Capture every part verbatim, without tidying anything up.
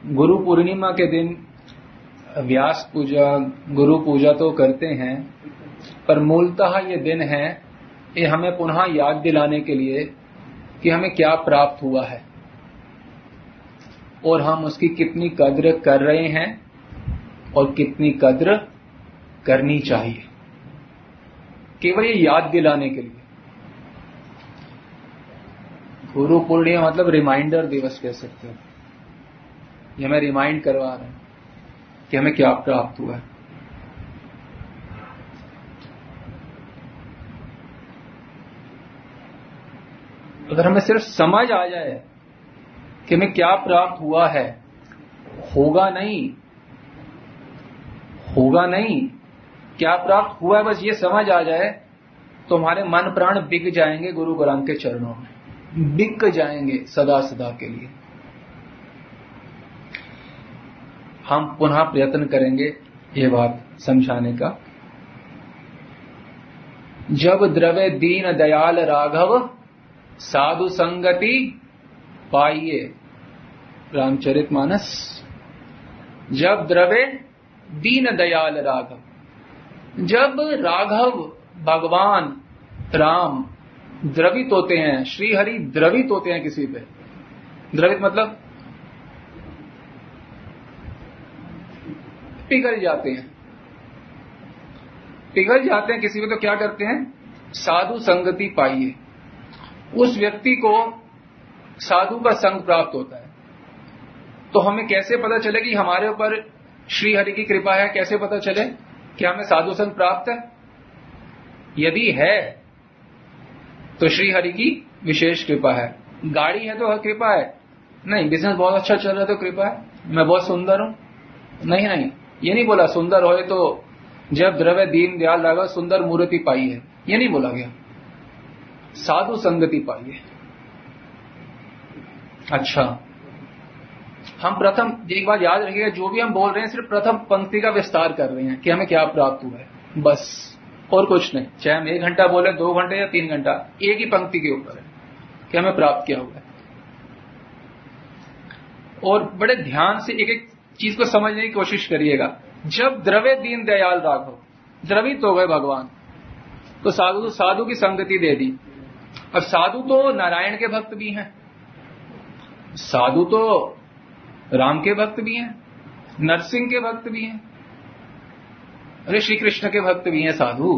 गुरु पूर्णिमा के दिन व्यास पूजा, गुरु पूजा तो करते हैं, पर मूलतः ये दिन है ये हमें पुनः याद दिलाने के लिए कि हमें क्या प्राप्त हुआ है और हम उसकी कितनी कद्र कर रहे हैं और कितनी कद्र करनी चाहिए, केवल ये याद दिलाने के लिए। गुरु पूर्णिमा मतलब रिमाइंडर दिवस कह सकते हो। ये हमें रिमाइंड करवा रहे हैं कि हमें क्या प्राप्त हुआ है। अगर हमें सिर्फ समझ आ जाए कि हमें क्या प्राप्त हुआ है, होगा नहीं होगा नहीं क्या प्राप्त हुआ है, बस ये समझ आ जाए तो हमारे मन प्राण बिक जाएंगे गुरु ग्रंथ के चरणों में, बिक जाएंगे सदा सदा के लिए। हम पुनः प्रयत्न करेंगे ये बात समझाने का। जब द्रवे दीन दयाल राघव साधु संगति पाइए, रामचरितमानस। जब द्रवे दीन दयाल राघव, जब राघव भगवान राम द्रवित होते हैं, श्री हरि द्रवित होते हैं किसी पे। द्रवित मतलब पिघल जाते हैं, पिघल जाते हैं किसी पे, तो क्या करते हैं? साधु संगति पाइए। उस व्यक्ति को साधु का संग प्राप्त होता है। तो हमें कैसे पता चले कि हमारे ऊपर श्री हरि की कृपा है? कैसे पता चले कि हमें साधु संग प्राप्त है? यदि है तो श्री हरि की विशेष कृपा है। गाड़ी है तो कृपा है? नहीं। बिजनेस बहुत अच्छा चल रहा है तो कृपा है? मैं बहुत सुंदर हूं? नहीं नहीं, ये नहीं बोला। सुंदर होए तो जब द्रव्य दीन दयाल राघव सुंदर मूर्ति पाई है, ये नहीं बोला गया। साधु संगति पाइए। अच्छा, हम प्रथम एक बात याद रखिएगा, जो भी हम बोल रहे हैं सिर्फ प्रथम पंक्ति का विस्तार कर रहे हैं कि हमें क्या प्राप्त हुआ है, बस, और कुछ नहीं। चाहे हम एक घंटा बोले, दो घंटे या तीन घंटा, एक ही पंक्ति के ऊपर है कि हमें प्राप्त क्या हुआ है। और बड़े ध्यान से एक एक चीज को समझने की कोशिश करिएगा। जब द्रव्य दीन दयाल राघव, द्रवित हो गए भगवान, तो साधु साधु की संगति दे दी। अब साधु तो नारायण के भक्त भी हैं, साधु तो राम के भक्त भी हैं, नरसिंह के भक्त भी हैं, अरे श्री कृष्ण के भक्त भी हैं साधु।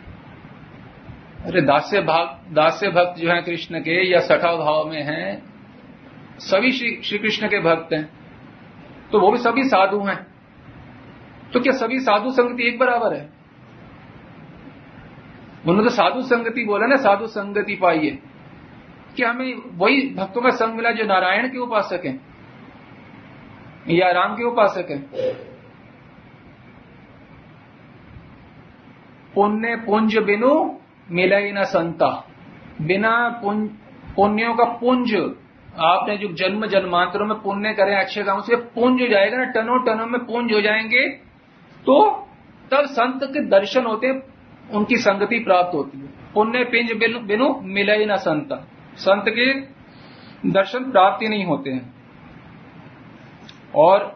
अरे दास्य भाग दास्य भक्त जो हैं कृष्ण के या सखा भाव में हैं, सभी श्री श्री कृष्ण के भक्त हैं, तो वो भी सभी साधु हैं। तो क्या सभी साधु संगति एक बराबर है? उन्होंने तो साधु संगति बोला ना, साधु संगति पाइए। क्या हमें वही भक्तों का संग मिला जो नारायण के उपासक हैं या राम के उपासक हैं? पुण्य पुंज बिनु मिले न संता। बिना पुण्यों का पुंज, आपने जो जन्म जन्मांतरों में पुण्य करें अच्छे काम से पुंज हो जाएगा ना, टनों टनों में पुंज हो जाएंगे, तो तब संत के दर्शन होते हैं, उनकी संगति प्राप्त होती है। पुण्य पिंज बिनु मिले न संता, संत के दर्शन प्राप्ति नहीं होते हैं। और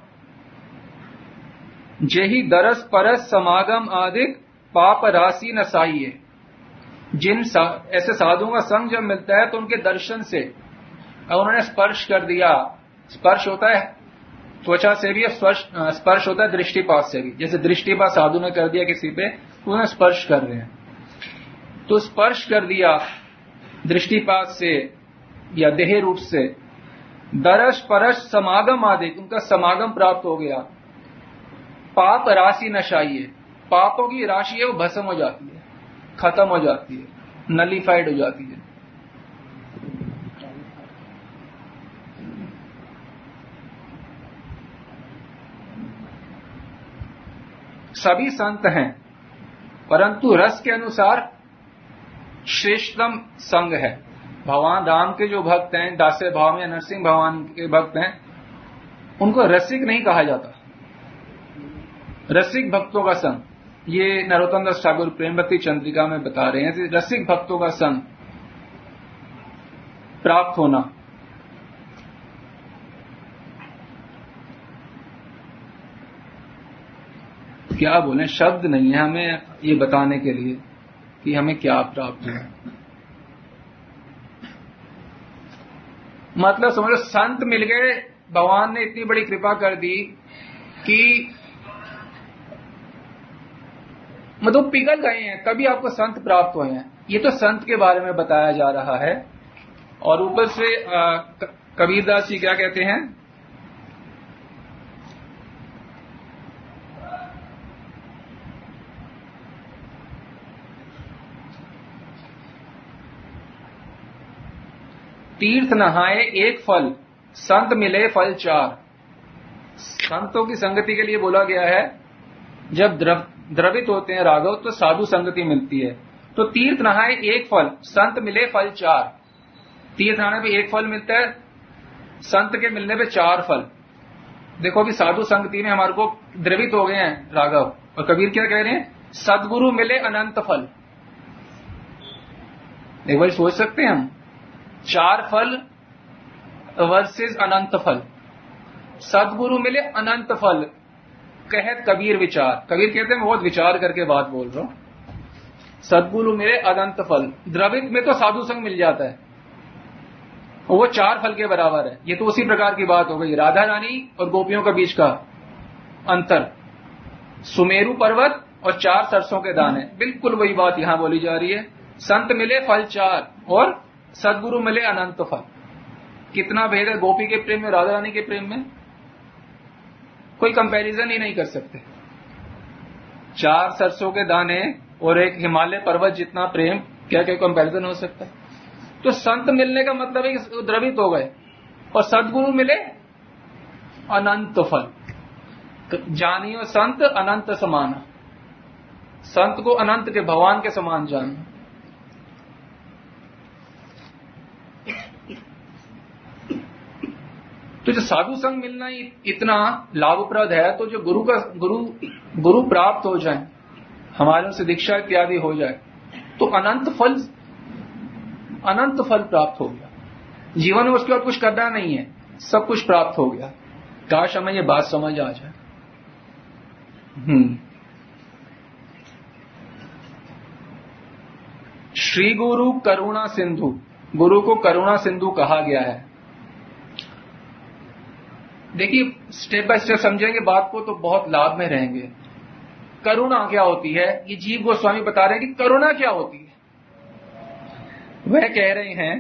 जेहि दरस परस समागम आदिक पाप राशि न साइए। जिन सा, ऐसे साधुओं का संग जब मिलता है तो उनके दर्शन से, उन्होंने स्पर्श कर दिया, स्पर्श होता है त्वचा से भी, स्पर्श स्पर्श होता है दृष्टिपात से भी। जैसे दृष्टिपात साधु ने कर दिया किसी पे, तो उन्हें स्पर्श कर रहे हैं, तो स्पर्श कर दिया दृष्टिपात से या देह रूप से। दरस परस समागम आदि, उनका समागम प्राप्त हो गया। पाप राशि नशाइए, पापों की राशि है वो भस्म हो जाती है, खत्म हो जाती है, नलीफाइड हो जाती है। सभी संत हैं, परंतु रस के अनुसार श्रेष्ठतम संग है। भगवान राम के जो भक्त हैं, दास्य भाव में नरसिंह भगवान के भक्त हैं, उनको रसिक नहीं कहा जाता। रसिक भक्तों का संग, ये नरोत्तम दास ठाकुर प्रेम भक्ति चंद्रिका में बता रहे हैं, रसिक भक्तों का संग प्राप्त होना। क्या बोलें, शब्द नहीं है हमें ये बताने के लिए कि हमें क्या प्राप्त है। मतलब समझ लो संत मिल गए, भगवान ने इतनी बड़ी कृपा कर दी कि मतलब पिघल गए हैं, तभी आपको संत प्राप्त हुए हैं। ये तो संत के बारे में बताया जा रहा है। और ऊपर से कबीरदास जी क्या कहते हैं, तीर्थ नहाए एक फल, संत मिले फल चार। संतों की संगति के लिए बोला गया है, जब द्रव द्रवित होते हैं राघव तो साधु संगति मिलती है। तो तीर्थ नहाए एक फल, संत मिले फल चार। तीर्थ नहाने पे एक फल मिलता है, संत के मिलने पे चार फल। देखो अभी साधु संगति में हमारे को द्रवित हो गए हैं राघव, और कबीर क्या कह रहे हैं, सदगुरु मिले अनंत फल। एक बार सोच सकते हैं हम, चार फल वर्सेस अनंत फल। सदगुरु मिले अनंत फल, कहत कबीर विचार। कबीर कहते हैं मैं बहुत विचार करके बात बोल रहा हूं। सदगुरु मिले अनंत फल, द्रवित में तो साधु संग मिल जाता है, वो चार फल के बराबर है। ये तो उसी प्रकार की बात हो गई, राधा रानी और गोपियों के बीच का अंतर, सुमेरु पर्वत और चार सरसों के दाने, बिल्कुल वही बात यहां बोली जा रही है। संत मिले फल चार और सदगुरु मिले अनंत फल। कितना भेद है गोपी के प्रेम में, राधा रानी के प्रेम में, कोई कंपैरिजन ही नहीं कर सकते। चार सरसों के दाने और एक हिमालय पर्वत जितना प्रेम, क्या क्या कंपैरिजन हो सकता है। तो संत मिलने का मतलब है कि द्रवित हो गए, और सदगुरु मिले अनंत फल। जानियो संत अनंत समान, संत को अनंत के भगवान के समान जानो। तो जो साधु संग मिलना ही इतना लाभप्रद है, तो जो गुरु का गुरु गुरु प्राप्त हो जाए, हमारे से दीक्षा इत्यादि हो जाए, तो अनंत फल अनंत फल प्राप्त हो गया। जीवन में उसके और कुछ करना नहीं है, सब कुछ प्राप्त हो गया। काश हमें ये बात समझ आ जाए। हम्म श्री गुरु करुणा सिंधु, गुरु को करुणा सिंधु कहा गया है। देखिए स्टेप बाय स्टेप समझेंगे बात को तो बहुत लाभ में रहेंगे। करुणा क्या होती है, ये जीव गोस्वामी बता रहे हैं कि करुणा क्या होती है। वह कह रहे हैं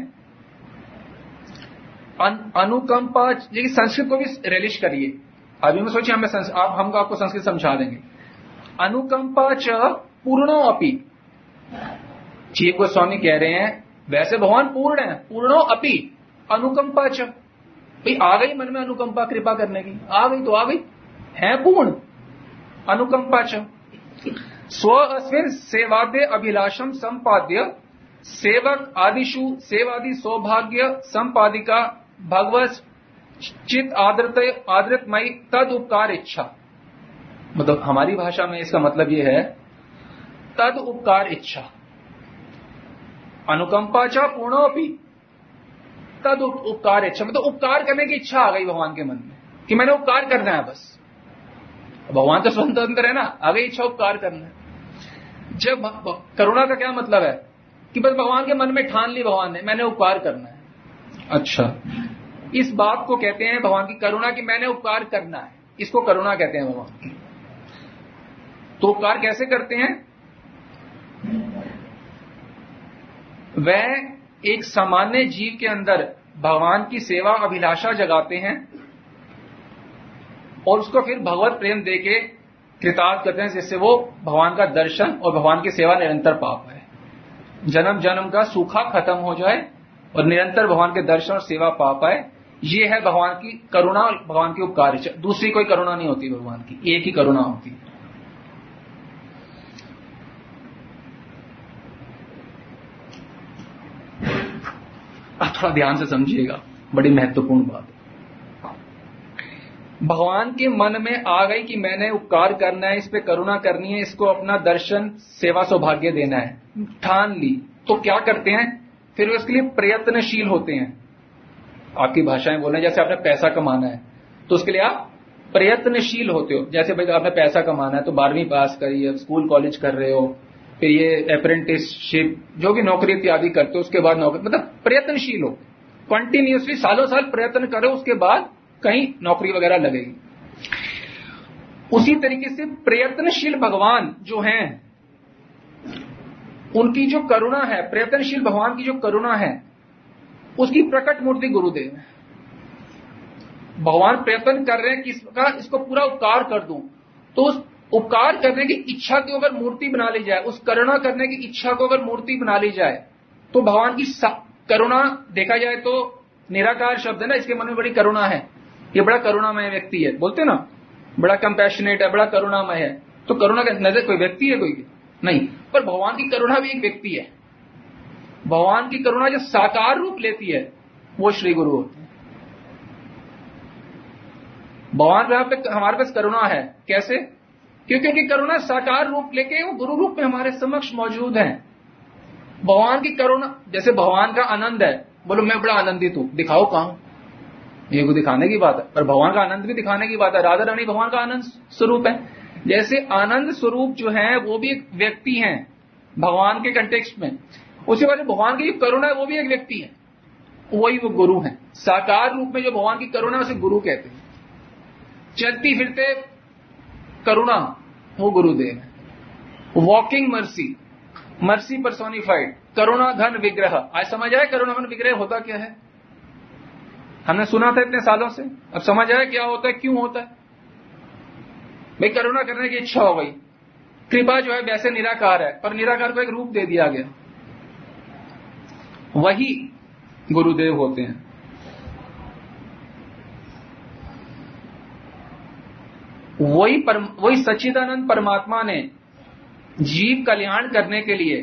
अन, अनुकंपा, लेकिन संस्कृत को भी रिलिश करिए। अभी मैं सोचिए हमें आप हम आपको संस्कृत समझा देंगे। अनुकंपा च पूर्णो अपि, जीव गोस्वामी कह रहे हैं वैसे भगवान पूर्ण है, पूर्णो अपि अनुकंपा च, भाई आ गई मन में अनुकंपा कृपा करने की, आ गई तो आ गई, है पूर्ण। अनुकंपा च स्व अस्मिन् सेवाद्य अभिलाषम संपाद्य सेवक आदिशु सेवादि सौभाग्य संपादिका भगवत चित आदृत आदृतमयी तद उपकार इच्छा। मतलब हमारी भाषा में इसका मतलब यह है तद उपकार इच्छा। अनुकंपा च पूर्णोपि तद उपकार इच्छा, मतलब उपकार करने की इच्छा आ गई भगवान के मन में कि मैंने उपकार करना है। बस भगवान तो स्वतंत्र है ना, आ गई इच्छा उपकार करना है। जब करुणा का क्या मतलब है कि बस भगवान के मन में ठान ली भगवान ने मैंने उपकार करना है। अच्छा, इस बात को कहते हैं भगवान की करुणा कि मैंने उपकार करना है, इसको करुणा कहते हैं भगवान की। तो उपकार कैसे करते हैं, वह एक सामान्य जीव के अंदर भगवान की सेवा अभिलाषा जगाते हैं और उसको फिर भगवत प्रेम देके कृतार्थ करते हैं, जिससे वो भगवान का दर्शन और भगवान की सेवा निरंतर पा पाए, जन्म जन्म का सूखा खत्म हो जाए और निरंतर भगवान के दर्शन और सेवा पा पाए। ये है भगवान की करुणा, भगवान की उपकार। दूसरी कोई करुणा नहीं होती भगवान की, एक ही करुणा होती है। आप थोड़ा ध्यान से समझिएगा, बड़ी महत्वपूर्ण बात है। भगवान के मन में आ गई कि मैंने उपकार करना है, इस पे करुणा करनी है, इसको अपना दर्शन सेवा सौभाग्य देना है, ठान ली, तो क्या करते हैं फिर उसके लिए प्रयत्नशील होते हैं। आपकी भाषाएं बोल रहे हैं जैसे आपने पैसा कमाना है तो उसके लिए आप प्रयत्नशील होते हो, जैसे भाई आपने पैसा कमाना है तो बारहवीं पास करिए, स्कूल कॉलेज कर रहे हो, फिर ये अप्रेंटिसशिप जो भी नौकरी इत्यादि करते हो, उसके बाद नौकरी, मतलब प्रयत्नशील हो, कंटिन्यूसली सालों साल प्रयत्न करो, उसके बाद कहीं नौकरी वगैरह लगेगी। उसी तरीके से प्रयत्नशील भगवान जो हैं, उनकी जो करुणा है, प्रयत्नशील भगवान की जो करुणा है, उसकी प्रकट मूर्ति गुरुदेव है। भगवान प्रयत्न कर रहे हैं कि इसका इसको पूरा उपकार कर दूं, तो उस उपकार करने की इच्छा की अगर मूर्ति बना ली जाए, उस करुणा करने की इच्छा को अगर मूर्ति बना ली जाए, तो भगवान की करुणा देखा जाए तो निराकार शब्द है ना, इसके मन में बड़ी करुणा है, ये बड़ा करुणामय व्यक्ति है, बोलते ना बड़ा कंपैशनेट है, बड़ा करुणामय है। तो करुणा का नजर कोई व्यक्ति है, कोई नहीं, पर भगवान की करुणा भी एक व्यक्ति है। भगवान की करुणा जो साकार रूप लेती है वो श्री गुरु होते हैं। भगवान पे हमारे पास करुणा है, कैसे? क्योंकि उनकी करुणा साकार रूप लेके वो गुरु रूप में हमारे समक्ष मौजूद है। भगवान की करुणा, जैसे भगवान का आनंद है, बोलो मैं बड़ा आनंदित हूं, दिखाओ कहां, ये को दिखाने की बात है, पर भगवान का आनंद भी दिखाने की बात है। राधा रानी भगवान का आनंद स्वरूप है। जैसे आनंद स्वरूप जो है वो भी एक व्यक्ति है भगवान के कंटेक्स्ट में, उसी वजह भगवान की करुणा है वो भी एक व्यक्ति है, वही वो गुरु है। साकार रूप में जो भगवान की करुणा उसे गुरु कहते हैं। चलती फिरते करुणा वो गुरुदेव है। वॉकिंग मर्सी, मर्सी पर्सोनिफाइड, करुणा घन विग्रह। आज समझ आया करुणा घन विग्रह होता क्या है? हमने सुना था इतने सालों से, अब समझ आया क्या होता है, क्यों होता है? भाई करुणा करने की इच्छा हो गई, कृपा जो है वैसे निराकार है, पर निराकार को एक रूप दे दिया गया, वही गुरुदेव होते हैं। वही पर, वही सच्चिदानंद परमात्मा ने जीव कल्याण करने के लिए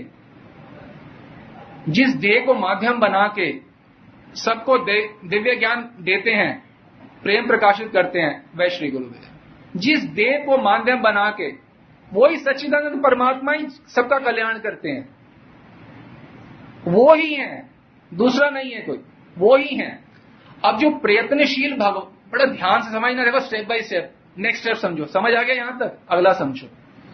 जिस देह को माध्यम बना के सबको दिव्य ज्ञान देते हैं, प्रेम प्रकाशित करते हैं, वह श्री गुरुदेव। जिस देह को माध्यम बना के वही सच्चिदानंद परमात्मा ही सबका कल्याण करते हैं, वो ही है, दूसरा नहीं है कोई, वो ही है। अब जो प्रयत्नशील भगवान, बड़ा ध्यान से समझना, देखो step by step, next step समझो, समझ आ गया यहां तक, अगला समझो।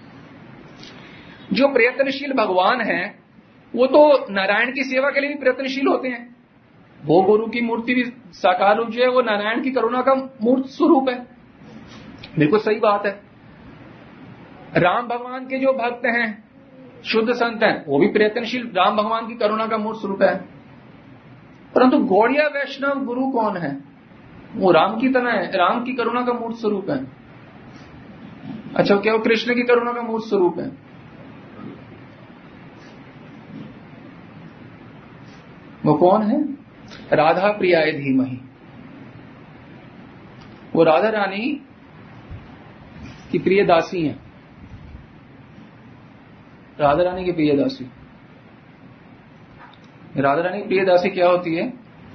जो प्रयत्नशील भगवान है वो तो नारायण की सेवा के लिए भी प्रयत्नशील होते हैं। वो गुरु की मूर्ति भी साकार रूप जो है वो नारायण की करुणा का मूर्त स्वरूप है, बिल्कुल सही बात है। राम भगवान के जो भक्त हैं, शुद्ध संत हैं, वो भी प्रयत्नशील राम भगवान की करुणा का मूर्त स्वरूप है। परंतु गौड़िया वैष्णव गुरु कौन है? वो राम की तरह है, राम की करुणा का मूर्त स्वरूप है। अच्छा, क्या वो कृष्ण की करुणा का मूर्त स्वरूप है? वो कौन है? राधा प्रियाय धीमहि। वो राधा रानी की प्रिय दासी है, राधा रानी की प्रिय दासी। राधा रानी की प्रिय दासी क्या होती है?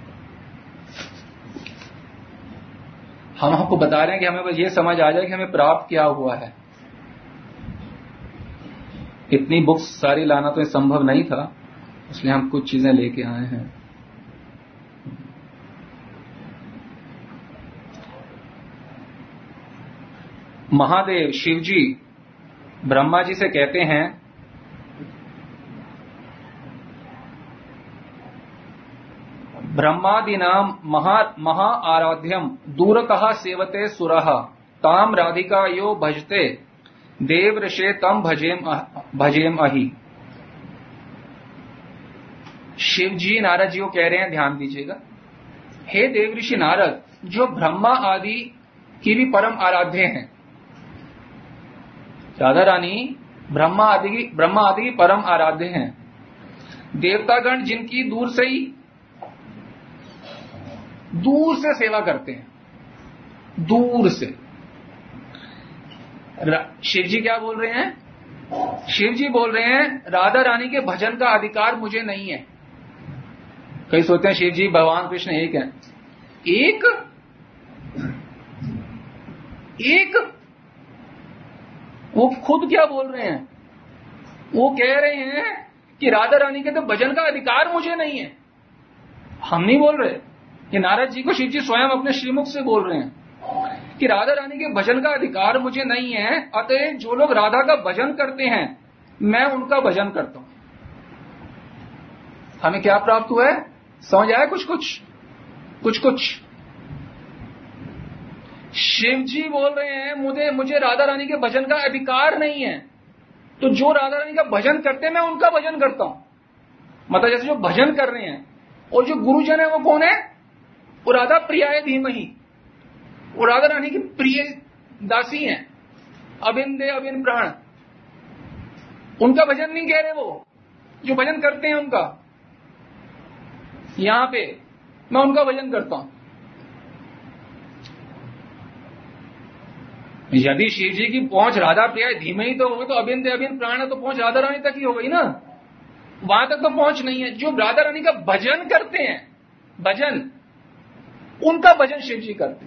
हम आपको बता रहे हैं कि हमें बस ये समझ आ जाए कि हमें प्राप्त क्या हुआ है। इतनी बुक्स सारी लाना तो संभव नहीं था, इसलिए हम कुछ चीजें लेके आए हैं। महादेव शिवजी ब्रह्मा जी से कहते हैं, ब्रह्मादीनाम महा महा आराध्यम दूरतः सेवते सुरः ताम राधिका यो भजते देव ऋषे तम भजेम भजेम अहि। शिव जी नारद जी को कह रहे हैं, ध्यान दीजिएगा, हे देव ऋषि नारद, जो ब्रह्मा आदि की भी परम आराध्य हैं, राधा रानी ब्रह्मा आदि की ब्रह्मा आदि की परम आराध्य हैं, देवतागण जिनकी दूर से ही दूर से सेवा करते हैं, दूर से। शिव जी क्या बोल रहे हैं? शिव जी बोल रहे हैं राधा रानी के भजन का अधिकार मुझे नहीं है। कई सोचते हैं शिव जी भगवान कृष्ण एक है, एक एक वो खुद क्या बोल रहे हैं? वो कह रहे हैं कि राधा रानी के तो भजन का अधिकार मुझे नहीं है। हम नहीं बोल रहे, ये नारद जी को शिव जी स्वयं अपने श्रीमुख से बोल रहे हैं कि राधा रानी के भजन का अधिकार मुझे नहीं है, अतः जो लोग राधा का भजन करते हैं मैं उनका भजन करता हूं। हमें क्या प्राप्त हुआ है? समझ आया? कुछ कुछ कुछ कुछ शिव जी बोल रहे हैं मुझे मुझे राधा रानी के भजन का अधिकार नहीं है, तो जो राधा रानी का भजन करते हैं मैं उनका भजन करता हूं। मतलब जैसे जो भजन कर रहे हैं, और जो गुरुजन है वो कौन है? वो राधा प्रियाय धीमहि, वो राधा रानी की प्रिय दासी हैं, अबिन दे अबिन प्राण। उनका भजन नहीं कह रहे, वो जो भजन करते हैं उनका। यहां पे मैं उनका भजन करता हूं। यदि शिव जी की पहुंच राधा प्रियाय धीमहि तो होगी, तो अबिन दे अबिन प्राण तो पहुंच राधा रानी तक ही हो गई ना, वहां तक तो पहुंच नहीं है। जो राधा रानी का भजन करते हैं, भजन, उनका भजन शिव जी करते हैं।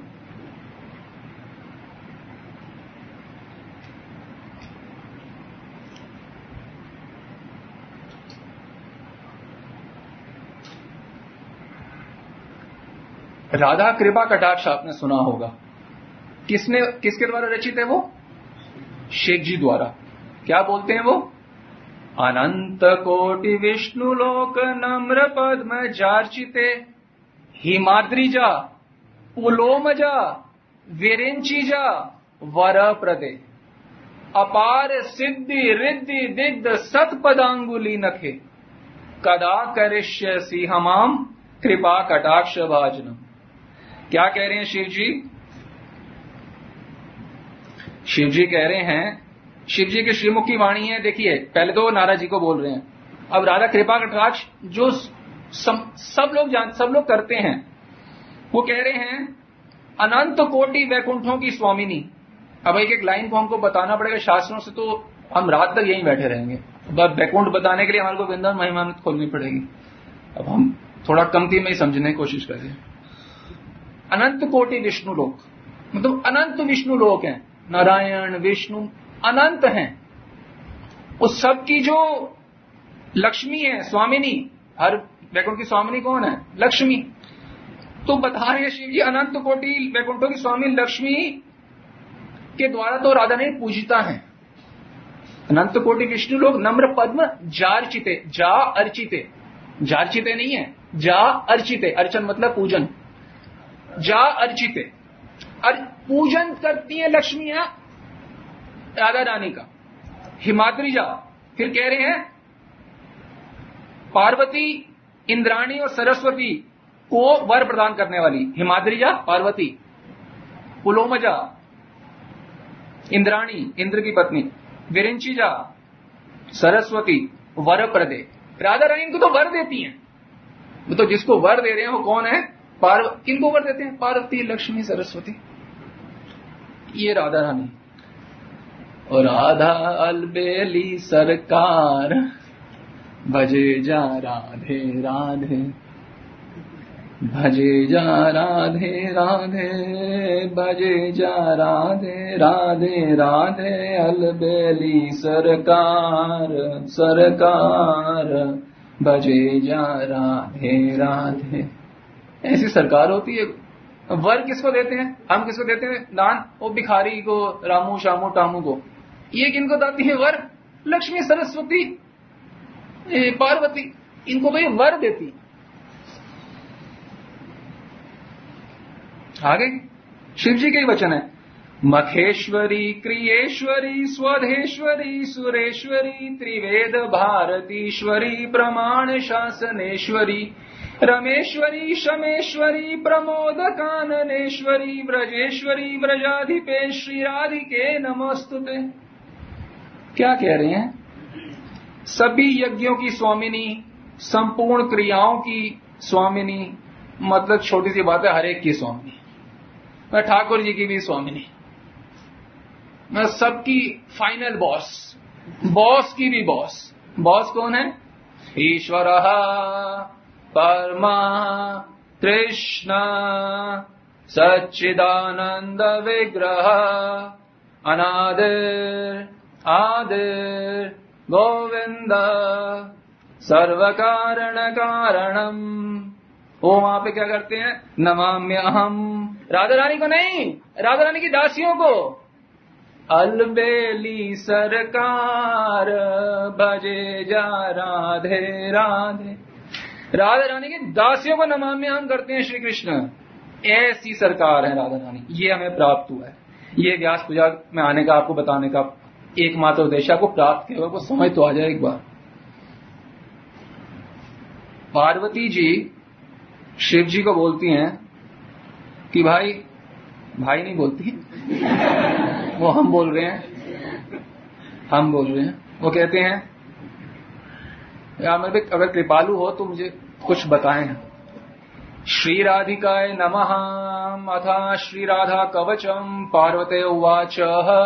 राधा कृपा कटाक्ष आपने सुना होगा, किसने किसके द्वारा रचित है वो? शेख जी द्वारा। क्या बोलते हैं वो? अनंत कोटि विष्णु लोक नम्र पद्म जार्चिते हिमाद्रिजा पुलोमजा विरिंचिजा वर प्रदे अपार सिद्धि रिद्धि दिग्ध सतपदांगुली नखे कदा करिष्यसि हमाम कृपा कटाक्ष भाजनम। क्या कह रहे हैं शिव जी? शिव जी कह रहे हैं, शिव जी के श्रीमुख की वाणी है। देखिए, पहले तो नारद जी को बोल रहे हैं, अब राधा कृपा कटाक्ष जो सब, सब लोग जान सब लोग करते हैं, वो कह रहे हैं अनंत कोटि वैकुंठों की स्वामिनी। अब एक एक लाइन को हमको बताना पड़ेगा शास्त्रों से, तो हम रात तक यहीं बैठे रहेंगे। अब वैकुंठ बताने के लिए हमारे को वृंदावन महिमामृत खोलनी पड़ेगी। अब हम थोड़ा कमती में ही समझने की कोशिश करें। अनंत कोटि विष्णु लोक, मतलब अनंत विष्णु लोक हैं, नारायण विष्णु अनंत हैं। उस सब की जो लक्ष्मी है, स्वामिनी, हर वैकुंठ की स्वामिनी कौन है? लक्ष्मी। तो बता रहे शिव जी अनंत कोटि वैकुंठों की स्वामी लक्ष्मी के द्वारा तो राधा ने पूजिता है। अनंत कोटि विष्णु लोग नम्र पद्म जार्चिते, जा अर्चिते, जार्चिते नहीं है, जा अर्चिते, अर्चन मतलब पूजन, जा अर्चिते, और पूजन करती है लक्ष्मियां राधा रानी का। हिमाद्रिजा, फिर कह रहे हैं पार्वती, इंद्राणी और सरस्वती को वर प्रदान करने वाली हिमाद्रिजा पार्वती, पुलोमजा इंद्राणी इंद्र की पत्नी, विरिंचिजा सरस्वती वर प्रदे। राधा रानी को तो वर देती हैं, वो तो जिसको वर दे रहे हैं वो कौन है? पार्व किनको वर देते हैं? पार्वती, लक्ष्मी, सरस्वती, ये राधा रानी। और राधा अलबेली सरकार भजे जा राधे राधे, भजे जा राधे राधे, भजे जा राधे राधे राधे, अलबेली सरकार सरकार भजे जा राधे राधे। ऐसी सरकार होती है। वर किसको देते हैं? हम किसको देते हैं दान? वो भिखारी को, रामू शामू टामू को। ये किनको देती है वर? लक्ष्मी, सरस्वती, पार्वती, इनको तो ये वर देती। आगे शिव जी के ही वचन है, मखेश्वरी क्रियेश्वरी स्वधेश्वरी सुरेश्वरी त्रिवेद भारतीश्वरी प्रमाण शासनेश्वरी रमेश्वरी शमेश्वरी प्रमोद काननेश्वरी ब्रजेश्वरी ब्रजाधिपे श्री राधिके नमोस्तुते। क्या कह रहे हैं? सभी यज्ञों की स्वामिनी, संपूर्ण क्रियाओं की स्वामिनी, मतलब छोटी सी बात है, हर एक की स्वामिनी। मैं ठाकुर जी की भी स्वामिनी, मैं सबकी फाइनल बॉस, बॉस की भी बॉस। बॉस कौन है? ईश्वरः परमा कृष्ण सच्चिदानंद विग्रह अनादिर आदिर गोविंद सर्व कारण कारणम वो वहां पे क्या करते हैं, नमाम्यहम, राधा रानी को नहीं, राधा रानी की दासियों को। अलबेली सरकार भजे जा राधे राधे, राधा रानी की दासियों को नमाम्यहम करते हैं श्री कृष्ण। ऐसी सरकार है राधा रानी, ये हमें प्राप्त हुआ है। ये व्यास पूजा में आने का, आपको बताने का एकमात्र उद्देश्य, आपको प्राप्त किया, आपको समझ तो आ जाए एक बार। पार्वती जी शिव जी को बोलती हैं कि भाई, भाई नहीं बोलती, वो हम बोल रहे हैं, हम बोल रहे हैं। वो कहते हैं यार मेरे पे अगर कृपालु हो तो मुझे कुछ बताएं। श्री राधिकाय नमः अथा श्री राधा कवचम पार्वते उवाच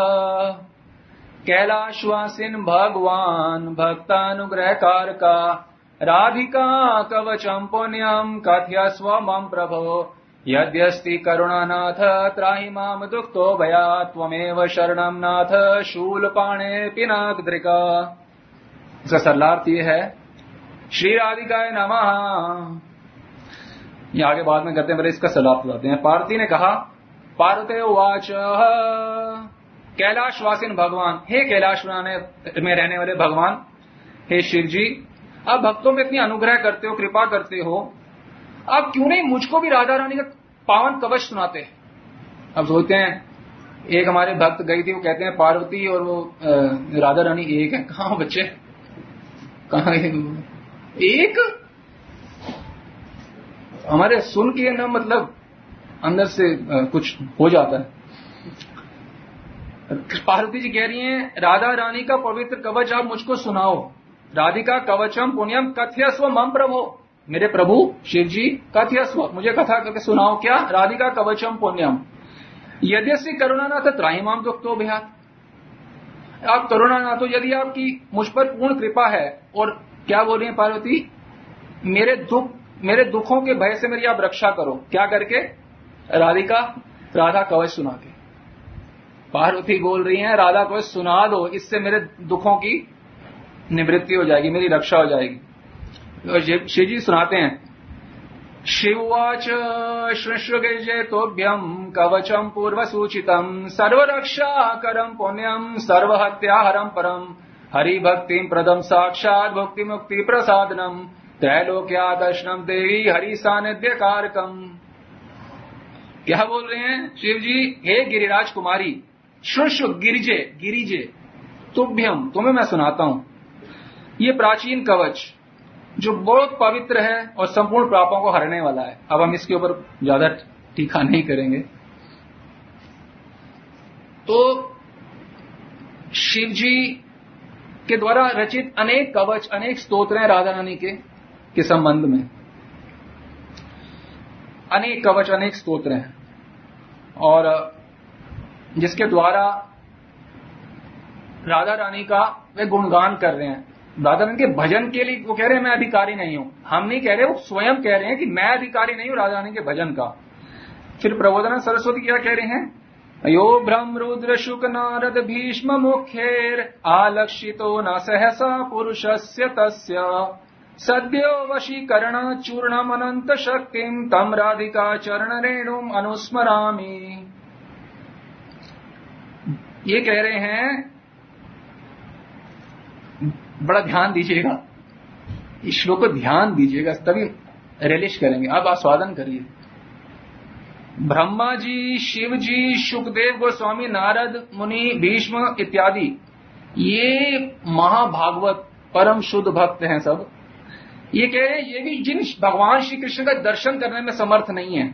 कैलाशवासिन भगवान भक्तानुग्रहकारका राधिका कवचम पुण्यम कथयस्व मम प्रभो यद्यस्ति करुणानाथ त्राहि माम दुःखतो भयात् त्वमेव शरणं नाथ शूलपाणे पिनाकद्रिका। इसका सरलार्थ ये है, श्री राधिकाय नमः, ये आगे बाद में करते हैं, पहले इसका सरलार्थ बताते हैं। पार्वती ने कहा, पार्वते उवाच कैलाशवासिन भगवान, हे कैलाश में रहने वाले भगवान, हे शिव जी, आप भक्तों में इतनी अनुग्रह करते हो, कृपा करते हो, आप क्यों नहीं मुझको भी राधा रानी का पावन कवच सुनाते। अब सोचते हैं, एक हमारे भक्त गई थी, वो कहते हैं पार्वती और वो राधा रानी एक है। कहाँ बच्चे, कहाँ एक? हमारे सुन के ना मतलब अंदर से कुछ हो जाता है। पार्वती जी कह रही हैं, राधा रानी का पवित्र कवच आप मुझको सुनाओ। राधिका कवचम पुण्यम कथयस्व मम प्रभो, मेरे प्रभु शिव जी, कथयस्व, मुझे कथा करके सुनाओ। क्या? राधिका कवचम पुण्यम यद्यस्ति करुणानाथ त्राहि माम दुःखतो भयात्, आप करुणानाथ हो, यदि आपकी मुझ पर पूर्ण कृपा है। और क्या बोल रही है पार्वती, मेरे दुख, मेरे दुखों के भय से मेरी आप रक्षा करो। क्या करके? राधिका राधा कवच सुना के। पार्वती बोल रही हैं, राधा कवच सुना दो, इससे मेरे दुखों की निवृत्ति हो जाएगी, मेरी रक्षा हो जाएगी। और शिव जी सुनाते हैं, शिववाच श्रुष्वगिर्जेतोभ्यम कवचम पूर्व सूचितम सर्वरक्षा करम पुण्यम सर्वहत्याहरम परम हरि भक्ति प्रदम साक्षात भक्ति मुक्ति प्रसादनम त्रैलोक्या दर्शनम देवी हरि सानिध्य कारकम। क्या बोल रहे हैं शिव जी? हे गिरिराज कुमारी, श्रुष्व गिरिजे, गिरिजे तुभ्यम, तुम्हें मैं सुनाता हूं ये प्राचीन कवच जो बहुत पवित्र है और संपूर्ण पापों को हरने वाला है। अब हम इसके ऊपर ज्यादा टीका नहीं करेंगे। तो शिव जी के द्वारा रचित अनेक कवच, अनेक स्तोत्र हैं राधा रानी के के संबंध में, अनेक कवच, अनेक स्तोत्र हैं, और जिसके द्वारा राधा रानी का वे गुणगान कर रहे हैं। राधा रानी के भजन के लिए वो कह रहे हैं मैं अधिकारी नहीं हूं, हम नहीं कह रहे, वो स्वयं कह रहे हैं कि मैं अधिकारी नहीं हूं राधा रानी के भजन का। फिर प्रबोधन सरस्वती क्या कह रहे हैं? यो ब्रह्म रुद्र शुक नारद भीष्म मुखेर आलक्षितो न सहसा पुरुषस्य तस्य सद्यो वशीकरण चूर्णम अनंत शक्तिम तम राधिका चरण रेणुम अनुस्मरामि। ये कह रहे हैं, बड़ा ध्यान दीजिएगा, इस श्लोक को ध्यान दीजिएगा, तभी रिलिश करेंगे। अब आस्वादन करिए। ब्रह्मा जी, शिव जी, शुकदेव गोस्वामी, नारद मुनि, भीष्म इत्यादि ये महाभागवत परम शुद्ध भक्त हैं सब। ये कह रहे हैं ये भी जिन भगवान श्री कृष्ण का दर्शन करने में समर्थ नहीं है,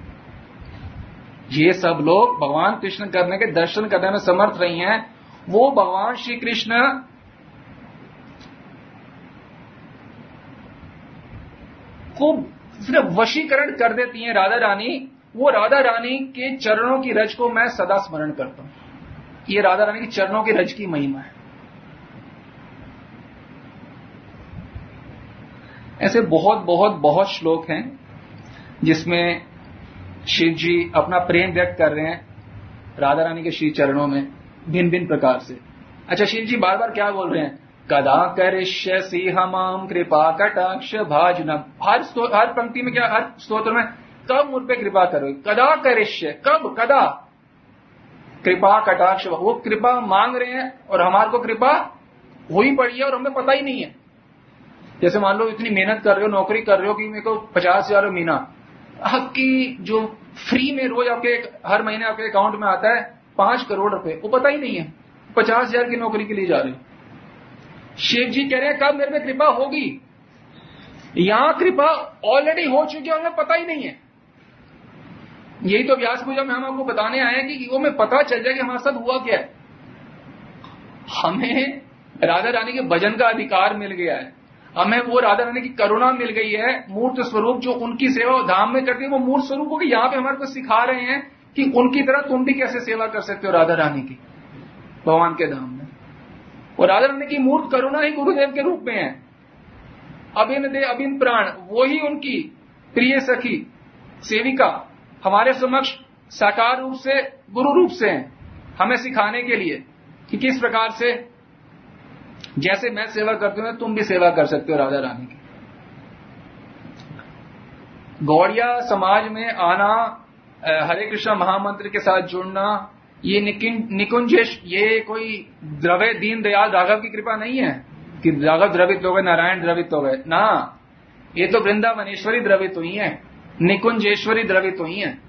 ये सब लोग भगवान कृष्ण करने के दर्शन करने में समर्थ नहीं है, वो भगवान श्री कृष्ण को सिर्फ वशीकरण कर देती हैं राधा रानी। वो राधा रानी के चरणों की रज को मैं सदा स्मरण करता हूं। ये राधा रानी के चरणों की रज की महिमा है। ऐसे बहुत बहुत बहुत श्लोक हैं जिसमें शिव जी अपना प्रेम व्यक्त कर रहे हैं राधा रानी के श्री चरणों में भिन्न भिन्न प्रकार से। अच्छा, शिव जी बार बार क्या बोल रहे हैं? कदा करिष्यसि हमाम कृपा कटाक्ष भाजनम। हर हर पंक्ति में क्या, हर स्तोत्र में कब मुझ पे कृपा करोगे, कदा करिष्य, कब, कदा, कृपा कटाक्ष। वो कृपा मांग रहे हैं और हमारे को कृपा हुई पड़ी है और हमें पता ही नहीं है। जैसे मान लो इतनी मेहनत कर रहे हो, नौकरी कर रहे हो कि मेरे को पचास हजार महीना की जो फ्री में रोज आपके हर महीने आपके अकाउंट में आता है पांच करोड़ रुपए, वो पता ही नहीं है, पचास हजार की नौकरी के लिए जा रहे हो। शिव जी कह रहे हैं कब मेरे में कृपा होगी। यहां कृपा ऑलरेडी हो चुकी है, हमें पता ही नहीं है। यही तो व्यास पूजा में हम आपको बताने आए हैं कि वो हमें पता चल जाए कि हमारे साथ हुआ क्या है। हमें राधा रानी के भजन का अधिकार मिल गया है, हमें वो राधा रानी की करुणा मिल गई है, मूर्त स्वरूप जो उनकी सेवा धाम में करती है वो मूर्त स्वरूप को यहाँ पे हमारे को सिखा रहे हैं कि उनकी तरह तुम भी कैसे सेवा कर सकते हो राधा रानी की भगवान के धाम में। और राधा रानी की मूर्त करुणा ही गुरुदेव के रूप में है। अभिन दे अभिन प्राण, वो ही उनकी प्रिय सखी सेविका हमारे समक्ष साकार रूप से गुरु रूप से हैं, हमें सिखाने के लिए कि किस प्रकार से जैसे मैं सेवा करती हूं तुम भी सेवा कर सकते हो राधा रानी की। गौड़िया समाज में आना, हरे कृष्ण महामंत्र के साथ जुड़ना, ये निकुंजेश, ये कोई द्रव्य दीन दयाल राघव की कृपा नहीं है कि राघव द्रवित हो गए, नारायण द्रवित हो गए ना। ये तो वृंदावनेश्वरी द्रवित हुई है, निकुंजेश्वरी द्रवित हुई है।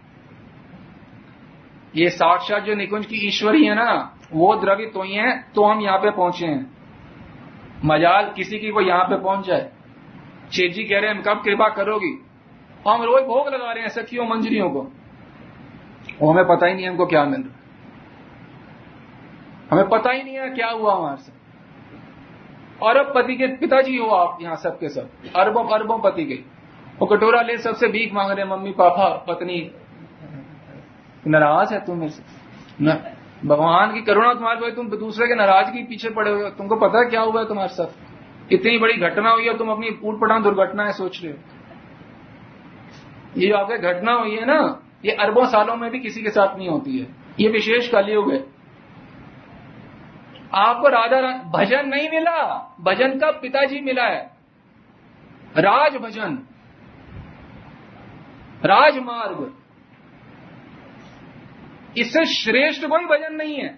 ये साक्षात जो निकुंज की ईश्वरी है ना, वो द्रवित हुई है, तो हम यहां पे पहुंचे हैं। मजाल किसी की वो यहां पे पहुंच जाए। शेठ जी कह रहे हैं हम कब कृपा करोगी, हम रोज भोग लगा रहे हैं सखियों मंजरियों को, वो हमें पता ही नहीं है हमको क्या मिल रहा है, हमें पता ही नहीं है क्या हुआ हमारे साथ। अरब पति के पिताजी हो आप यहां सबके सब, अरबों अरबों पति के, वो कटोरा ले सबसे भीख मांग रहे हैं, मम्मी पापा पत्नी, नाराज है तुम मेरे से न, भगवान की करुणा तुम्हारे को, तुम दूसरे के नाराजगी पीछे पड़े हुए हो। तुमको पता है क्या हुआ है तुम्हारे साथ, इतनी बड़ी घटना हुई है, तुम अपनी ऊट पटांग दुर्घटना है सोच रहे हो। ये जो आपके घटना हुई है ना, ये अरबों सालों में भी किसी के साथ नहीं होती है, ये विशेष कलयुग है। आपको राधा भजन नहीं मिला, भजन का पिताजी मिला है, राज भजन, राजमार्ग, इससे श्रेष्ठ कोई भजन नहीं है।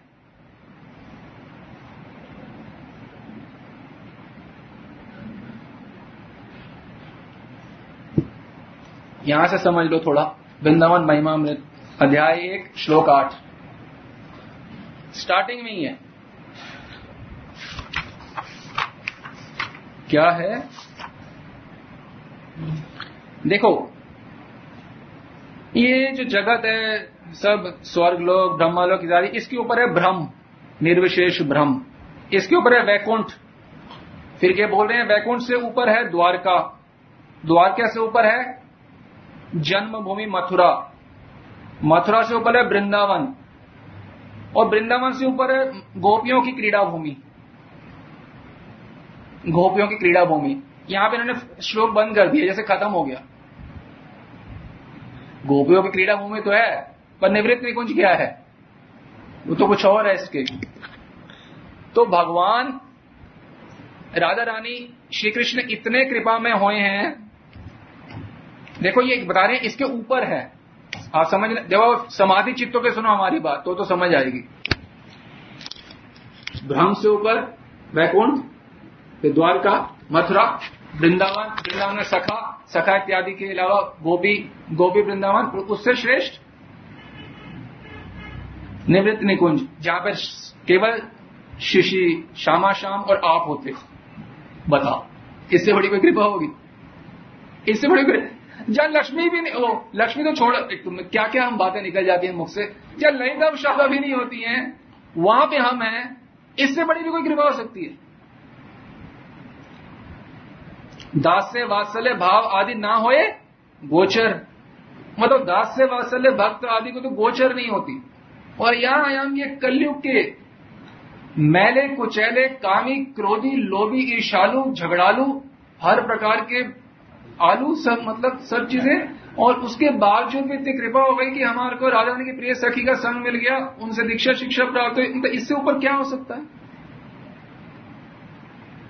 यहां से समझ लो थोड़ा, वृंदावन महिमामृत अध्याय एक श्लोक आठ स्टार्टिंग में ही है। क्या है देखो, ये जो जगत है सब स्वर्ग लोक ब्रह्मलोक इत्यादि, इसके ऊपर है ब्रह्म, निर्विशेष ब्रह्म, इसके ऊपर है वैकुंठ। फिर क्या बोल रहे हैं, वैकुंठ से ऊपर है द्वारका, द्वारका से ऊपर है जन्मभूमि मथुरा, मथुरा से ऊपर है वृंदावन, और वृंदावन से ऊपर है गोपियों की क्रीड़ा भूमि, गोपियों की क्रीड़ा भूमि। यहां पे इन्होंने श्लोक बंद कर दिया, जैसे खत्म हो गया। गोपियों की क्रीड़ा भूमि तो है, पर निवृत्त निकुंज क्या है, वो तो कुछ और है इसके। तो भगवान राधा रानी श्री कृष्ण इतने कृपा में हुए हैं, देखो ये बता रहे हैं इसके ऊपर है, आप समझ, देखो समाधि चित्तों पे सुनो हमारी बात तो तो समझ आएगी। ब्रह्म से ऊपर वैकुंठ, फिर द्वारका, मथुरा, वृंदावन, वृंदावन में सखा, सखा इत्यादि के अलावा गोपी, गोपी वृंदावन, उससे श्रेष्ठ निवृत्त निकुंज, जहां पर केवल शिशि, श्यामा श्याम और आप होते। बताओ इससे बड़ी कोई कृपा होगी, इससे बड़ी कोई, जब लक्ष्मी भी नहीं हो, लक्ष्मी तो छोड़, तुम क्या क्या हम बातें निकल जाती हैं मुख से, जब लैंगिक शाखा भी नहीं होती हैं, वहां पे हम हैं, इससे बड़ी भी कोई कृपा हो सकती है। दास्य वात्सल्य भाव आदि ना होए गोचर, मतलब दास्य वात्सल्य भक्त आदि को तो गोचर नहीं होती। और यहां हम ये कलयुग के मैले कुचैले कामी क्रोधी लोभी ईर्षालु झगड़ालू हर प्रकार के आलू सब, मतलब सब चीजें, और उसके बावजूद भी इतनी कृपा हो गई कि हमारे को राधा रानी की प्रिय सखी का संग मिल गया, उनसे दीक्षा शिक्षा प्राप्त हुई, तो इससे ऊपर क्या हो सकता है।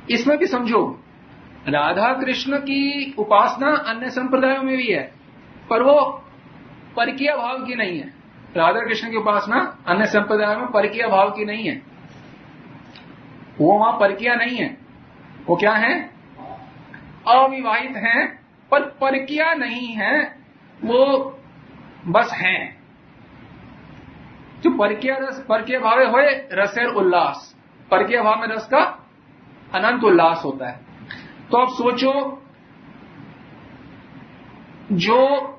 इसमें भी समझो, राधा कृष्ण की उपासना अन्य संप्रदायों में भी है, पर वो परकीय भाव की नहीं है। राधा कृष्ण की उपासना अन्य संप्रदायों में परकीय भाव की नहीं है, वो वहां परकीय नहीं है। वो क्या है? अविवाहित हैं, पर परकीय नहीं है, वो बस हैं। जो परकीय रस, परकीय भाव होए रसेर उल्लास, परकीय भाव में रस का अनंत उल्लास होता है। तो अब सोचो, जो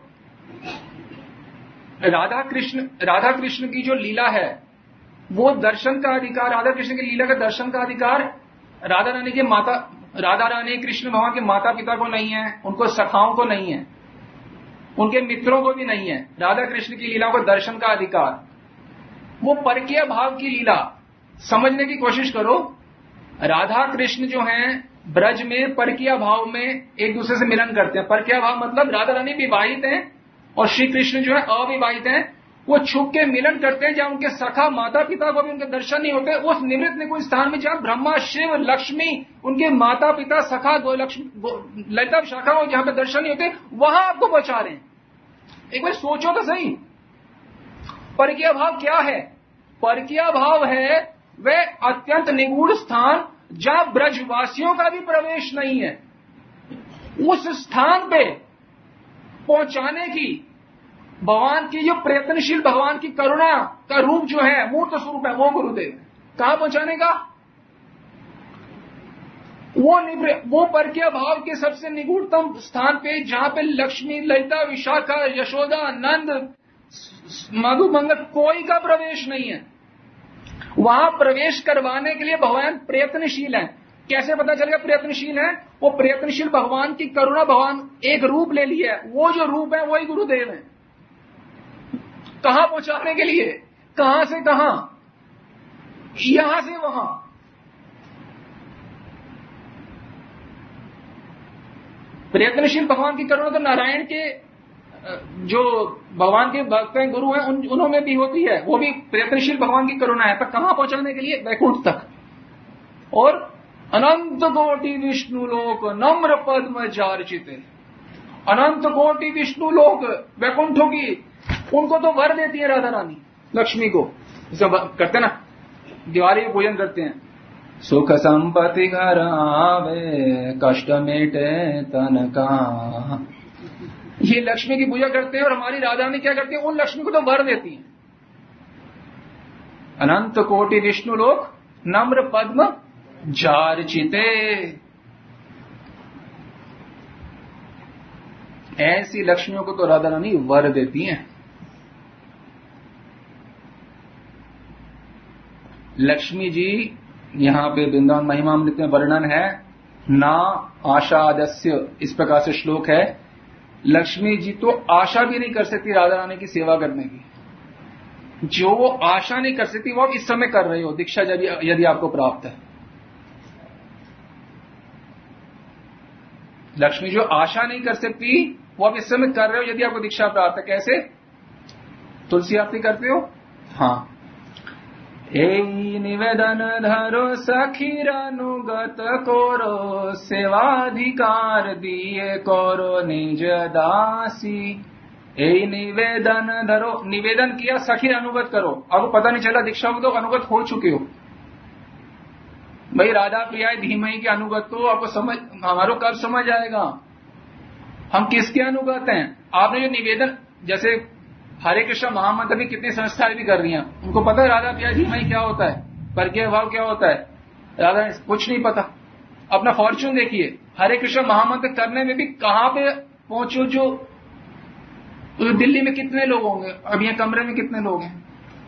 राधा कृष्ण राधा कृष्ण की जो लीला है, वो दर्शन का अधिकार, राधा कृष्ण की लीला का दर्शन का अधिकार राधा रानी के माता राधा रानी कृष्ण भगवान के माता पिता को नहीं है, उनको सखाओं को नहीं है, उनके मित्रों को भी नहीं है। राधा कृष्ण की लीला को दर्शन का अधिकार, वो परकीय भाव की लीला। समझने की कोशिश करो, राधा कृष्ण जो हैं ब्रज में परकीय भाव में एक दूसरे से मिलन करते हैं। परकीय भाव मतलब राधा रानी विवाहित हैं और श्री कृष्ण जो है अविवाहित हैं। वो छुप के मिलन करते हैं जहां उनके सखा माता पिता को भी उनके दर्शन नहीं होते, उस निवृत्त निकुंज स्थान में जहां ब्रह्मा शिव लक्ष्मी उनके माता पिता सखा गो लक्ष्मी ललिता शाखा को जहां पे दर्शन नहीं होते, वहां आपको पहुंचा रहे हैं। एक बार सोचो तो सही, परकीय भाव क्या है? परकीय भाव है वह अत्यंत निगूढ़ स्थान जहां ब्रजवासियों का भी प्रवेश नहीं है। उस स्थान पे पहुंचाने की भगवान की जो प्रयत्नशील भगवान की करुणा का रूप जो है, मूर्त स्वरूप है, वो गुरुदेव। कहां पहुंचाने का? वो वो परकीय भाव के सबसे निगूढ़तम स्थान पे जहां पे लक्ष्मी ललिता विशाखा यशोदा नंद मधु मंगल कोई का प्रवेश नहीं है। वहां प्रवेश करवाने के लिए भगवान प्रयत्नशील है। कैसे पता चलेगा प्रयत्नशील है? वो प्रयत्नशील भगवान की करुणा, भगवान एक रूप ले लिया है, वो जो रूप है वही गुरुदेव है। कहां पहुंचाने के लिए? कहां से कहां? यहां से वहां। प्रयत्नशील भगवान की करुणा तो नारायण के जो भगवान के भक्त हैं, गुरु हैं, उन उन्होंने भी होती है, वो भी प्रयत्नशील भगवान की करुणा है। पर कहां पहुंचाने के लिए? वैकुंठ तक। और अनंत कोटि विष्णु लोक नम्र पद्म जार्चिते, अनंत कोटि विष्णु लोक वैकुंठों की, उनको तो वर देती है राधा रानी लक्ष्मी को। जब करते ना दिवाली में पूजन करते हैं, सुख संपत्ति घर आवे कष्ट मिटे तन का, ये लक्ष्मी की पूजा करते हैं। और हमारी राधा रानी क्या करती है? उन लक्ष्मी को तो वर देती है। अनंत कोटि विष्णु लोक नम्र पद्म जार्चिते, ऐसी लक्ष्मियों को तो राधा रानी वर देती हैं। लक्ष्मी जी यहां पे वृंदावन महिमामृत में वर्णन है, ना आशादस्य, इस प्रकार से श्लोक है। लक्ष्मी जी तो आशा भी नहीं कर सकती राधा रानी की सेवा करने की। जो वो आशा नहीं कर सकती वो आप इस समय कर रहे हो, दीक्षा यदि आपको प्राप्त है। लक्ष्मी जो आशा नहीं कर सकती वो आप इस समय कर रहे हो यदि आपको दीक्षा प्राप्त है। कैसे? तुलसी आरती करते हो? हाँ। ए निवेदन धरो सखीर अनुगत करो, सेवाधिकार दिए करो निज दासी। ए निवेदन धरो, निवेदन किया, सखीर अनुगत करो। आपको पता नहीं चला दीक्षा को तो अनुगत हो चुके हो। भाई राधा प्रिया धीमही के अनुगत तो आपको समझ, हमारो कब समझ आएगा हम किसके अनुगत हैं। आपने जो निवेदन, जैसे हरे कृष्ण महामंत्र भी कितनी संस्थाएं भी कर रही हैं, उनको पता है राधा प्रिया धीमही क्या होता है, परकीय भाव क्या होता है। राधा कुछ नहीं पता। अपना फॉर्च्यून देखिए, हरे कृष्ण महामंत्र करने में भी कहां पे पहुंचो। जो दिल्ली में कितने लोग होंगे, अब यहाँ कमरे में कितने लोग हैं,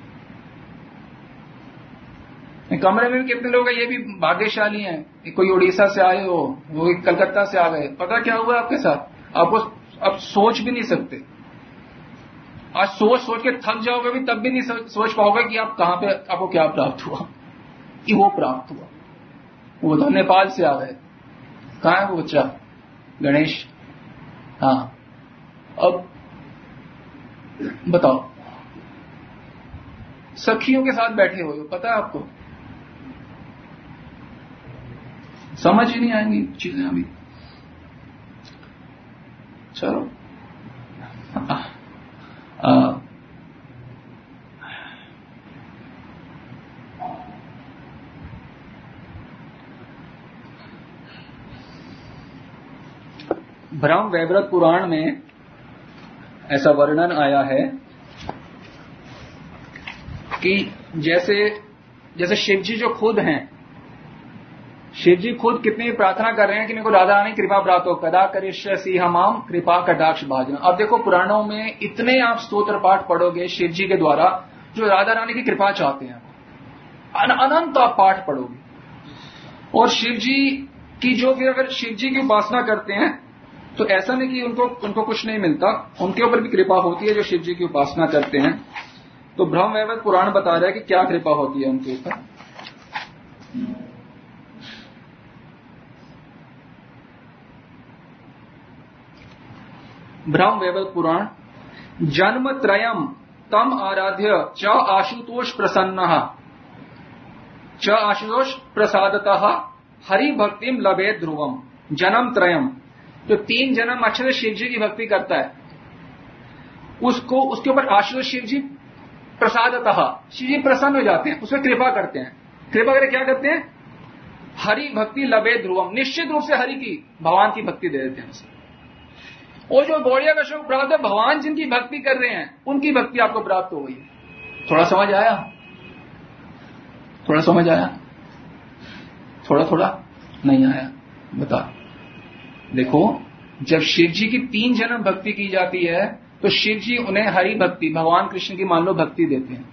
कमरे में भी कितने लोग हैं, ये भी भाग्यशाली हैं। कोई उड़ीसा से आए हो, वो कलकत्ता से आ गए, पता क्या हुआ आपके साथ, आपको अब सोच भी नहीं सकते। आज सोच सोच के थक जाओगे भी तब भी नहीं सोच पाओगे कि आप कहां पे, आपको क्या प्राप्त हुआ, कि वो प्राप्त हुआ। वो तो नेपाल से आ गए। कहां है वो बच्चा? गणेश। हाँ, अब बताओ, सखियों के साथ बैठे हो, पता है आपको, समझ ही नहीं आएंगी चीजें अभी। चलो आ, आ, ब्रह्म वैवर्त पुराण में ऐसा वर्णन आया है कि जैसे जैसे शिव जी जो खुद हैं, शिव जी खुद कितनी प्रार्थना कर रहे हैं कि मेरे को राधा रानी कृपा प्राप्त हो, कदा करिष्यसि हमाम कृपा कटाक्ष भाजन। अब देखो पुराणों में इतने आप स्तोत्र पाठ पढ़ोगे शिव जी के द्वारा जो राधा रानी की कृपा चाहते हैं, अनंत आप पाठ पढ़ोगे। और शिव जी की जो फिर अगर शिव जी की उपासना करते हैं तो ऐसा नहीं कि उनको उनको कुछ नहीं मिलता, उनके ऊपर भी कृपा होती है जो शिव जी की उपासना करते हैं। तो ब्रह्म वैवर्त पुराण बता रहा है कि क्या कृपा होती है उनके ऊपर। ब्रह्म वैवर्त पुराण, जन्म त्रयम तम आराध्य च आशुतोष प्रसन्न च आशुतोष प्रसादतः हरि भक्तिम लभे ध्रुवम। जन्म त्रयम, जो तीन जन्म अच्छे से शिव जी की भक्ति करता है उसको, उसके ऊपर आशुतोष शिव जी प्रसादतः, शिव जी प्रसन्न हो जाते हैं, उसमें कृपा करते हैं। कृपा करके क्या करते हैं? हरि भक्ति लभे ध्रुवम, निश्चित रूप से हरि की, भगवान की भक्ति दे देते हैं उसे। और जो गौड़िया का शोक प्राप्त है, भगवान जिनकी भक्ति कर रहे हैं उनकी भक्ति आपको प्राप्त हो गई। थोड़ा समझ आया? थोड़ा समझ आया? थोड़ा थोड़ा नहीं आया? बता। देखो, जब शिव जी की तीन जन्म भक्ति की जाती है तो शिव जी उन्हें हरि भक्ति, भगवान कृष्ण की मान लो भक्ति देते हैं,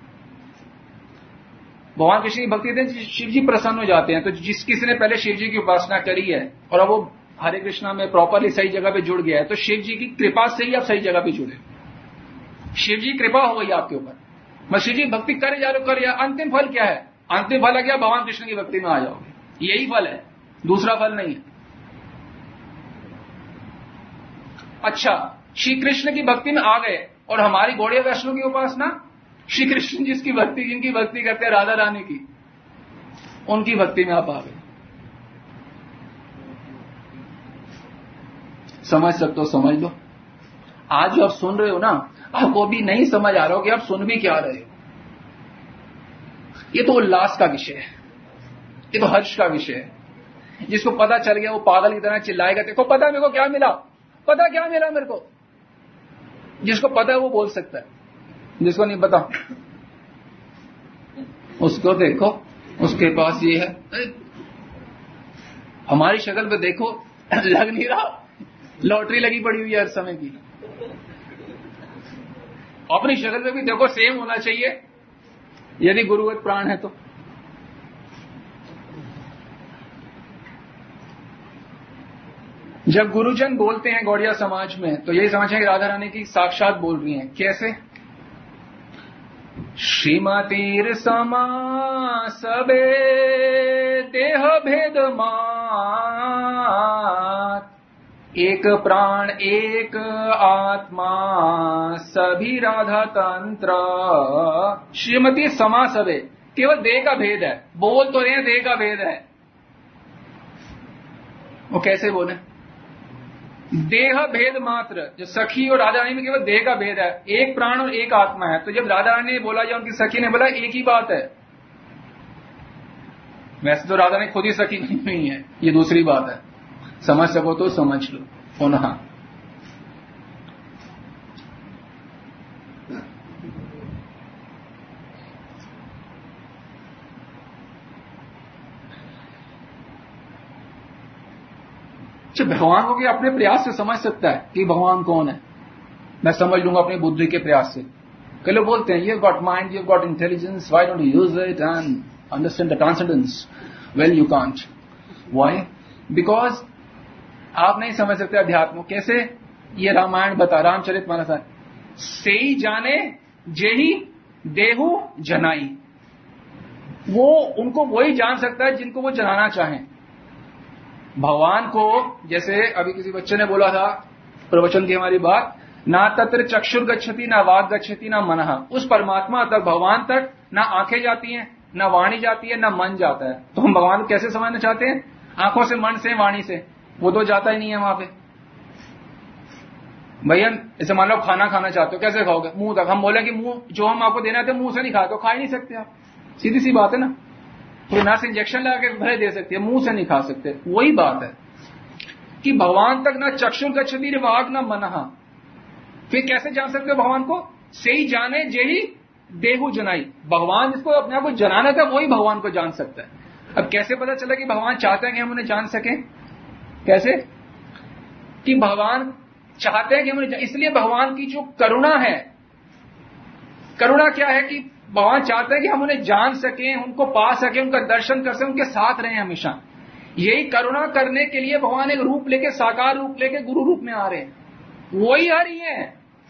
भगवान कृष्ण की भक्ति देते हैं, शिव जी प्रसन्न हो जाते हैं। तो जिस किसी ने पहले शिव जी की उपासना करी है और अब वो हरे कृष्णा में प्रॉपरली सही जगह पे जुड़ गया है तो शिव जी की कृपा से ही आप सही जगह पे जुड़े। शिव जी कृपा हो गई आपके ऊपर, मैं शिव जी भक्ति करे जा रहे हो, कर या अंतिम फल क्या है? अंतिम फल है क्या? भगवान कृष्ण की भक्ति में आ जाओगे, यही फल है, दूसरा फल नहीं है। अच्छा, श्री कृष्ण की भक्ति में आ गए और हमारी गौड़िया वैष्णव की उपासना, श्री कृष्ण जिसकी भक्ति, जिनकी भक्ति करते हैं राधा रानी की, उनकी भक्ति में आप आ गए। समझ सकते हो? समझ लो। आज जो आप सुन रहे हो ना, आपको भी नहीं समझ आ रहा हो कि आप सुन भी क्या रहे हो। ये तो उल्लास का विषय है, ये तो हर्ष का विषय है। जिसको पता चल गया वो पागल की तरह चिल्लाएगा, देखो पता मेरे को क्या मिला, पता क्या मिला मेरे को। जिसको पता है वो बोल सकता है, जिसको नहीं पता उसको देखो, उसके पास ये है। हमारी शक्ल पे देखो, लग नहीं रहा लॉटरी लगी पड़ी हुई है हर समय की। अपनी शक्ल पे भी देखो, सेम होना चाहिए यदि गुरुवत प्राण है तो। जब गुरुजन बोलते हैं गौड़िया समाज में तो यही समझ है कि राधा रानी की साक्षात बोल रही हैं। कैसे? श्रीमतीर समा सबे देह भेद मात, एक प्राण एक आत्मा सभी राधा तंत्र। श्रीमती समा सबे, केवल देह का भेद है, बोल तो रहे हैं देह का भेद है। वो कैसे बोले? देह भेद मात्र, जो सखी और राधा रानी में केवल देह का भेद है, एक प्राण और एक आत्मा है। तो जब राधा रानी ने बोला या उनकी सखी ने बोला, एक ही बात है। वैसे तो राधा रानी खुद ही सखी नहीं है, ये दूसरी बात है। समझ सको तो समझ लो पुनः। जब भगवान को कि अपने प्रयास से समझ सकता है कि भगवान कौन है, मैं समझ लूंगा अपनी बुद्धि के प्रयास से। कई लोग बोलते हैं you got mind, you got intelligence, why don't you use it and understand the transcendence. Well you can't. Why? Because आप नहीं समझ सकते अध्यात्म। कैसे? ये रामायण बता, रामचरितमानस से ही जाने जेही देहु जनाई। वो उनको वही जान सकता है जिनको वो जनाना चाहें। भगवान को, जैसे अभी किसी बच्चे ने बोला था प्रवचन की हमारी बात, ना तत्र चक्षुर गच्छति ना वाग गच्छति ना मनः। उस परमात्मा तक, भगवान तक ना आंखें जाती हैं, ना वाणी जाती है, ना मन जाता है। तो हम भगवान को कैसे समझना चाहते हैं? आंखों से, मन से, वाणी से, वो तो जाता ही नहीं है वहां पे। भैया जैसे मान लो खाना खाना चाहते हो, कैसे खाओगे? मुंह तक। हम बोले कि मुंह जो हम आपको देना है मुंह से नहीं खाते हो, खा ही नहीं सकते आप, सीधी सी बात है ना। तो ना से इंजेक्शन लगा के भले दे सकते हैं, मुंह से नहीं खा सकते। वही बात है कि भगवान तक ना चक्षुर गच्छति वाग ना मनः। फिर कैसे जान सकते हो भगवान को? से ही जाने जे ही देहु जनाई। भगवान जिसको अपने आप को जनाना था वही भगवान को जान सकता है। अब कैसे पता चला कि भगवान चाहते हैं कि हम उन्हें जान सकें? कैसे? कि भगवान चाहते हैं कि हम उन्हें, इसलिए भगवान की जो करुणा है, करुणा क्या है कि भगवान चाहते हैं कि हम उन्हें जान सकें, उनको पा सकें, उनका दर्शन कर सकें, उनके साथ रहें हमेशा। यही करुणा करने के लिए भगवान एक रूप लेके, साकार रूप लेके गुरु रूप में आ रहे हैं। वही आ रही है।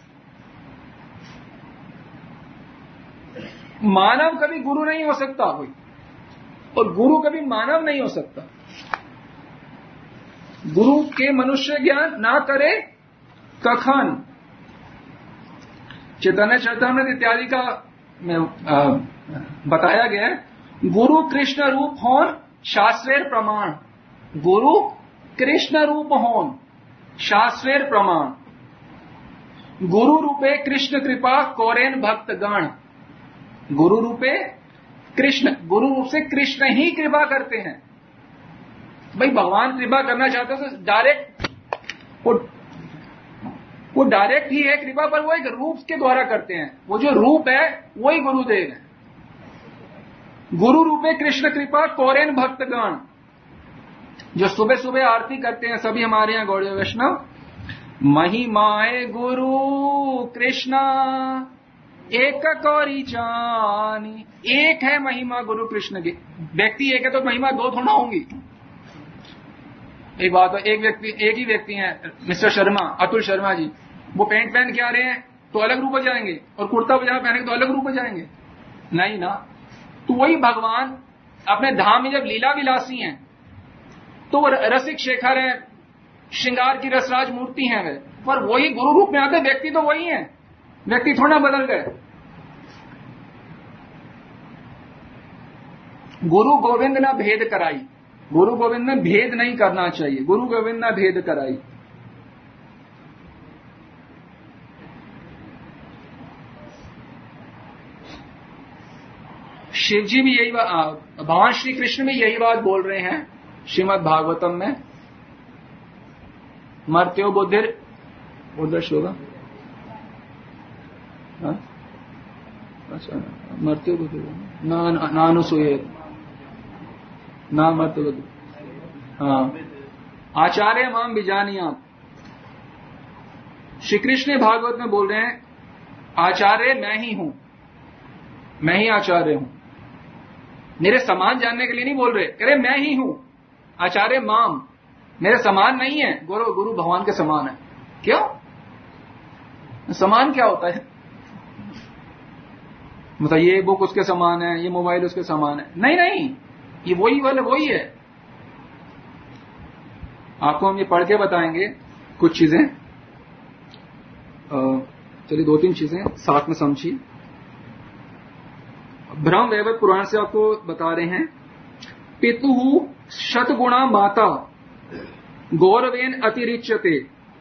मानव कभी गुरु नहीं हो सकता कोई, और गुरु कभी मानव नहीं हो सकता। गुरु के मनुष्य ज्ञान ना करे कखन। चैतन्य चरितामृत इत्यादि का में आ, बताया गया है, गुरु कृष्ण रूप होन शास्त्रेर प्रमाण। गुरु कृष्ण रूप होन शास्त्रेर प्रमाण। गुरु रूपे कृष्ण कृपा कौरेन भक्त गण। गुरु रूपे कृष्ण, गुरु रूप से कृष्ण ही कृपा करते हैं। भाई भगवान कृपा करना चाहते हो तो डायरेक्ट वो वो डायरेक्ट ही है कृपा, पर वो एक रूप के द्वारा करते हैं। वो जो रूप है वही गुरुदेव है। गुरु रूपे कृष्ण कृपा कौरेन भक्तगण। जो सुबह सुबह आरती करते हैं सभी हमारे यहाँ गौड़ीय वैष्णव, महिमाए गुरु कृष्णा एक कौरी जानी। एक है महिमा गुरु कृष्ण की। व्यक्ति एक है तो महिमा दो थोड़ा होंगी। एक बात है, एक व्यक्ति, एक ही व्यक्ति है मिस्टर शर्मा, अतुल शर्मा जी, वो पैंट पहन के आ रहे हैं तो अलग रूप हो जाएंगे, और कुर्ता पजामा पहनेंगे तो अलग रूप हो जाएंगे? नहीं ना। तो वही भगवान अपने धाम में जब लीला विलासी हैं तो वो रसिक शेखर है, श्रृंगार की रसराज मूर्ति है वे, पर वही गुरु रूप में आते। व्यक्ति तो वही है, व्यक्ति थोड़ा बदल गए। गुरु गोविंद ना भेद कराई। गुरु गोविंद में भेद नहीं करना चाहिए। गुरु गोविंद ना भेद कराई। शिव जी भी यही बात, भगवान श्री कृष्ण भी यही बात बोल रहे हैं श्रीमद् भागवतम में। मर्त्यो बुद्धिर उधर होगा, अच्छा, मर्त्यो बुद्धिर नानुसूये ना मर्त्यो बुद्धि। हाँ, आचार्य माम बिजानिया। श्री कृष्ण भागवत में बोल रहे हैं आचार्य मैं ही हूं, मैं ही आचार्य हूं। मेरे समान जानने के लिए नहीं बोल रहे, कह रहे मैं ही हूं आचार्य माम। मेरे समान नहीं है। गुरु गुरु भगवान के समान है। क्यों? समान क्या होता है? मतलब ये बुक उसके समान है, ये मोबाइल उसके समान है? नहीं नहीं, ये वही वाले वही है। आपको हम ये पढ़ के बताएंगे कुछ चीजें। चलिए दो तीन चीजें साथ में समझिए। ब्रह्म वैवर्त पुराण से आपको बता रहे हैं, पितु शतगुणा माता गौरवेन अतिरिच्यते।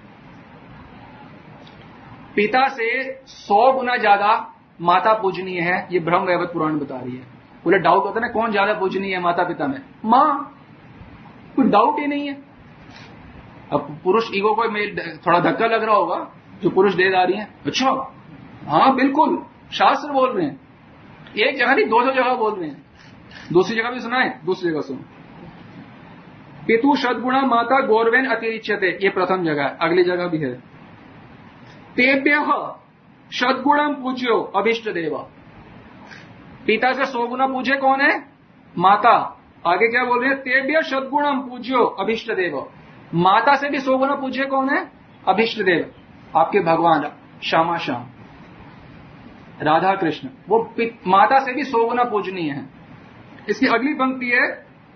पिता से सौ गुना ज्यादा माता पूजनीय है, ये ब्रह्म वैवर्त पुराण बता रही है। बोले डाउट होता है ना कौन ज्यादा पूजनीय है माता पिता में? मां। कोई डाउट ही नहीं है। अब पुरुष ईगो को थोड़ा धक्का लग रहा होगा जो पुरुष दे आ रही है। अच्छा हाँ बिल्कुल, शास्त्र बोल रहे हैं। एक जगह नहीं, दो दो जगह बोल रहे हैं। दूसरी जगह भी सुनाए, दूसरी जगह सुनो। पितु सद्गुणा माता गौरवेन अतिरिच्यते, ये प्रथम जगह है। अगली जगह भी है, तेभ्यः सद्गुणम पूज्यो अभिष्ट देव। पिता से सौ गुना पूजे कौन है? माता। आगे क्या बोल रहे हैं? तेभ्य सद्गुणम पूज्यो अभिष्ट देव। माता से भी सौ गुना पूजे कौन है? अभिष्ट देव, आपके भगवान श्यामा श्याम राधा कृष्ण। वो माता से भी सौ गुना पूजनीय है। इसकी अगली पंक्ति है,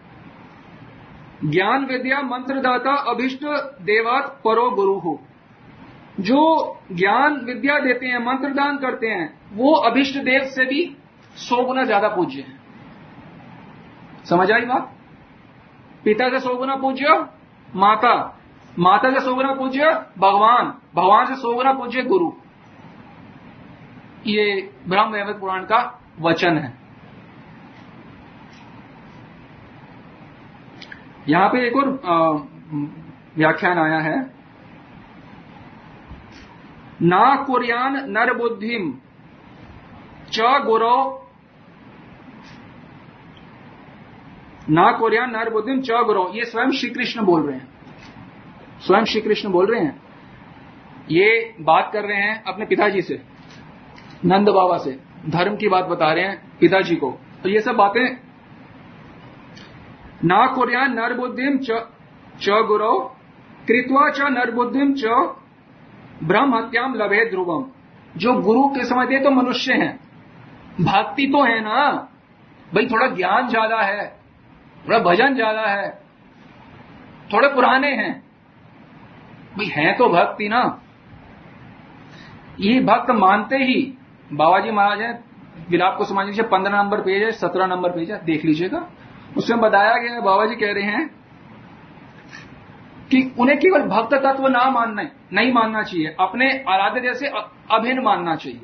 ज्ञान विद्या मंत्रदाता अभिष्ट देवात परो गुरु हो। जो ज्ञान विद्या देते हैं, मंत्र दान करते हैं, वो अभिष्ट देव से भी सौ गुना ज्यादा पूज्य है। समझ आई बात? पिता से सौ गुना पूज्य माता, माता से सौ गुना पूज्य भगवान, भगवान से सौ गुना पूज्य गुरु। ये ब्रह्म वैवर्त पुराण का वचन है। यहां पे एक और व्याख्यान आया है, ना कुर्यान नर बुद्धिम च गुरो, ना कुर्यान नर बुद्धिम च गुरो। ये स्वयं श्री कृष्ण बोल रहे हैं, स्वयं श्री कृष्ण बोल रहे हैं। ये बात कर रहे हैं अपने पिताजी से, नंद बाबा से, धर्म की बात बता रहे हैं पिताजी को। तो ये सब बातें, ना कुर्यान नर बुद्धिम च च गुरो कृत्वा च नर बुद्धिम च ब्रह्म हत्याम लभे ध्रुवम। जो गुरु के समझते तो मनुष्य हैं, भक्ति तो है ना भाई, थोड़ा ज्ञान ज्यादा है, थोड़ा भजन ज्यादा है, थोड़े पुराने हैं भाई, हैं तो भक्ति ना। ये भक्त मानते ही बाबा जी महाराज है, विलाप को समझ लीजिए, पंद्रह नंबर पेज है, सत्रह नंबर पेज है, देख लीजिएगा। उसमें बताया गया है, बाबा जी कह रहे हैं कि उन्हें केवल भक्त तत्व ना मानना नहीं मानना चाहिए, अपने आराध्य जैसे अभिन्न मानना चाहिए।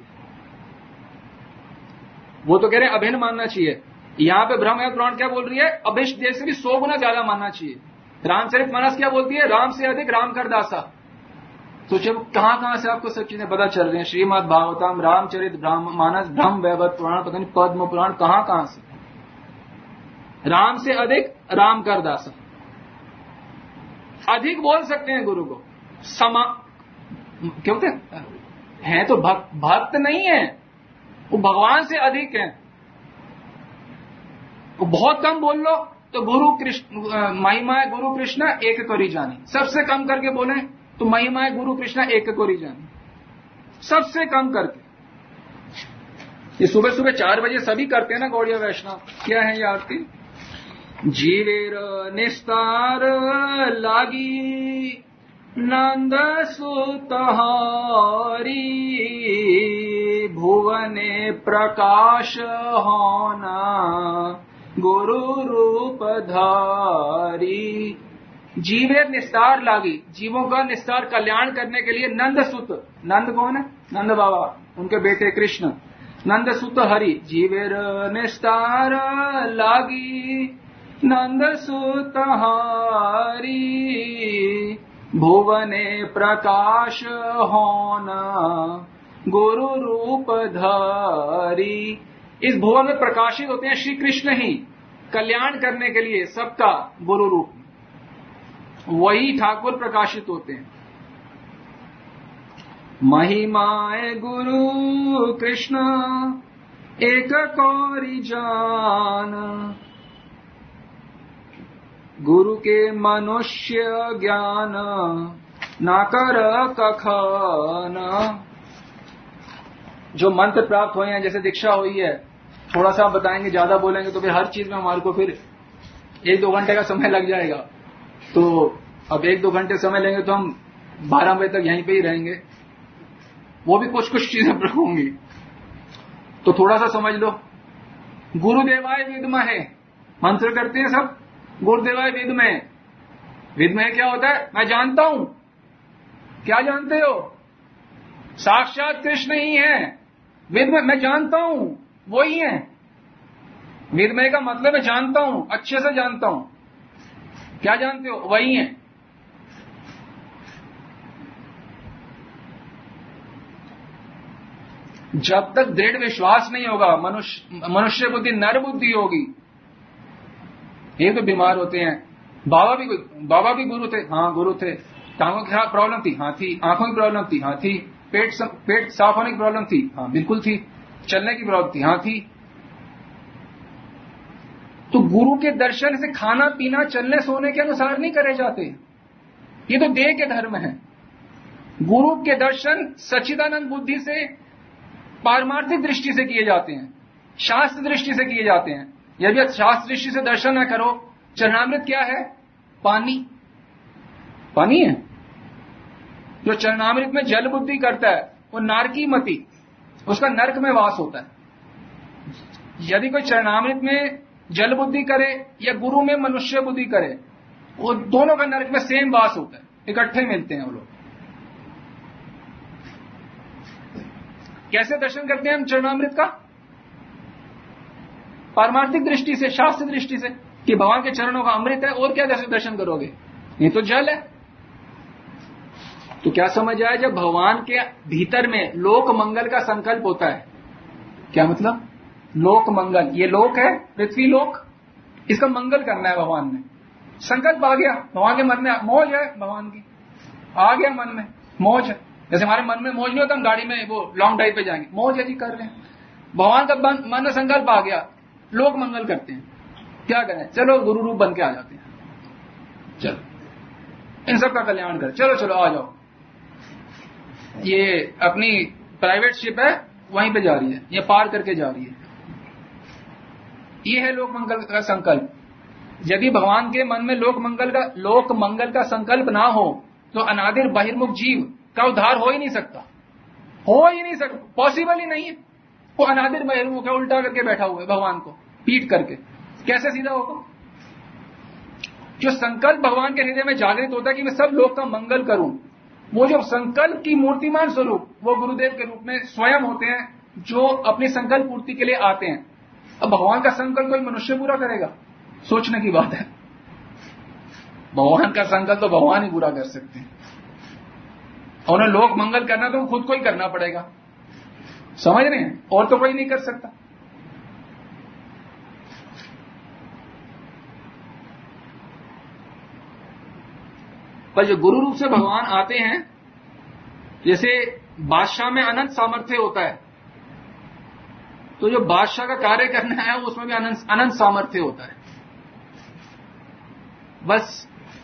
वो तो कह रहे हैं अभिन्न मानना चाहिए। यहां पे ब्रह्म पुराण क्या बोल रही है, अभिष्ट देश से भी सौ गुना ज्यादा मानना चाहिए। रामचरित मानस क्या बोलती है, राम से अधिक राम कर दासा। तो जब कहां कहां से आपको सब चीजें पता चल रही हैं, श्रीमद् भागवतम, रामचरित मानस, ब्रह्म वैवर्त पुराण, पता नहीं पद्म पुराण, कहां कहां से राम से अधिक राम कर दासा। अधिक बोल सकते हैं गुरु को, समा क्यों थे हैं तो भक्त, भक्त नहीं है वो, भगवान से अधिक है। वो बहुत कम बोल लो तो गुरु कृष्ण महिमा है, गुरु कृष्ण एक करी जानी। सबसे कम करके बोले तो महिमा है, गुरु कृष्ण एक करी जानी, सबसे कम करके। ये सुबह सुबह चार बजे सभी करते हैं ना गौड़िया वैष्णव। क्या है ये आरती, जीवेर निस्तार लागी नंद सुतहारी भुवने प्रकाश होना गुरु रूप धारी। जीवेर निस्तार लागी, जीवों का निस्तार कल्याण करने के लिए नंद सुत, नंद कौन है, नंद बाबा, उनके बेटे कृष्ण, नंद सुत हरि। जीवेर निस्तार लागी नंद सुत हरि भुवने प्रकाश होना गुरु रूप धारी। इस भुवन में प्रकाशित होते हैं श्री कृष्ण ही, कल्याण करने के लिए सबका गुरु रूप, वही ठाकुर प्रकाशित होते हैं। महिमाए गुरु कृष्ण एक कौरी जान गुरु के मनुष्य ज्ञान ना कर कखन। जो मंत्र प्राप्त हुए हैं, जैसे दीक्षा हुई है, थोड़ा सा बताएंगे, ज्यादा बोलेंगे तो फिर हर चीज में हमारे को फिर एक दो घंटे का समय लग जाएगा। तो अब एक दो घंटे समय लेंगे तो हम बारह बजे तक यहीं पे ही रहेंगे, वो भी कुछ कुछ चीजें होंगी, तो थोड़ा सा समझ लो। गुरुदेवाय विद्महे मंत्र करते हैं सब, गुरुदेवाय विद्महे। विद्महे क्या होता है, मैं जानता हूं। क्या जानते हो, साक्षात कृष्ण ही है। विद्महे मैं जानता हूं, वो ही है। विद्महे का मतलब मैं जानता हूं, अच्छे से जानता हूं। क्या जानते हो, वही है। जब तक दृढ़ विश्वास नहीं होगा, मनुष्य मनुष्य बुद्धि नर बुद्धि होगी। ये तो बीमार होते हैं। बाबा भी बाबा भी गुरु थे, हाँ गुरु थे। टांगों की प्रॉब्लम थी, हाँ थी। आंखों की प्रॉब्लम थी, हाँ थी। पेट सम, पेट साफ होने की प्रॉब्लम थी, हाँ बिल्कुल थी। चलने की प्रॉब्लम थी, हाँ थी। तो गुरु के दर्शन से खाना पीना चलने सोने के अनुसार नहीं करे जाते, ये तो देह के धर्म है। गुरु के दर्शन सच्चिदानंद बुद्धि से, पारमार्थिक दृष्टि से किए जाते हैं, शास्त्र दृष्टि से किए जाते हैं। यदि शास्त्र दृष्टि से दर्शन न करो, चरणामृत क्या है, पानी, पानी है। जो चरणामृत में जल बुद्धि करता है वो नारकी मति, उसका नरक में वास होता है। यदि कोई चरणामृत में जल बुद्धि करे या गुरु में मनुष्य बुद्धि करे, वो दोनों का नरक में सेम वास होता है, इकट्ठे मिलते हैं वो लोग। कैसे दर्शन करते हैं हम चरणामृत का? पारमार्थिक दृष्टि से, शास्त्र दृष्टि से, कि भगवान के चरणों का अमृत है, और क्या दर्शन करोगे? ये तो जल है। तो क्या समझ आया? जब भगवान के भीतर में लोक मंगल का संकल्प होता है, क्या मतलब? लोक मंगल, ये लोक है पृथ्वी लोक, इसका मंगल करना है भगवान ने। संकल्प आ गया भगवान के मन में, मौज है भगवान की, आ गया मन में मौज है। जैसे हमारे मन में मौज नहीं होता, हम गाड़ी में वो लॉन्ग ड्राइव पे जाएंगे, मौज है जी, कर रहे हैं। भगवान का मन में संकल्प आ गया, लोक मंगल करते हैं, क्या करें? चलो गुरु रूप बन के आ जाते हैं, चलो इन सब का कल्याण करें, चलो चलो आ जाओ। ये अपनी प्राइवेट शिप है, वहीं पे जा रही है, ये पार करके जा रही है। ये है लोक मंगल का संकल्प। यदि भगवान के मन में लोक मंगल का लोक मंगल का संकल्प ना हो तो अनादिर बहिर्मुख जीव का उद्धार हो ही नहीं सकता, हो ही नहीं सकता, पॉसिबल ही नहीं है। वो अनादिर बहिर्मुख है, उल्टा करके बैठा हुआ है भगवान को पीट करके, कैसे सीधा होगा? जो संकल्प भगवान के हृदय में जागृत होता है कि मैं सब लोग का मंगल करूं, वो जो संकल्प की मूर्तिमान स्वरूप वो गुरुदेव के रूप में स्वयं होते हैं, जो अपनी संकल्प पूर्ति के लिए आते हैं। अब भगवान का संकल्प कोई मनुष्य पूरा करेगा? सोचने की बात है। भगवान का संकल्प तो भगवान ही पूरा कर सकते हैं, और उन्हें लोक मंगल करना तो खुद को ही करना पड़ेगा, समझ रहे हैं? और तो कोई नहीं कर सकता। पर जो गुरु रूप से भगवान आते हैं, जैसे बादशाह में अनंत सामर्थ्य होता है, तो जो बादशाह का कार्य करना है उसमें भी अनंत अनंत सामर्थ्य होता है। बस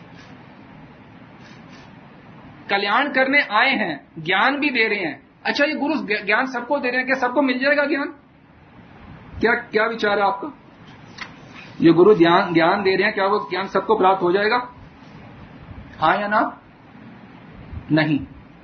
कल्याण करने आए हैं, ज्ञान भी दे रहे हैं। अच्छा, ये गुरु ज्ञान सबको दे रहे हैं, क्या सबको मिल जाएगा ज्ञान? क्या क्या विचार है आपका? ये गुरु ज्ञान ज्ञान दे रहे हैं, क्या वो ज्ञान सबको प्राप्त हो जाएगा? हाँ या ना? नहीं।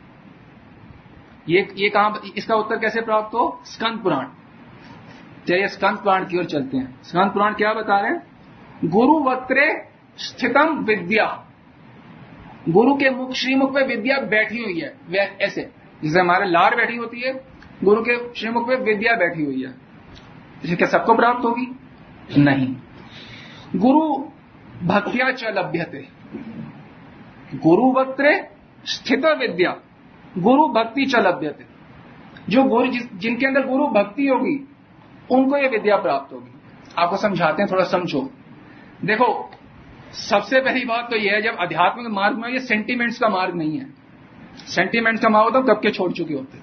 ये ये कहां, इसका उत्तर कैसे प्राप्त हो? स्कंद पुराण। चलिए स्कंद पुराण की ओर चलते हैं। स्कंद पुराण क्या बता रहे हैं? गुरु वक्त्रे स्थितम विद्या, गुरु के मुख श्रीमुख पे विद्या बैठी हुई है। वे ऐसे जैसे हमारे लार बैठी होती है, गुरु के श्रीमुख पे विद्या बैठी हुई है। इसे क्या सबको प्राप्त होगी? नहीं। गुरु भक्त्या च लभ्यते, गुरु वक्त्रे स्थित विद्या, गुरु भक्ति च लभ्यते। जो गुरु जिनके अंदर गुरु भक्ति होगी उनको ये विद्या प्राप्त होगी। आपको समझाते हैं, थोड़ा समझो। देखो, सबसे पहली बात तो यह है, जब आध्यात्मिक मार्ग में, ये सेंटिमेंट्स का मार्ग नहीं है। सेंटिमेंट्स का मार्ग तो कब के छोड़ चुके होते।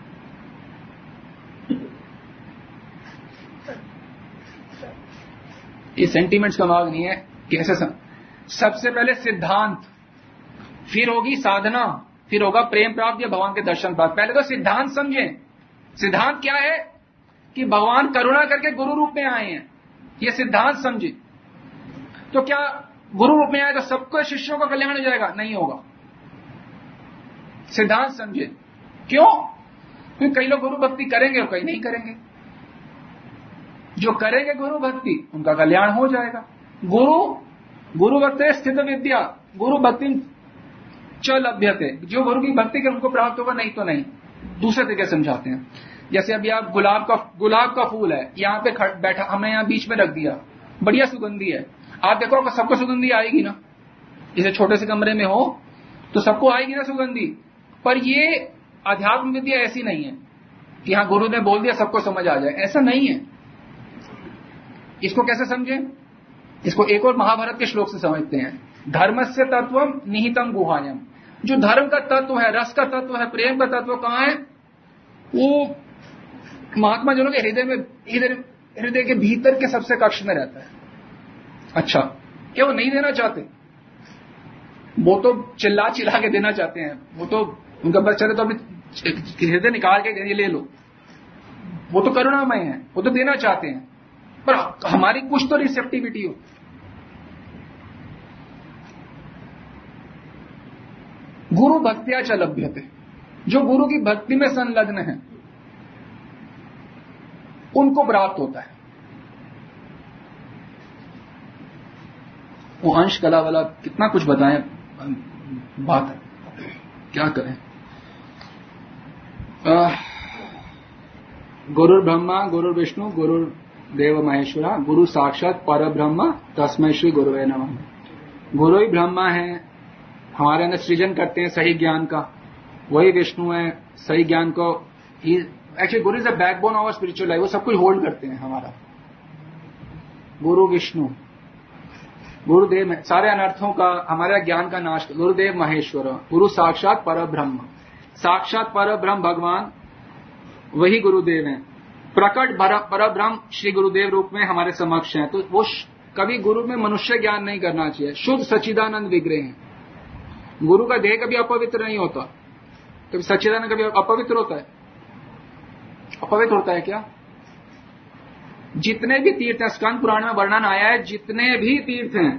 ये सेंटिमेंट्स का मार्ग नहीं है। कैसे सम... सबसे पहले सिद्धांत, फिर होगी साधना, फिर होगा प्रेम प्राप्त या भगवान के दर्शन प्राप्त। पहले तो सिद्धांत समझें। सिद्धांत क्या है? कि भगवान करुणा करके गुरु रूप में आए हैं, ये सिद्धांत समझे। तो क्या गुरु रूप में आए तो सबको शिष्यों का कल्याण हो जाएगा? नहीं होगा। सिद्धांत समझे। क्यों? क्योंकि कई लोग गुरु भक्ति करेंगे और कई नहीं करेंगे। जो करेंगे गुरु भक्ति उनका कल्याण हो जाएगा। गुरु गुरु भक्ति स्थित विद्या, गुरु भक्ति च लभ्यते, जो गुरु की भक्ति के उनको प्राप्त होगा, नहीं तो नहीं। दूसरे तरीके समझाते हैं। जैसे अभी आप गुलाब का गुलाब का फूल है, यहां पे बैठा, हमने यहां बीच में रख दिया, बढ़िया सुगंधी है। आप देखो सबको सुगंधी आएगी ना, जैसे छोटे से कमरे में हो तो सबको आएगी ना सुगंधी। पर ये आध्यात्म विद्या ऐसी नहीं है कि हाँ गुरु ने बोल दिया सबको समझ आ जाए, ऐसा नहीं है। इसको कैसे समझें? इसको एक और महाभारत के श्लोक से समझते हैं। धर्मस्य तत्वम निहितम गुहायम, जो धर्म का तत्व है, रस का तत्व है, प्रेम का तत्व कहां है? वो महात्मा जनों के हृदय में, हृदय के भीतर के सबसे कक्ष में रहता है। अच्छा, क्या वो नहीं देना चाहते? वो तो चिल्ला चिल्ला के देना चाहते हैं। वो तो उनका बस चले तो अपने हृदय निकाल के ये ले लो। वो तो करुणामय है, वो तो देना चाहते हैं, पर हमारी कुछ तो रिसेप्टिविटी हो। गुरु भक्त्या च लभ्यते, जो गुरु की भक्ति में संलग्न है उनको प्राप्त होता है। वो अंश कला वाला कितना कुछ बताएं, बात है, क्या करें। गुरु ब्रह्मा गुरु विष्णु गुरु देव महेश्वरा गुरु साक्षात पर ब्रह्म तस्मै श्री गुरुवे नमः। गुरु ही ब्रह्मा है, हमारे अंदर सृजन करते हैं सही ज्ञान का, वही विष्णु है, सही ज्ञान को actually guru is the backbone of spiritual life, वो सब कुछ होल्ड करते हैं हमारा। गुरु विष्णु गुरुदेव सारे अनर्थों का, हमारे ज्ञान का नाश। गुरुदेव महेश्वर गुरु साक्षात पर ब्रह्म, साक्षात पर ब्रह्म भगवान वही गुरुदेव हैं। प्रकट पर ब्रह्म श्री गुरुदेव रूप में हमारे समक्ष हैं। तो वो कभी गुरु में मनुष्य ज्ञान नहीं करना चाहिए, शुद्ध सच्चिदानंद विग्रह हैं। गुरु का देह कभी अपवित्र नहीं होता, कभी सच्चिदानंद कभी अपवित्र होता है? अपवित्र होता है क्या? जितने भी तीर्थ हैं, स्कंद पुराण में वर्णन आया है, जितने भी तीर्थ हैं,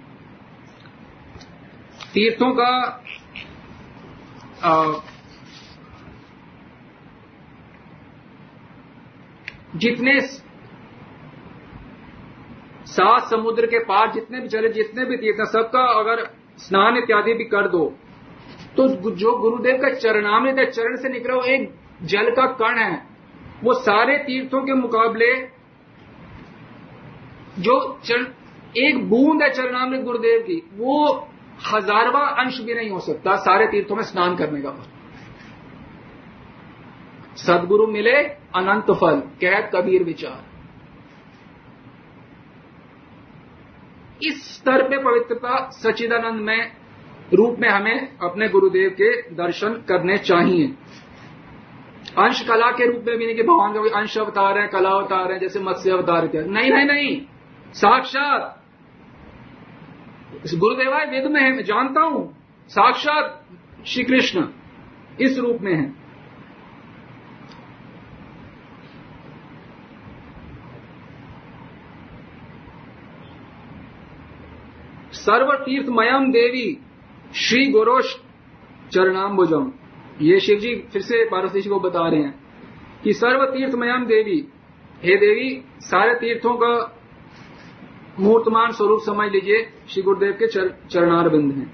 तीर्थों का आ, जितने सात समुद्र के पार जितने भी चले, जितने भी तीर्थ हैं, सबका अगर स्नान इत्यादि भी कर दो तो जो गुरुदेव का चरणामृत है, चरण से निकला हुआ एक जल का कण है, वो सारे तीर्थों के मुकाबले जो चरण, एक बूंद है चरणामृत गुरुदेव की, वो हजारवां अंश भी नहीं हो सकता सारे तीर्थों में स्नान करने का। सदगुरु मिले अनंत फल, कहत कबीर विचार। इस स्तर पे पवित्रता सच्चिदानंद में रूप में हमें अपने गुरुदेव के दर्शन करने चाहिए। अंश कला के रूप में भी नहीं कि भगवान का कोई अंश अवतार है, कला अवतार है, जैसे मत्स्य अवतार इत्यादि। नहीं नहीं नहीं, साक्षात गुरुदेवाय वेद में है, मैं जानता हूं, साक्षात श्री कृष्ण इस रूप में है। सर्व तीर्थमयम देवी श्री गुरोश चरणाम्बुजम। ये शिव जी फिर से पार्वती जी को बता रहे हैं कि सर्व तीर्थमयम देवी, हे देवी सारे तीर्थों का मूर्तमान स्वरूप समझ लीजिए, श्री गुरुदेव के चर, चरणारविंद हैं।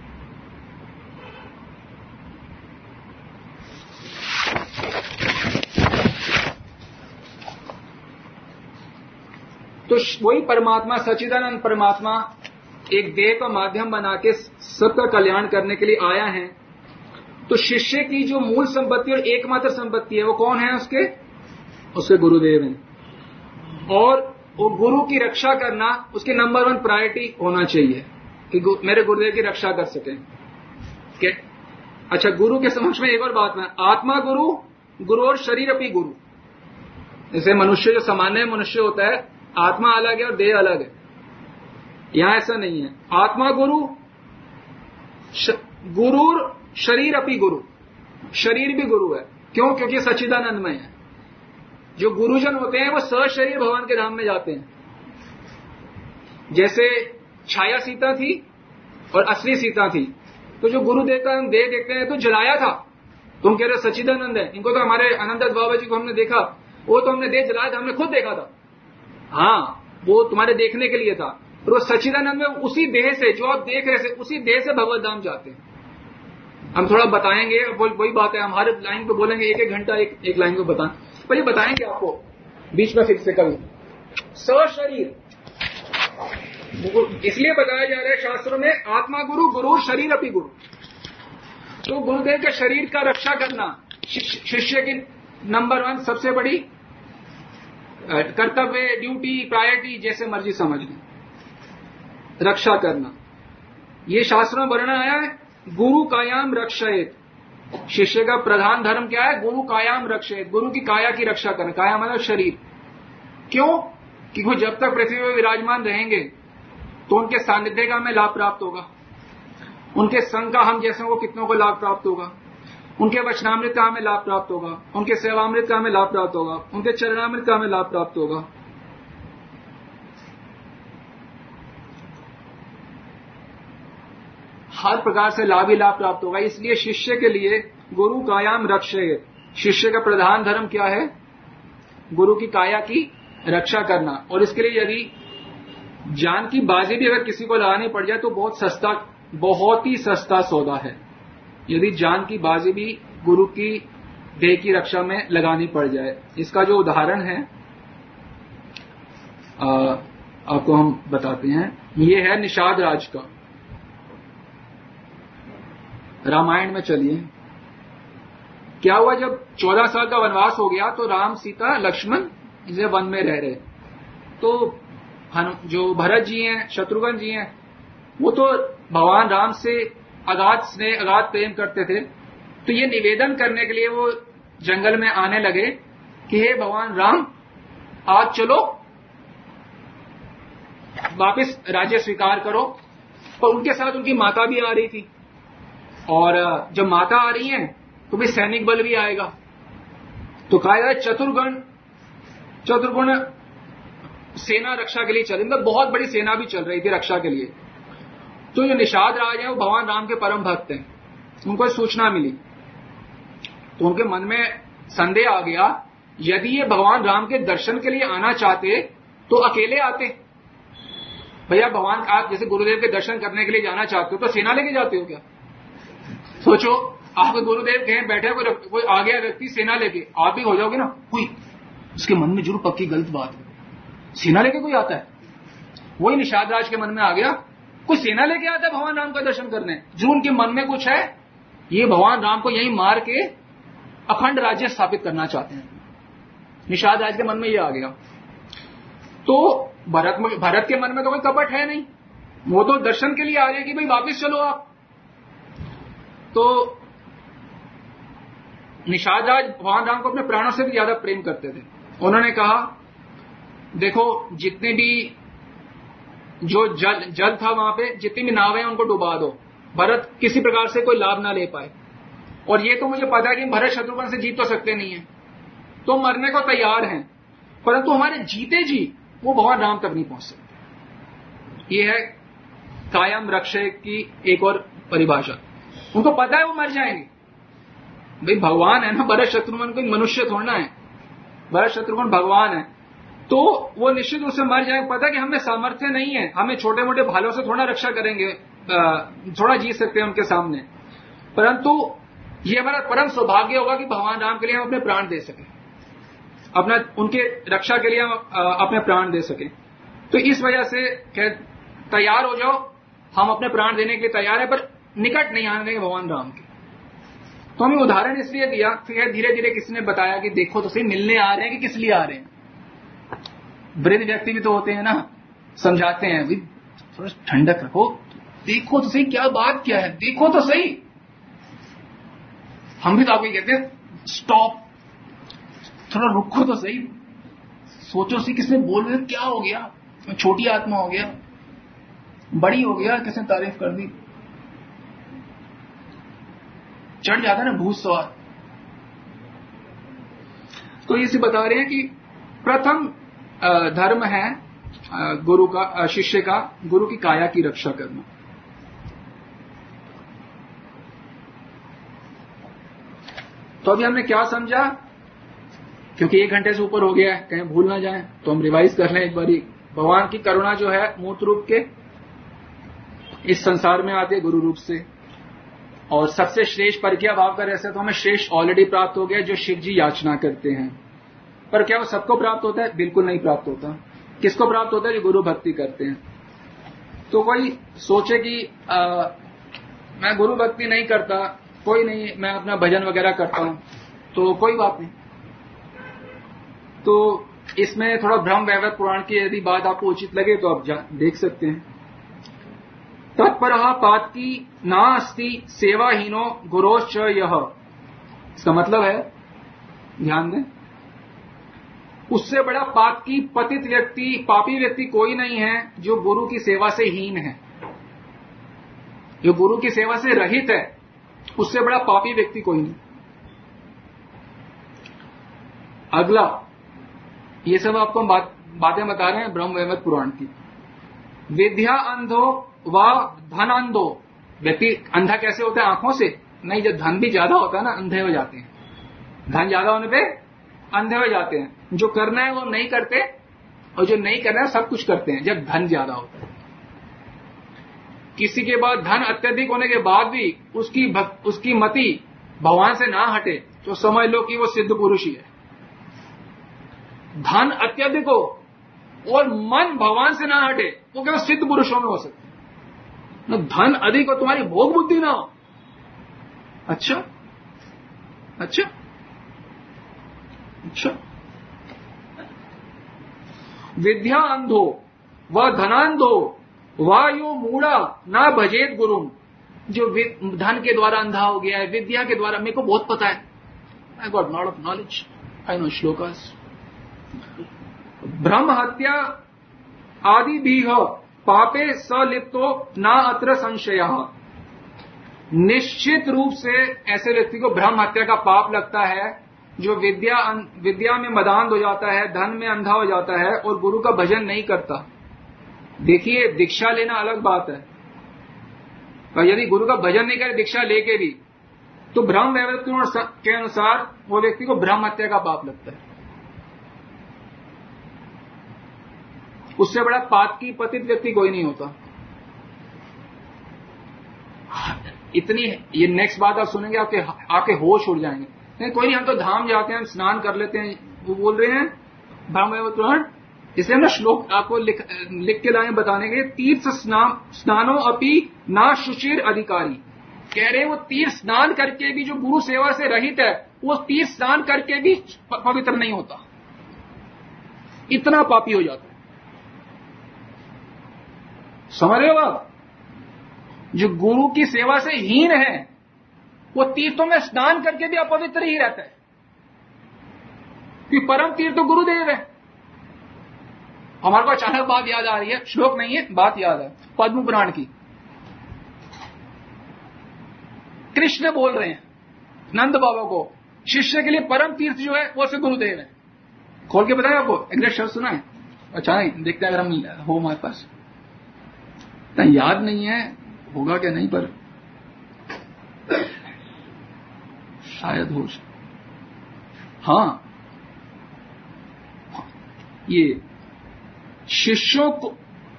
तो वही परमात्मा सच्चिदानंद परमात्मा एक देह का माध्यम बना के सबका कल्याण करने के लिए आया है। तो शिष्य की जो मूल संपत्ति और एकमात्र संपत्ति है वो कौन है? उसके उसके गुरुदेव हैं। और वो गुरु की रक्षा करना उसकी नंबर वन प्रायोरिटी होना चाहिए कि मेरे गुरुदेव की रक्षा कर सके। के? अच्छा, गुरु के समक्ष में एक और बात है, आत्मा गुरु गुरु और शरीर अपनी गुरु। जैसे मनुष्य जो सामान्य मनुष्य होता है, आत्मा अलग है और देह अलग है, यहां ऐसा नहीं है। आत्मा गुरु श, गुरु शरीर अपनी गुरु, शरीर भी गुरु है। क्यों? क्योंकि सच्चिदानंदमय है। जो गुरुजन होते हैं वो सशरीर भगवान के धाम में जाते हैं। जैसे छाया सीता थी और असली सीता थी, तो जो गुरुदेव का हम देह देखते हैं तो जलाया था, तुम कह रहे हो सच्चिदानंद है, इनको तो हमारे आनंद बाबा जी को हमने देखा, वो तो हमने देह जलाया था, हमने खुद देखा था। हाँ, वो तुम्हारे देखने के लिए था, और वो सच्चिदानंद में उसी देह से जो आप देख रहे थे, उसी देह से भगवत धाम जाते हैं। हम थोड़ा बताएंगे, वही बात है, हम हर लाइन पे बोलेंगे, एक एक घंटा एक एक लाइन को बताएं, पर ये बताएंगे आपको बीच में फिर से कभी। सशरीर इसलिए बताया जा रहा है शास्त्रों में, आत्मा गुरु गुरु शरीर अपनी गुरु। तो गुरुदेव के शरीर का रक्षा करना शिष्य की नंबर वन सबसे बड़ी कर्तव्य, ड्यूटी, प्रायोरिटी, जैसे मर्जी समझ लें, रक्षा करना। ये शास्त्रों में वर्णन आया है, गुरु कायाम रक्षयेत। शिष्य का प्रधान धर्म क्या है? गुरु कायाम रक्षयेत, गुरु की काया की रक्षा करना। काया मतलब शरीर। क्यों? कि वो जब तक पृथ्वी पर विराजमान रहेंगे तो उनके सानिध्य का हमें लाभ प्राप्त होगा, उनके संग का हम जैसे को कितनों को लाभ प्राप्त होगा, उनके वचनामृत का हमें लाभ प्राप्त होगा, उनके सेवामृत का हमें लाभ प्राप्त होगा, उनके चरणामृत का हमें लाभ प्राप्त होगा। हर प्रकार से लाभ ही लाभ प्राप्त होगा। इसलिए शिष्य के लिए गुरु कायाम रक्षयेत, शिष्य का प्रधान धर्म क्या है? गुरु की काया की रक्षा करना। और इसके लिए यदि जान की बाजी भी अगर किसी को लगानी पड़ जाए तो बहुत सस्ता, बहुत ही सस्ता सौदा है यदि जान की बाजी भी गुरु की देह की रक्षा में लगानी पड़ जाए। इसका जो उदाहरण है आ, आपको हम बताते हैं। ये है निषाद राज का। रामायण में चलिए, क्या हुआ जब चौदह साल का वनवास हो गया तो राम सीता लक्ष्मण इसे वन में रह रहे, तो जो भरत जी हैं, शत्रुघ्न जी हैं, वो तो भगवान राम से अगाध स्नेह अगाध प्रेम करते थे। तो ये निवेदन करने के लिए वो जंगल में आने लगे कि हे भगवान राम, आज चलो वापस राज्य स्वीकार करो। और उनके साथ उनकी माता भी आ रही थी, और जब माता आ रही है तो भी सैनिक बल भी आएगा। तो कहा जाए चतुर्गण चतुर्गुण सेना रक्षा के लिए चले, मतलब बहुत बड़ी सेना भी चल रही थी रक्षा के लिए। तो जो निषाद राज है वो भगवान राम के परम भक्त हैं। उनको सूचना मिली तो उनके मन में संदेह आ गया, यदि ये भगवान राम के दर्शन के लिए आना चाहते तो अकेले आते। भैया भगवान, आप जैसे गुरुदेव के दर्शन करने के लिए जाना चाहते हो तो सेना लेके जाते हो क्या? सोचो, आपके गुरुदेव कहीं बैठे कोई कोई आ गया व्यक्ति सेना लेके, आप भी हो जाओगे ना, कोई उसके मन में जरूर पक्की गलत बात है, सेना लेके कोई आता है। वही निषाद राज के मन में आ गया, कोई सेना लेके आता है भगवान राम का दर्शन करने, जो उनके मन में कुछ है, ये भगवान राम को यही मार के अखंड राज्य स्थापित करना चाहते हैं। निषाद राज के मन में ये आ गया। तो भरत भरत के मन में तो कोई कपट है नहीं, वो तो दर्शन के लिए आ रहे हैं कि भाई वापिस चलो आप। तो निषाद राज भगवान राम को अपने प्राणों से भी ज्यादा प्रेम करते थे। उन्होंने कहा, देखो जितने भी जो जल जल था वहां पे, जितनी भी नावें उनको डुबा दो, भरत किसी प्रकार से कोई लाभ ना ले पाए। और ये तो मुझे पता है कि भरत शत्रुघ्न से जीत तो सकते नहीं है, तो मरने को तैयार हैं, परंतु हमारे जीते जी वो भगवान राम तक नहीं पहुंच सकते। ये है कायम रक्षे की एक और परिभाषा। उनको पता है वो मर जाएंगे, भाई भगवान है ना, भरत शत्रुघ्न कोई मनुष्य थोड़ा है, भरत शत्रुघ्न भगवान है, तो वो निश्चित रूप से मर जाएंगे। पता है कि हमें सामर्थ्य नहीं है, हमें छोटे मोटे भालों से थोड़ा रक्षा करेंगे, थोड़ा जीत सकते हैं उनके सामने, परंतु ये हमारा परम सौभाग्य होगा कि भगवान राम के लिए हम अपने प्राण दे सकें, अपना उनके रक्षा के लिए हम अपने प्राण दे सकें। तो इस वजह से तैयार हो जाओ, हम अपने प्राण देने के लिए तैयार है, पर निकट नहीं आने देंगे भगवान राम के। तो हमें उदाहरण इसलिए दिया, फिर धीरे धीरे किसी ने बताया कि देखो तो सही, मिलने आ रहे हैं कि किस लिए आ रहे हैं। वृद्ध व्यक्ति भी तो होते हैं ना, समझाते हैं, भाई थोड़ा ठंडक रखो, देखो तो सही क्या बात क्या है, देखो तो सही। हम भी तो आपको कहते हैं, स्टॉप, थोड़ा रुको तो सही, सोचो सी किसने बोल रहे, क्या हो गया, छोटी आत्मा हो गया, बड़ी हो गया, किसने तारीफ कर दी, चढ़ जाता ना भूत सवार। तो इसे बता रहे हैं कि प्रथम धर्म है गुरु का, शिष्य का गुरु की काया की रक्षा करना। तो अभी हमने क्या समझा, क्योंकि एक घंटे से ऊपर हो गया है, कहीं भूल ना जाए तो हम रिवाइज कर लें एक बारी। भगवान की करुणा जो है मूर्त रूप के इस संसार में आते गुरु रूप से, और सबसे श्रेष्ठ परकिया भाव कर ऐसे तो हमें श्रेष्ठ ऑलरेडी प्राप्त हो गया जो शिव जी याचना करते हैं। पर क्या वो सबको प्राप्त होता है? बिल्कुल नहीं प्राप्त होता। किसको प्राप्त होता है? जो गुरु भक्ति करते हैं। तो कोई सोचे कि आ, मैं गुरु भक्ति नहीं करता, कोई नहीं, मैं अपना भजन वगैरह करता हूं, तो कोई बात नहीं। तो इसमें थोड़ा ब्रह्म वैवर्त पुराण की यदि बात आपको उचित लगे तो आप देख सकते हैं। तत्परः पाति नास्ति सेवाहीनो गुरोश्च यह, इसका मतलब है, ध्यान दें, उससे बड़ा पापी पतित व्यक्ति, पापी व्यक्ति कोई नहीं है जो गुरु की सेवा से हीन है, जो गुरु की सेवा से रहित है, उससे बड़ा पापी व्यक्ति कोई नहीं। अगला, ये सब आपको बात, बातें बता रहे हैं ब्रह्म वैवर्त पुराण की। विद्या अंधो व धन अंधो, व्यक्ति अंधा कैसे होता है? आंखों से नहीं, जब धन भी ज्यादा होता है ना, अंधे हो जाते हैं। धन ज्यादा होने पे अंधे हो जाते हैं, जो करना है वो नहीं करते और जो नहीं करना है सब कुछ करते हैं जब धन ज्यादा होता है। किसी के बाद धन अत्यधिक होने के बाद भी उसकी भक, उसकी मति भगवान से ना हटे तो समझ लो कि वो सिद्ध पुरुष ही है। धन अत्यधिक हो और मन भगवान से ना हटे वो केवल सिद्ध पुरुषों में हो सकते हैं। धन अधिक हो तुम्हारी भोग बुद्धि ना हो। अच्छा अच्छा अच्छा विद्या अंधो व धनांधो व यो मूढ़ा ना भजेत गुरु। जो धन के द्वारा अंधा हो गया है, विद्या के द्वारा, मेरे को बहुत पता है, I got lot of knowledge, I know shlokas. ब्रह्म हत्या आदि भी पापे सलिप्तो ना अत्र संशय। निश्चित रूप से ऐसे व्यक्ति को ब्रह्म हत्या का पाप लगता है जो विद्या विद्या में मदांध हो जाता है, धन में अंधा हो जाता है और गुरु का भजन नहीं करता। देखिए, दीक्षा लेना अलग बात है, और यदि गुरु का भजन नहीं करे दीक्षा लेके भी, तो ब्रह्म वैवर्त के अनुसार वो व्यक्ति को ब्रह्म हत्या का पाप लगता है। उससे बड़ा पातकी पतित व्यक्ति कोई नहीं होता। इतनी ये नेक्स्ट बात आप सुनेंगे आपके आपके होश उड़ जाएंगे। नहीं कोई नहीं, हम तो धाम जाते हैं, हम स्नान कर लेते हैं, वो बोल रहे हैं ब्रह्म। इसलिए हम श्लोक आपको लिख, लिख के लाए बताने के। तीर्थ स्नान स्नानो अपि ना शुचिर अधिकारी, कह रहे वो तीर्थ स्नान करके भी जो गुरु सेवा से रहित है वो तीर्थ स्नान करके भी पवित्र नहीं होता, इतना पापी हो जाता है। समझ रहे हो आप? जो गुरु की सेवा से हीन है वो तीर्थों में स्नान करके भी अपवित्र ही रहता है, क्योंकि परम तीर्थ तो गुरुदेव है। हमारे को अचानक बात याद आ रही है, श्लोक नहीं है, बात याद है पद्म पुराण की। कृष्ण बोल रहे हैं नंद बाबा को, शिष्य के लिए परम तीर्थ जो है वो से गुरुदेव है। खोल के बताया आपको, एग्जैक्ट शब्द सुना है? अच्छा नहीं, देखते हैं अगर हम हो हमारे पास, याद नहीं है, होगा क्या नहीं, पर शायद हो। हाँ, ये शिष्यों को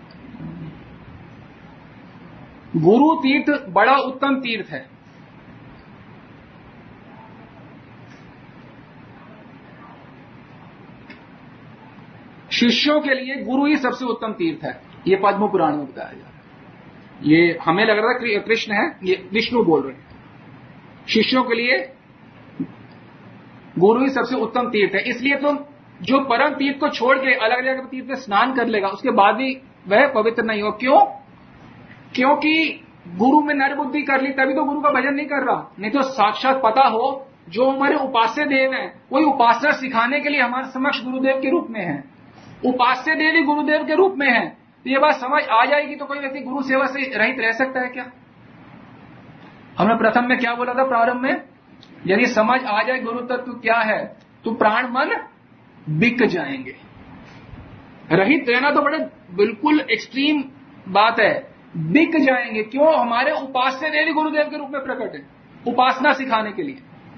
गुरु तीर्थ बड़ा उत्तम तीर्थ है। शिष्यों के लिए गुरु ही सबसे उत्तम तीर्थ है, ये पद्म पुराण में बताया जा रहा है। ये हमें लग रहा था कृष्ण है, ये विष्णु बोल रहे हैं। शिष्यों के लिए गुरु ही सबसे उत्तम तीर्थ है, इसलिए तुम जो परम तीर्थ को छोड़ के अलग अलग तीर्थ में स्नान कर लेगा उसके बाद भी वह पवित्र नहीं हो। क्यों? क्योंकि गुरु में नर बुद्धि कर ली तभी तो गुरु का भजन नहीं कर रहा। नहीं तो साक्षात पता हो जो हमारे उपास्य देव हैं वही उपासना सिखाने के लिए हमारे समक्ष गुरुदेव के रूप में है, उपास्य देव ही गुरुदेव के रूप में है। तो ये बात समझ आ जाएगी तो कोई व्यक्ति गुरु सेवा से रहित रह सकता है क्या? हमने प्रथम में क्या बोला था प्रारंभ में? यदि समझ आ जाए गुरु तत्व क्या है तो प्राण मन बिक जाएंगे। रहित रहना तो बड़े बिल्कुल एक्सट्रीम बात है, बिक जाएंगे। क्यों? हमारे उपास्य देवी गुरुदेव के रूप में प्रकट है, उपासना सिखाने के लिए।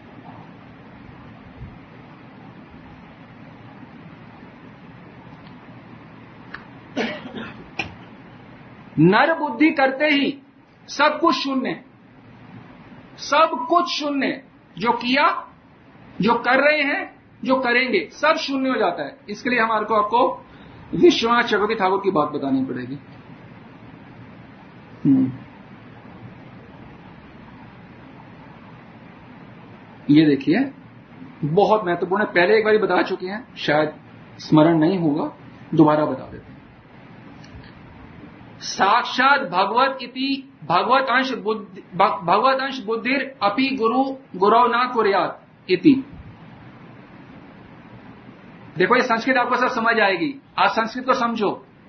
नर बुद्धि करते ही सब कुछ शून्य, सब कुछ शून्य, जो किया, जो कर रहे हैं, जो करेंगे, सब शून्य हो जाता है। इसके लिए हमारे को आपको विश्वनाथ चक्रवर्ती ठाकुर की बात बतानी पड़ेगी। ये देखिए बहुत महत्वपूर्ण है, पहले एक बार बता चुके हैं, शायद स्मरण नहीं होगा, दोबारा बता देते हैं। साक्षात भगवत इति भगवत अंश बुद्धि भगवत अंश बुद्धिर अपि गुरु गुरव ना कुर्यात इति। देखो ये संस्कृत आपको सब समझ आएगी, आज संस्कृत को समझो।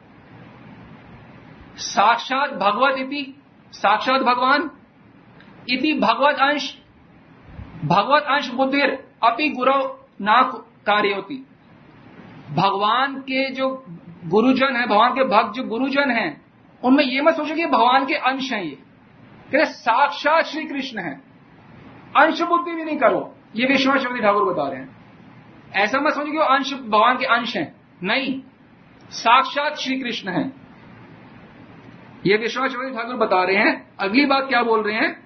साक्षात भगवत इति, साक्षात भगवान, इति भगवत अंश, भगवत अंश बुद्धिर अपि गुरव ना कार्योति। भगवान के जो गुरुजन है, भगवान के भक्त जो गुरुजन हैं, उनमें यह मत सोचो कि भगवान के अंश हैं। ये कह साक्षात श्री कृष्ण है, अंश बुद्धि भी नहीं करो। ये विश्वनाथ चक्रवर्ती ठाकुर बता रहे हैं। ऐसा मत समझो कि वो अंश भगवान के अंश हैं, नहीं, साक्षात श्री कृष्ण हैं। ये विश्वामित्र ठाकुर बता रहे हैं। अगली बात क्या बोल रहे हैं?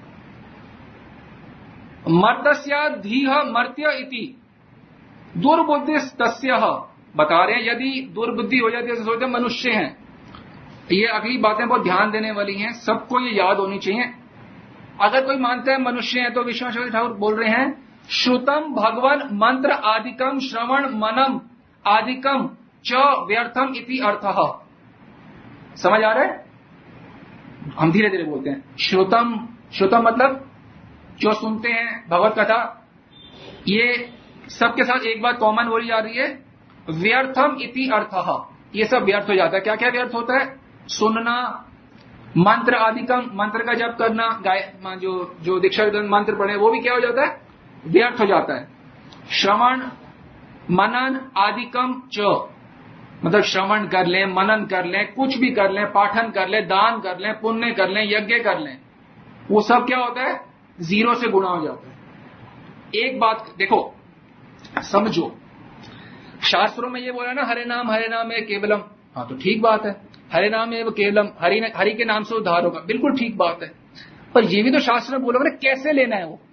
मर्तस्याधीह मर्त्य इति दुर्बुद्धि तस्यः, बता रहे हैं यदि दुर्बुद्धि हो जाती है तो सोचते मनुष्य हैं। ये अगली बातें बहुत ध्यान देने वाली हैं, सबको ये याद होनी चाहिए। अगर कोई मानता है मनुष्य है तो विश्वामित्र ठाकुर बोल रहे हैं श्रुतम भगवन मंत्र आदिकम श्रवण मनम आदिकम च व्यर्थम इति अर्थः। समझ आ रहा है? हम धीरे धीरे बोलते हैं। श्रुतम, श्रुतम मतलब जो सुनते हैं भगवत कथा, ये सबके साथ एक बात कॉमन बोली जा रही है, व्यर्थम इति अर्थः, ये सब व्यर्थ हो जाता है। क्या क्या व्यर्थ होता है? सुनना, मंत्र आदिकम, मंत्र का जप करना, गाय जो जो दीक्षा मंत्र पढ़े वो भी क्या हो जाता है? व्यर्थ हो जाता है। श्रवण मनन आदिकम च, मतलब श्रवण कर लें, मनन कर लें, कुछ भी कर लें, पाठन कर लें, दान कर लें, पुण्य कर लें, यज्ञ कर लें, वो सब क्या होता है? जीरो से गुणा हो जाता है। एक बात देखो, समझो, शास्त्रों में ये बोला ना हरे नाम हरे नाम है केवलम, हाँ तो ठीक बात है, हरे नाम है वो केवलम, हरि हरि के नाम से उद्धार होगा, बिल्कुल ठीक बात है। पर ये भी तो शास्त्र में बोला, कैसे लेना है वो?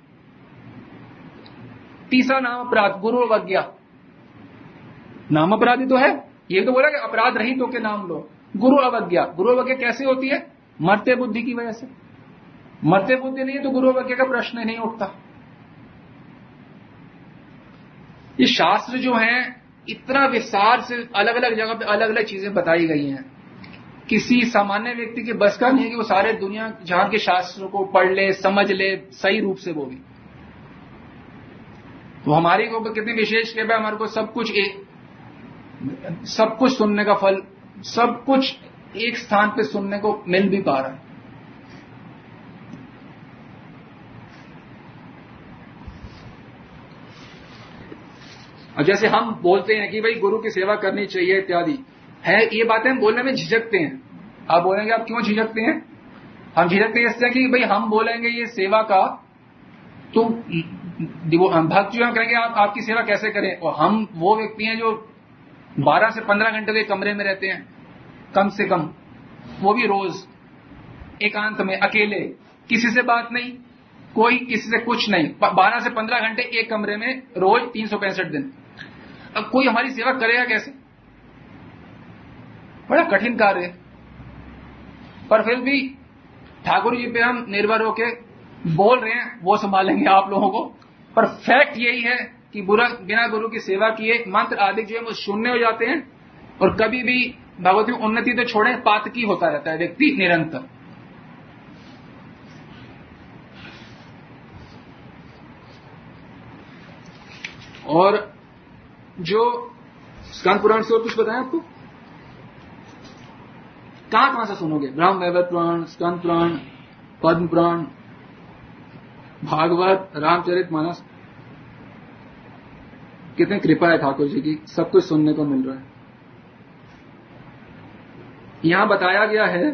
तीसरा नाम अपराध, गुरु अवज्ञा, नाम अपराधी तो है, ये तो बोला कि अपराध रहित होकर नाम लो। गुरु अवज्ञा, गुरु अवज्ञा कैसे होती है? मरते बुद्धि की वजह से। मरते बुद्धि नहीं है तो गुरु अवज्ञा का प्रश्न ही नहीं उठता। ये शास्त्र जो है इतना विस्तार से अलग अलग जगह पे अलग अलग चीजें बताई गई हैं, किसी सामान्य व्यक्ति के बस का नहीं है कि वो सारे दुनिया जहां के शास्त्रों को पढ़ ले, समझ ले सही रूप से। वो भी वो हमारी को कितनी विशेष कृपा, हमारे को सब कुछ एक सब कुछ सुनने का फल, सब कुछ एक स्थान पे सुनने को मिल भी पा रहा है। और जैसे हम बोलते हैं कि भाई गुरु की सेवा करनी चाहिए इत्यादि है, ये बातें हम बोलने में झिझकते हैं। आप बोलेंगे आप क्यों झिझकते हैं? हम झिझकते हैं इससे कि भाई हम बोलेंगे ये सेवा का, तो भक्त जो हम कहेंगे आप आपकी सेवा कैसे करें, और हम वो व्यक्ति हैं जो बारह से पंद्रह घंटे के कमरे में रहते हैं कम से कम, वो भी रोज एकांत में अकेले, किसी से बात नहीं, कोई किसी से कुछ नहीं, बारह से पंद्रह घंटे एक कमरे में रोज तीन सौ पैंसठ दिन। अब कोई हमारी सेवा करेगा कैसे? बड़ा कठिन कार्य है। पर फिर भी ठाकुर जी पे हम निर्भर होके बोल रहे हैं, वो संभालेंगे आप लोगों को। पर फैक्ट यही है कि बुरा बिना गुरु की सेवा किए मंत्र आदि जो है वो शून्य हो जाते हैं, और कभी भी भगवती उन्नति तो छोड़े, पातकी होता रहता है व्यक्ति निरंतर। और जो स्कंद पुराण से और कुछ बताएं आपको, कहां कहां से सुनोगे? ब्रह्म वैवर्त पुराण, स्कंद पुराण, पद्म पुराण, भागवत, रामचरितमानस। कितनी कृपा है ठाकुर जी की, सब कुछ सुनने को मिल रहा है। यहां बताया गया है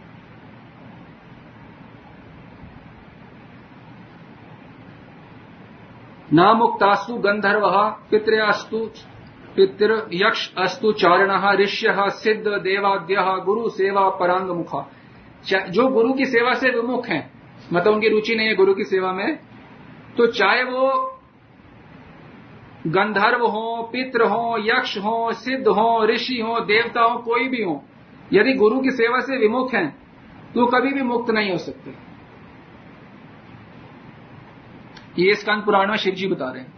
न मुक्तास्तु गंधर्व पितृअस्तु पितृ यक्ष अस्तु चारण ऋष्य सिद्ध देवाद्य गुरु सेवा परांग मुखा। जो गुरु की सेवा से विमुख हैं, मतलब उनकी रुचि नहीं है गुरु की सेवा में, तो चाहे वो गंधर्व हो, पितृ हो, यक्ष हो, सिद्ध हो, ऋषि हो, देवता हो, कोई भी हो, यदि गुरु की सेवा से विमुख हैं तो कभी भी मुक्त नहीं हो सकते। ये स्कंद पुराण में शिव जी बता रहे हैं।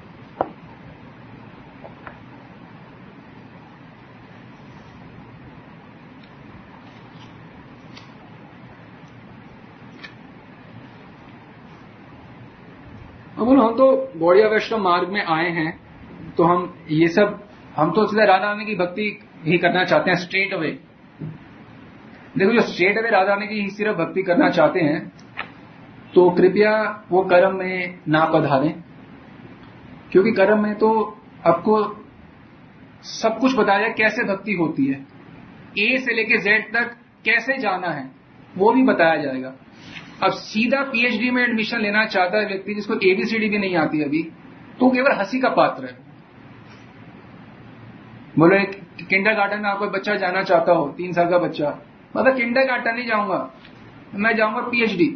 अब बोलो हम तो गौड़िया वैष्णव मार्ग में आए हैं, तो हम ये सब हम तो सीधे राधा रानी की भक्ति ही करना चाहते हैं स्ट्रेट अवे। देखो जो स्ट्रेट अवे राधा रानी की ही सिर्फ भक्ति करना चाहते हैं तो कृपया वो कर्म में ना पधारें, क्योंकि कर्म में तो आपको सब कुछ बताया जाए कैसे भक्ति होती है, ए से लेके जेड तक कैसे जाना है वो भी बताया जाएगा। अब सीधा पीएचडी में एडमिशन लेना चाहता है व्यक्ति जिसको एबीसीडी भी नहीं आती अभी, तो केवल हंसी का पात्र है। बोलो एक किंडर गार्डन में आपको बच्चा जाना चाहता हो, तीन साल का बच्चा, मतलब किंडर गार्डन नहीं जाऊंगा, मैं जाऊंगा पीएचडी।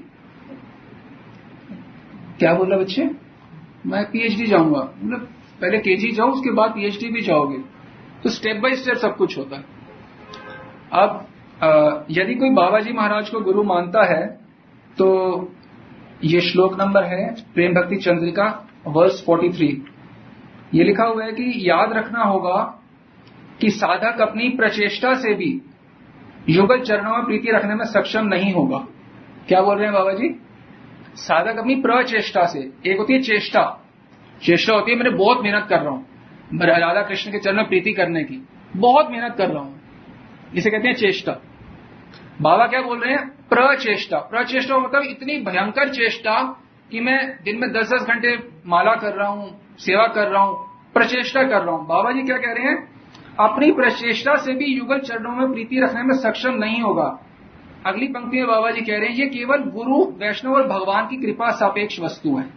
क्या बोला बच्चे? मैं पीएचडी जाऊंगा। मतलब पहले केजी जाओ, उसके बाद पीएचडी भी जाओगे। तो स्टेप बाय स्टेप सब कुछ होता है। अब यदि कोई बाबा जी महाराज को गुरु मानता है तो ये श्लोक नंबर है प्रेम भक्ति चंद्रिका वर्स तैंतालीस। ये लिखा हुआ है कि याद रखना होगा कि साधक अपनी प्रचेष्टा से भी युगल चरणों में प्रीति रखने में सक्षम नहीं होगा। क्या बोल रहे हैं बाबा जी? साधक अपनी प्रचेष्टा से, एक होती है चेष्टा, चेष्टा होती है मैंने बहुत मेहनत कर रहा हूं राधा कृष्ण के चरण में प्रीति करने की, बहुत मेहनत कर रहा हूं, इसे कहते हैं चेष्टा। बाबा क्या बोल रहे हैं? प्रचेष्टा। प्रचेष्टा मतलब इतनी भयंकर चेष्टा कि मैं दिन में दस दस घंटे माला कर रहा हूं, सेवा कर रहा हूं, प्रचेष्टा कर रहा हूं। बाबा जी क्या कह रहे हैं? अपनी प्रचेष्टा से भी युगल चरणों में प्रीति रखने में सक्षम नहीं होगा। अगली पंक्ति में बाबा जी कह रहे हैं ये केवल गुरु, वैष्णव और भगवान की कृपा सापेक्ष वस्तु है।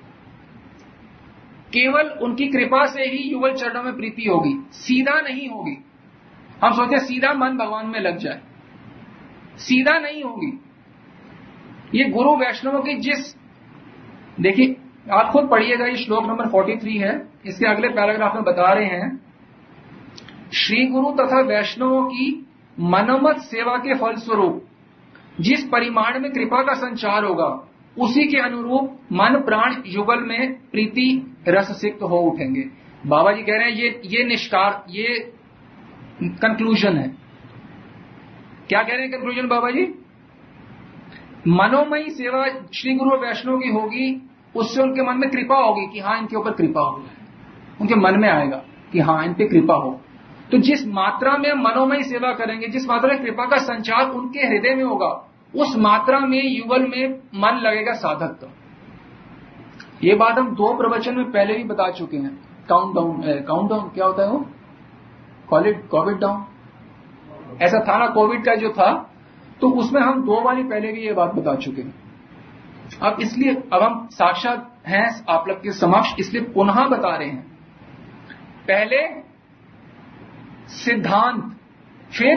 केवल उनकी कृपा से ही युगल चरणों में प्रीति होगी, सीधा नहीं होगी। हम सोचते हैं सीधा मन भगवान में लग जाए, सीधा नहीं होगी। ये गुरु वैष्णवों की जिस, देखिए आप खुद पढ़िएगा, ये श्लोक नंबर तैंतालीस है, इसके अगले पैराग्राफ में बता रहे हैं श्री गुरु तथा वैष्णवों की मनोमत सेवा के फलस्वरूप जिस परिमाण में कृपा का संचार होगा उसी के अनुरूप मन प्राण युगल में प्रीति रस सिक्त हो उठेंगे। बाबा जी कह रहे हैं ये ये निष्कार, ये कंक्लूजन है। क्या कह रहे हैं कंक्लूजन बाबा जी? मनोमयी सेवा श्री गुरु वैष्णव की होगी, उससे उनके मन में कृपा होगी कि हाँ इनके ऊपर कृपा हो है, उनके मन में आएगा कि हाँ इन पे कृपा हो। तो जिस मात्रा में मनोमयी सेवा करेंगे, जिस मात्रा में कृपा का संचार उनके हृदय में होगा, उस मात्रा में युगल में मन लगेगा साधक का। ये बात हम दो प्रवचन में पहले भी बता चुके हैं। काउंट डाउन, काउंट डाउन क्या होता है वो? कोविड कोविड डाउन ऐसा था ना, कोविड का जो था, तो उसमें हम दो बारी पहले भी ये बात बता चुके हैं। अब इसलिए अब हम साक्षात हैं आप लोग के समक्ष, इसलिए पुनः बता रहे हैं। पहले सिद्धांत, फिर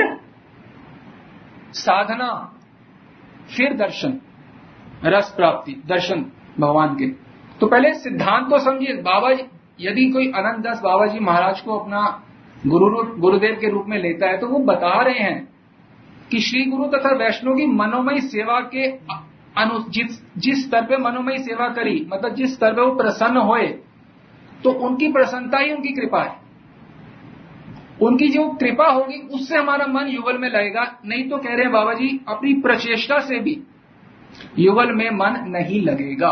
साधना, फिर दर्शन, रस प्राप्ति, दर्शन भगवान के। तो पहले सिद्धांत तो समझिए। बाबा जी, यदि कोई अनंत दास बाबा जी महाराज को अपना गुरु गुरुदेव के रूप में लेता है तो वो बता रहे हैं कि श्री गुरु तथा वैष्णव की मनोमयी सेवा के अनु जिस जिस स्तर पे मनोमयी सेवा करी, मतलब जिस स्तर पे वो प्रसन्न होए, तो उनकी प्रसन्नता ही उनकी कृपा है। उनकी जो कृपा होगी उससे हमारा मन युगल में लगेगा। नहीं तो कह रहे हैं बाबा जी अपनी प्रचेष्टा से भी युगल में मन नहीं लगेगा,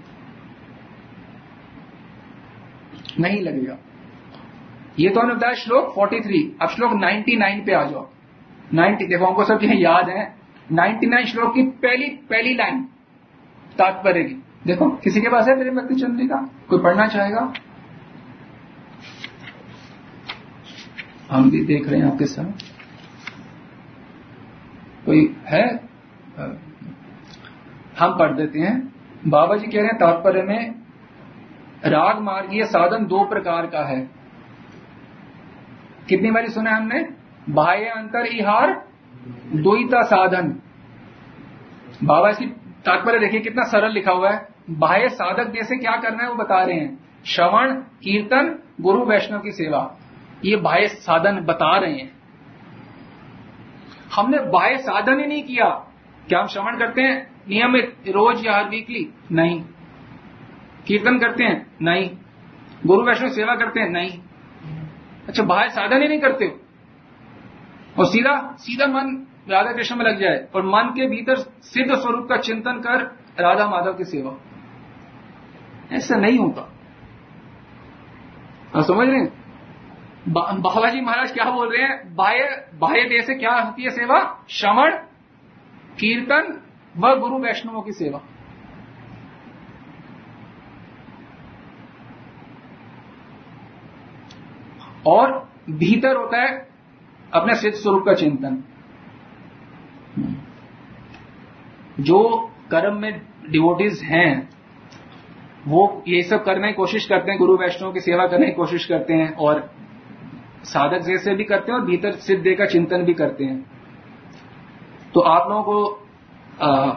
नहीं लगेगा। ये तो हमने बताया श्लोक तैंतालीस। अब श्लोक निन्यानवे पे आ जाओ। नब्बे देखो हमको सब चीजें याद है। निन्यानवे श्लोक की पहली पहली लाइन तात्पर्य की देखो। किसी के पास है प्रेम भक्ति चंद्रिका? कोई पढ़ना चाहेगा? हम भी देख रहे हैं आपके साथ। कोई है? हम पढ़ देते हैं। बाबा जी कह रहे हैं तात्पर्य में, राग मार्गीय साधन दो प्रकार का है। कितनी बारी सुना है हमने? बाह्य अंतर इहार द्वैता साधन। बाबा जी तात्पर्य देखिए कितना सरल लिखा हुआ है। बाह्य साधक जैसे क्या करना है वो बता रहे हैं। श्रवण, कीर्तन, गुरु वैष्णव की सेवा, ये बाह्य साधन बता रहे हैं। हमने बाह्य साधन ही नहीं किया। क्या हम श्रवण करते हैं नियमित, रोज या हर वीकली? नहीं। कीर्तन करते हैं? नहीं। गुरु वैष्णव सेवा करते हैं? नहीं। अच्छा, बाह्य साधन ही नहीं करते हो और सीधा सीधा मन राधा कृष्ण में लग जाए और मन के भीतर सिद्ध स्वरूप का चिंतन कर राधा माधव की सेवा, ऐसा नहीं होता। आप समझ रहे हैं? बाबा जी महाराज क्या बोल रहे हैं? बाह्य बाह्य देह से क्या होती है सेवा? श्रवण, कीर्तन व गुरु वैष्णवों की सेवा। और भीतर होता है अपने सिद्ध स्वरूप का चिंतन। जो कर्म में डिवोटीज हैं वो ये सब करने की कोशिश करते हैं, गुरु वैष्णव की सेवा करने की कोशिश करते हैं और साधक जैसे भी करते हैं और भीतर सिद्धे का चिंतन भी करते हैं। तो आप लोगों को आ,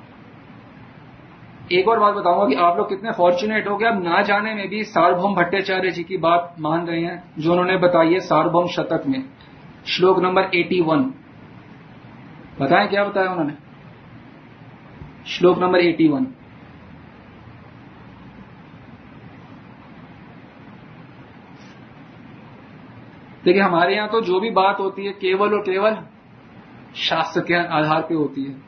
एक और बात बताऊंगा कि आप लोग कितने फॉर्चुनेट हो गए, अब ना जाने में भी सार्वभौम भट्टाचार्य जी की बात मान रहे हैं जो उन्होंने बताई है सार्वभौम शतक में, श्लोक नंबर इक्यासी। बताएं क्या बताया उन्होंने? श्लोक नंबर इक्यासी, देखिए हमारे यहां तो जो भी बात होती है केवल और केवल शास्त्र के आधार पे होती है।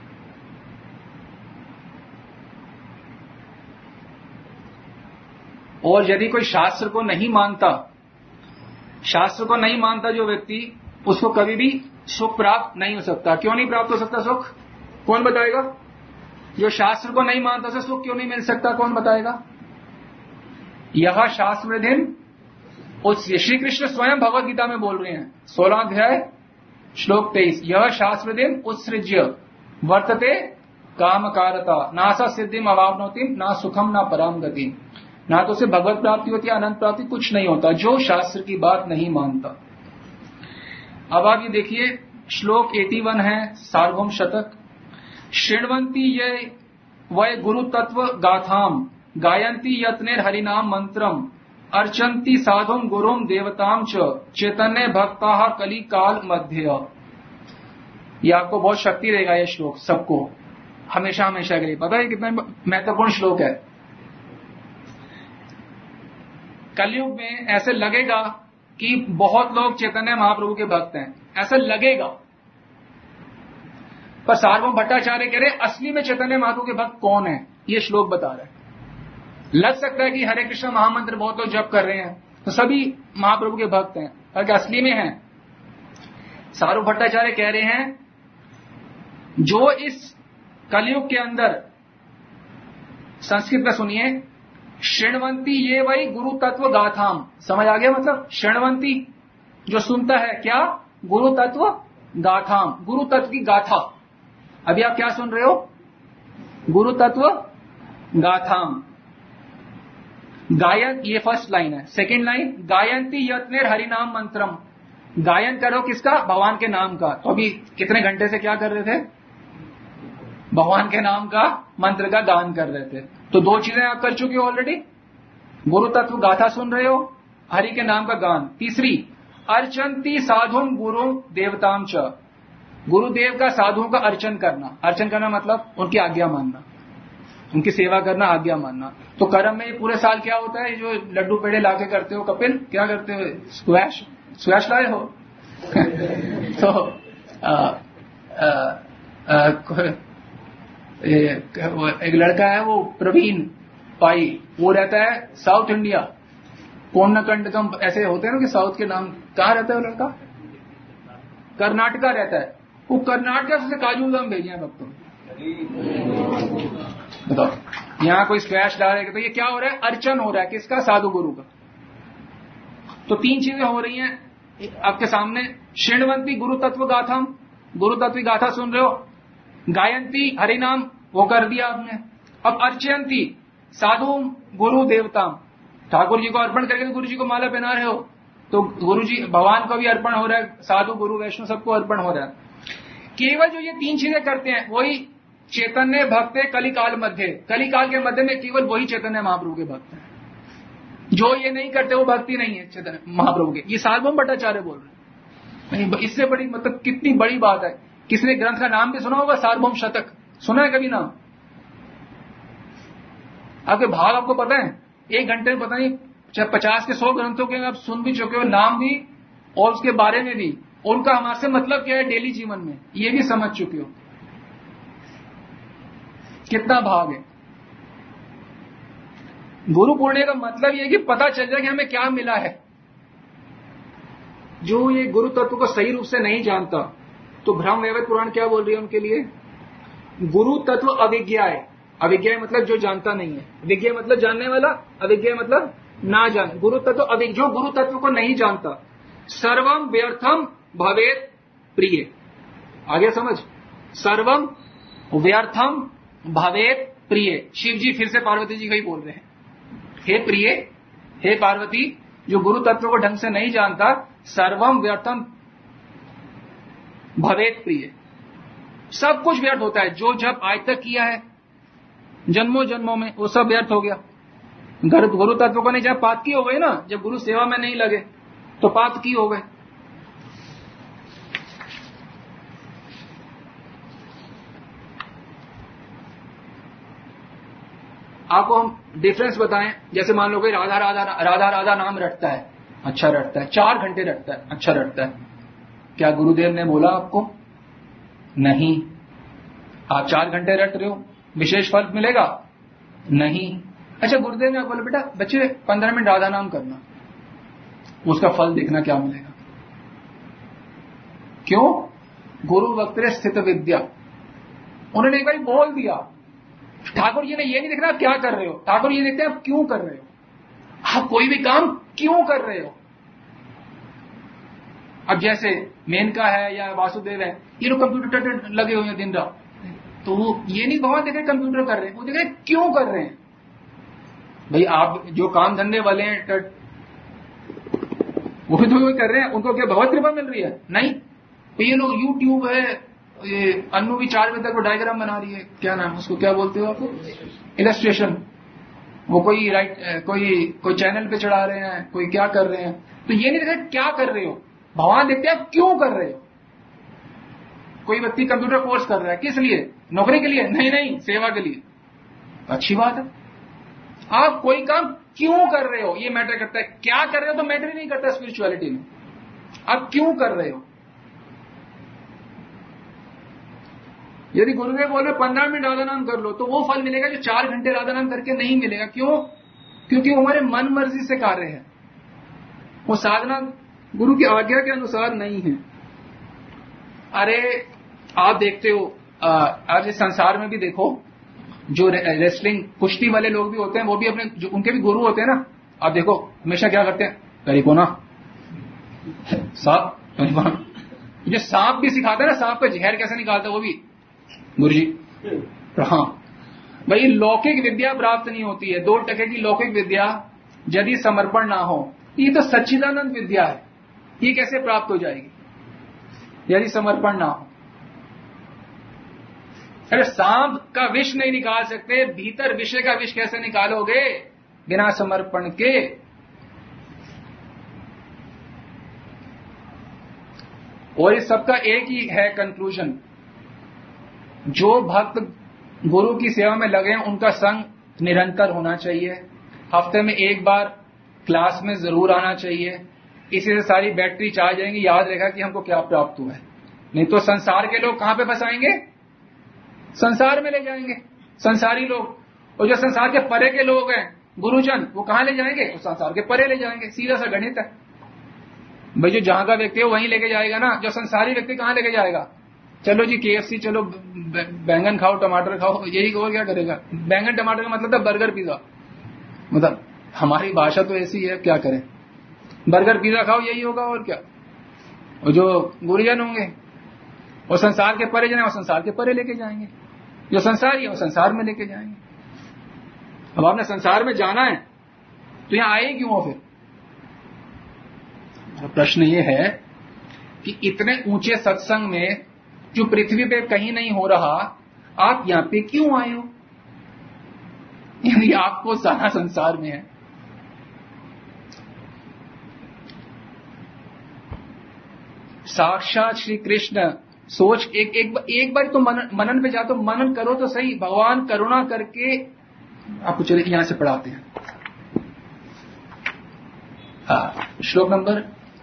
और यदि कोई शास्त्र को नहीं मानता, शास्त्र को नहीं मानता जो व्यक्ति, उसको कभी भी सुख प्राप्त नहीं हो सकता। क्यों नहीं प्राप्त हो सकता सुख? कौन बताएगा? जो शास्त्र को नहीं मानता उसे सुख क्यों नहीं मिल सकता? कौन बताएगा? यह शास्त्र विधिन, श्री कृष्ण स्वयं भगवत गीता में बोल रहे हैं, सोलह अध्याय श्लोक तेईस, यह शास्त्र विधिन उत्सृज्य वर्तते कामकारता नासा सिद्धिम अवाप्नोति ना सुखम ना पराम गति। ना तो उसे भगवत प्राप्ति होती है, अनंत प्राप्ति कुछ नहीं होता जो शास्त्र की बात नहीं मानता। अब आप ये देखिए श्लोक इक्यासी है सार्वभौम शतक। शृण्वन्ति ये वै गुरु तत्व गाथाम गायन्ति यत्नेर हरिनाम मंत्रम अर्चन्ति साधुम गुरुम देवताम च चैतन्य भक्ता कली काल मध्य। ये आपको बहुत शक्ति देगा ये श्लोक, सबको हमेशा हमेशा के लिए। पता है कितना महत्वपूर्ण श्लोक है। कलयुग में ऐसे लगेगा कि बहुत लोग चैतन्य महाप्रभु के भक्त हैं, ऐसा लगेगा, पर सार्वभौम भट्टाचार्य कह रहे असली में चैतन्य महाप्रभु के भक्त कौन है, ये श्लोक बता रहे हैं। लग सकता है कि हरे कृष्ण महामंत्र बहुत लोग जप कर रहे हैं तो सभी महाप्रभु के भक्त हैं, पर असली में हैं। सार्वभौम भट्टाचार्य कह रहे हैं जो इस कलयुग के अंदर, संस्कृत में सुनिए, शृण्वन्ति ये वही गुरु तत्व गाथाम, समझ आ गया मतलब? शृण्वन्ति जो सुनता है, क्या? गुरु तत्व गाथाम, गुरु तत्व की गाथा। अभी आप क्या सुन रहे हो? गुरु तत्व गाथाम। गायन, ये फर्स्ट लाइन है। सेकंड लाइन, गायन्ति यत्नेर हरिनाम मंत्रम, गायन करो किसका? भगवान के नाम का। तो अभी कितने घंटे से क्या कर रहे थे? भगवान के नाम का मंत्र का गान कर रहे थे। तो दो चीजें आप कर चुके हो ऑलरेडी, गुरु तत्व गाथा सुन रहे हो, हरि के नाम का गान। तीसरी, अर्चन्ति साधुम गुरु देवताम च, गुरुदेव का साधुओं का अर्चन करना। अर्चन करना मतलब उनकी आज्ञा मानना, उनकी सेवा करना, आज्ञा मानना। तो कर्म में पूरे साल क्या होता है? जो लड्डू पेड़े लाके करते हो, कपिल क्या करते हो? स्क्वैश, स्क्वैश लाए हो? तो आ, आ, आ, एक लड़का है वो प्रवीण पाई, वो रहता है साउथ इंडिया, कोन्नकंडकम ऐसे होते हैं ना कि साउथ के नाम। कहाँ रहता है वो लड़का? कर्नाटका रहता है। वो कर्नाटका से काजू बादाम भेजे हैं भक्तों। बताओ, यहाँ कोई स्क्वैश डाल रहे तो ये क्या हो रहा है? अर्चन हो रहा है किसका? साधु गुरु का। तो तीन चीजें हो रही हैं आपके सामने। शृण्वन्ति गुरु तत्व गाथाम, गुरु तत्व गाथा सुन रहे हो। गायन्ति हरिनाम, वो कर दिया आपने। अब अर्चयन्ति साधु गुरु देवताम, ठाकुर जी को अर्पण करके गुरु जी को माला पहना रहे हो, तो गुरु जी भगवान को भी अर्पण हो रहा है, साधु गुरु वैष्णव सबको अर्पण हो रहा है। केवल जो ये तीन चीजें करते हैं वही चैतन्य भक्त है कलिकाल मध्य। कलिकाल के मध्य में केवल वही चैतन्य महाप्रभु के भक्त हैं। जो ये नहीं करते वो भक्ति नहीं है चैतन्य महाप्रभु के। ये सार्वभौम भट्टाचार्य बोल रहे हैं। इससे बड़ी मतलब कितनी बड़ी बात है। किसने ग्रंथ का नाम भी सुना होगा? सार्वभौम शतक सुना है कभी नाम? आपके भाव आपको पता है? एक घंटे में पता नहीं चाहे पचास के सौ ग्रंथों के आप सुन भी चुके हो, नाम भी और उसके बारे में भी, उनका हमारे से मतलब क्या है डेली जीवन में ये भी समझ चुके हो। कितना भाग है। गुरु पूर्णिमा का मतलब यह कि पता चल जाए कि हमें क्या मिला है। जो ये गुरु तत्व को सही रूप से नहीं जानता, तो ब्रह्म वैवर्त पुराण क्या बोल रही है उनके लिए? गुरु तत्व अविज्ञा है। अविज्ञा मतलब जो जानता नहीं है, विज्ञा मतलब जानने वाला, अविज्ञा मतलब ना जान। गुरु तत्व अविज्ञ, जो गुरु तत्व को नहीं जानता, सर्वम व्यर्थम भवेत प्रिय। आगे समझ, सर्वम व्यर्थम भवेत प्रिय। शिव जी फिर से पार्वती जी का ही बोल रहे हैं, हे प्रिय, हे पार्वती, जो गुरु तत्व को ढंग से नहीं जानता, सर्वम व्यर्थम भवेत प्रिय, सब कुछ व्यर्थ होता है। जो जब आज तक किया है जन्मों जन्मों में, वो सब व्यर्थ हो गया। गुरु तत्व को नहीं जान, पातकी हो गई ना। जब गुरु सेवा में नहीं लगे तो पातकी हो गए। आपको हम डिफरेंस बताएं, जैसे मान लो कोई राधा राधा राधा राधा नाम रटता है, अच्छा रटता है, चार घंटे रटता है, अच्छा रटता है, क्या गुरुदेव ने बोला आपको? नहीं। आप चार घंटे रट रहे हो, विशेष फल मिलेगा? नहीं। अच्छा, गुरुदेव ने बोला बेटा बच्चे पंद्रह मिनट राधा नाम करना, उसका फल देखना क्या मिलेगा। क्यों? गुरु वक्तरे स्थित विद्या, उन्होंने एक बार बोल दिया। ठाकुर जी ने ये नहीं देखना आप क्या कर रहे हो, ठाकुर जी देखते हैं आप क्यों कर रहे हो, आप कोई भी काम क्यों कर रहे हो। अब जैसे मेनका है या वासुदेव है, ये लोग कंप्यूटर लगे हुए हैं दिन रात, तो वो ये नहीं भगवान देख रहे कंप्यूटर कर रहे हैं, वो देख रहे क्यों कर रहे हैं। भाई आप जो काम धंधे वाले हैं वो भी तो वही कर रहे हैं, उनको क्या भगवत कृपा मिल रही है? नहीं। तो ये लोग यूट्यूब है, ये अन्नू भी चार बजे तक वो डायग्राम बना रही है, क्या नाम उसको, क्या बोलते हो आपको, इलस्ट्रेशन, वो कोई राइट कोई कोई चैनल पे चढ़ा रहे हैं, कोई क्या कर रहे हैं। तो ये नहीं देखा क्या कर रहे हो, भगवान देखते हैं आप क्यों कर रहे हो। कोई व्यक्ति कंप्यूटर कोर्स कर रहा है, किस लिए? नौकरी के लिए? नहीं नहीं, सेवा के लिए। अच्छी बात है। आप कोई काम क्यों कर रहे हो ये मैटर करता है, क्या कर रहे हो तो मैटर ही नहीं करता स्पिरिचुअलिटी में, आप क्यों कर रहे हो। यदि गुरुदेव बोल रहे पंद्रह मिनट राधा नाम कर लो, तो वो फल मिलेगा जो चार घंटे राधा नाम करके नहीं मिलेगा। क्यों? क्योंकि वो हमारे मन मर्जी से कार्य है, वो साधना गुरु की आज्ञा के अनुसार नहीं है। अरे आप देखते हो, आज इस संसार में भी देखो, जो रेसलिंग कुश्ती वाले लोग भी होते हैं, वो भी अपने जो उनके भी गुरु होते हैं ना, आप देखो हमेशा क्या करते हैं, करीको ना सांप, जो सांप भी सिखाता है ना, सांप का जहर कैसे निकालता है वो भी गुरु जी। हाँ भाई, लौकिक विद्या प्राप्त नहीं होती है, दो टके की लौकिक विद्या यदि समर्पण ना हो, ये तो सच्चिदानंद विद्या है, ये कैसे प्राप्त हो जाएगी यदि समर्पण ना हो। अरे सांप का विष नहीं निकाल सकते, भीतर विषय का विष कैसे निकालोगे बिना समर्पण के। और इस सबका एक ही है कंक्लूजन, जो भक्त गुरु की सेवा में लगे हैं उनका संग निरंतर होना चाहिए, हफ्ते में एक बार क्लास में जरूर आना चाहिए। इसी से सारी बैटरी चार्ज जाएंगी, याद रहेगा कि हमको क्या प्राप्त हुआ है। नहीं तो संसार के लोग कहां पे फंसाएंगे, संसार में ले जाएंगे संसारी लोग। और जो संसार के परे के लोग हैं गुरुजन, वो कहां ले जाएंगे, वो संसार के परे ले जाएंगे। सीधा सा गणित है भाई, जो जहां का व्यक्ति है वहीं लेके जाएगा ना, जो संसारी व्यक्ति कहां लेके जाएगा। चलो जी केएफसी, चलो बैंगन खाओ, टमाटर खाओ, यही और क्या करेगा। बैंगन टमाटर का मतलब था बर्गर पिज्जा, मतलब हमारी भाषा तो ऐसी है, क्या करें, बर्गर पिज्जा खाओ यही होगा और क्या। और जो गुरुजन होंगे वो संसार के परे जन, वो संसार के परे लेके जाएंगे, जो संसारी है वो संसार में लेके जाएंगे। अब आपने संसार में जाना है तो यहां आए क्यों हो फिर। प्रश्न ये है कि इतने ऊंचे सत्संग में जो पृथ्वी पे कहीं नहीं हो रहा, आप यहां पे क्यों आए हो, यानी आपको सारा संसार में है। साक्षात श्री कृष्ण सोच एक एक, एक बार तो मनन, मनन पे जाते, तो मनन करो तो सही, भगवान करुणा करके आपको, चले यहां से पढ़ाते हैं। हाँ, श्लोक नंबर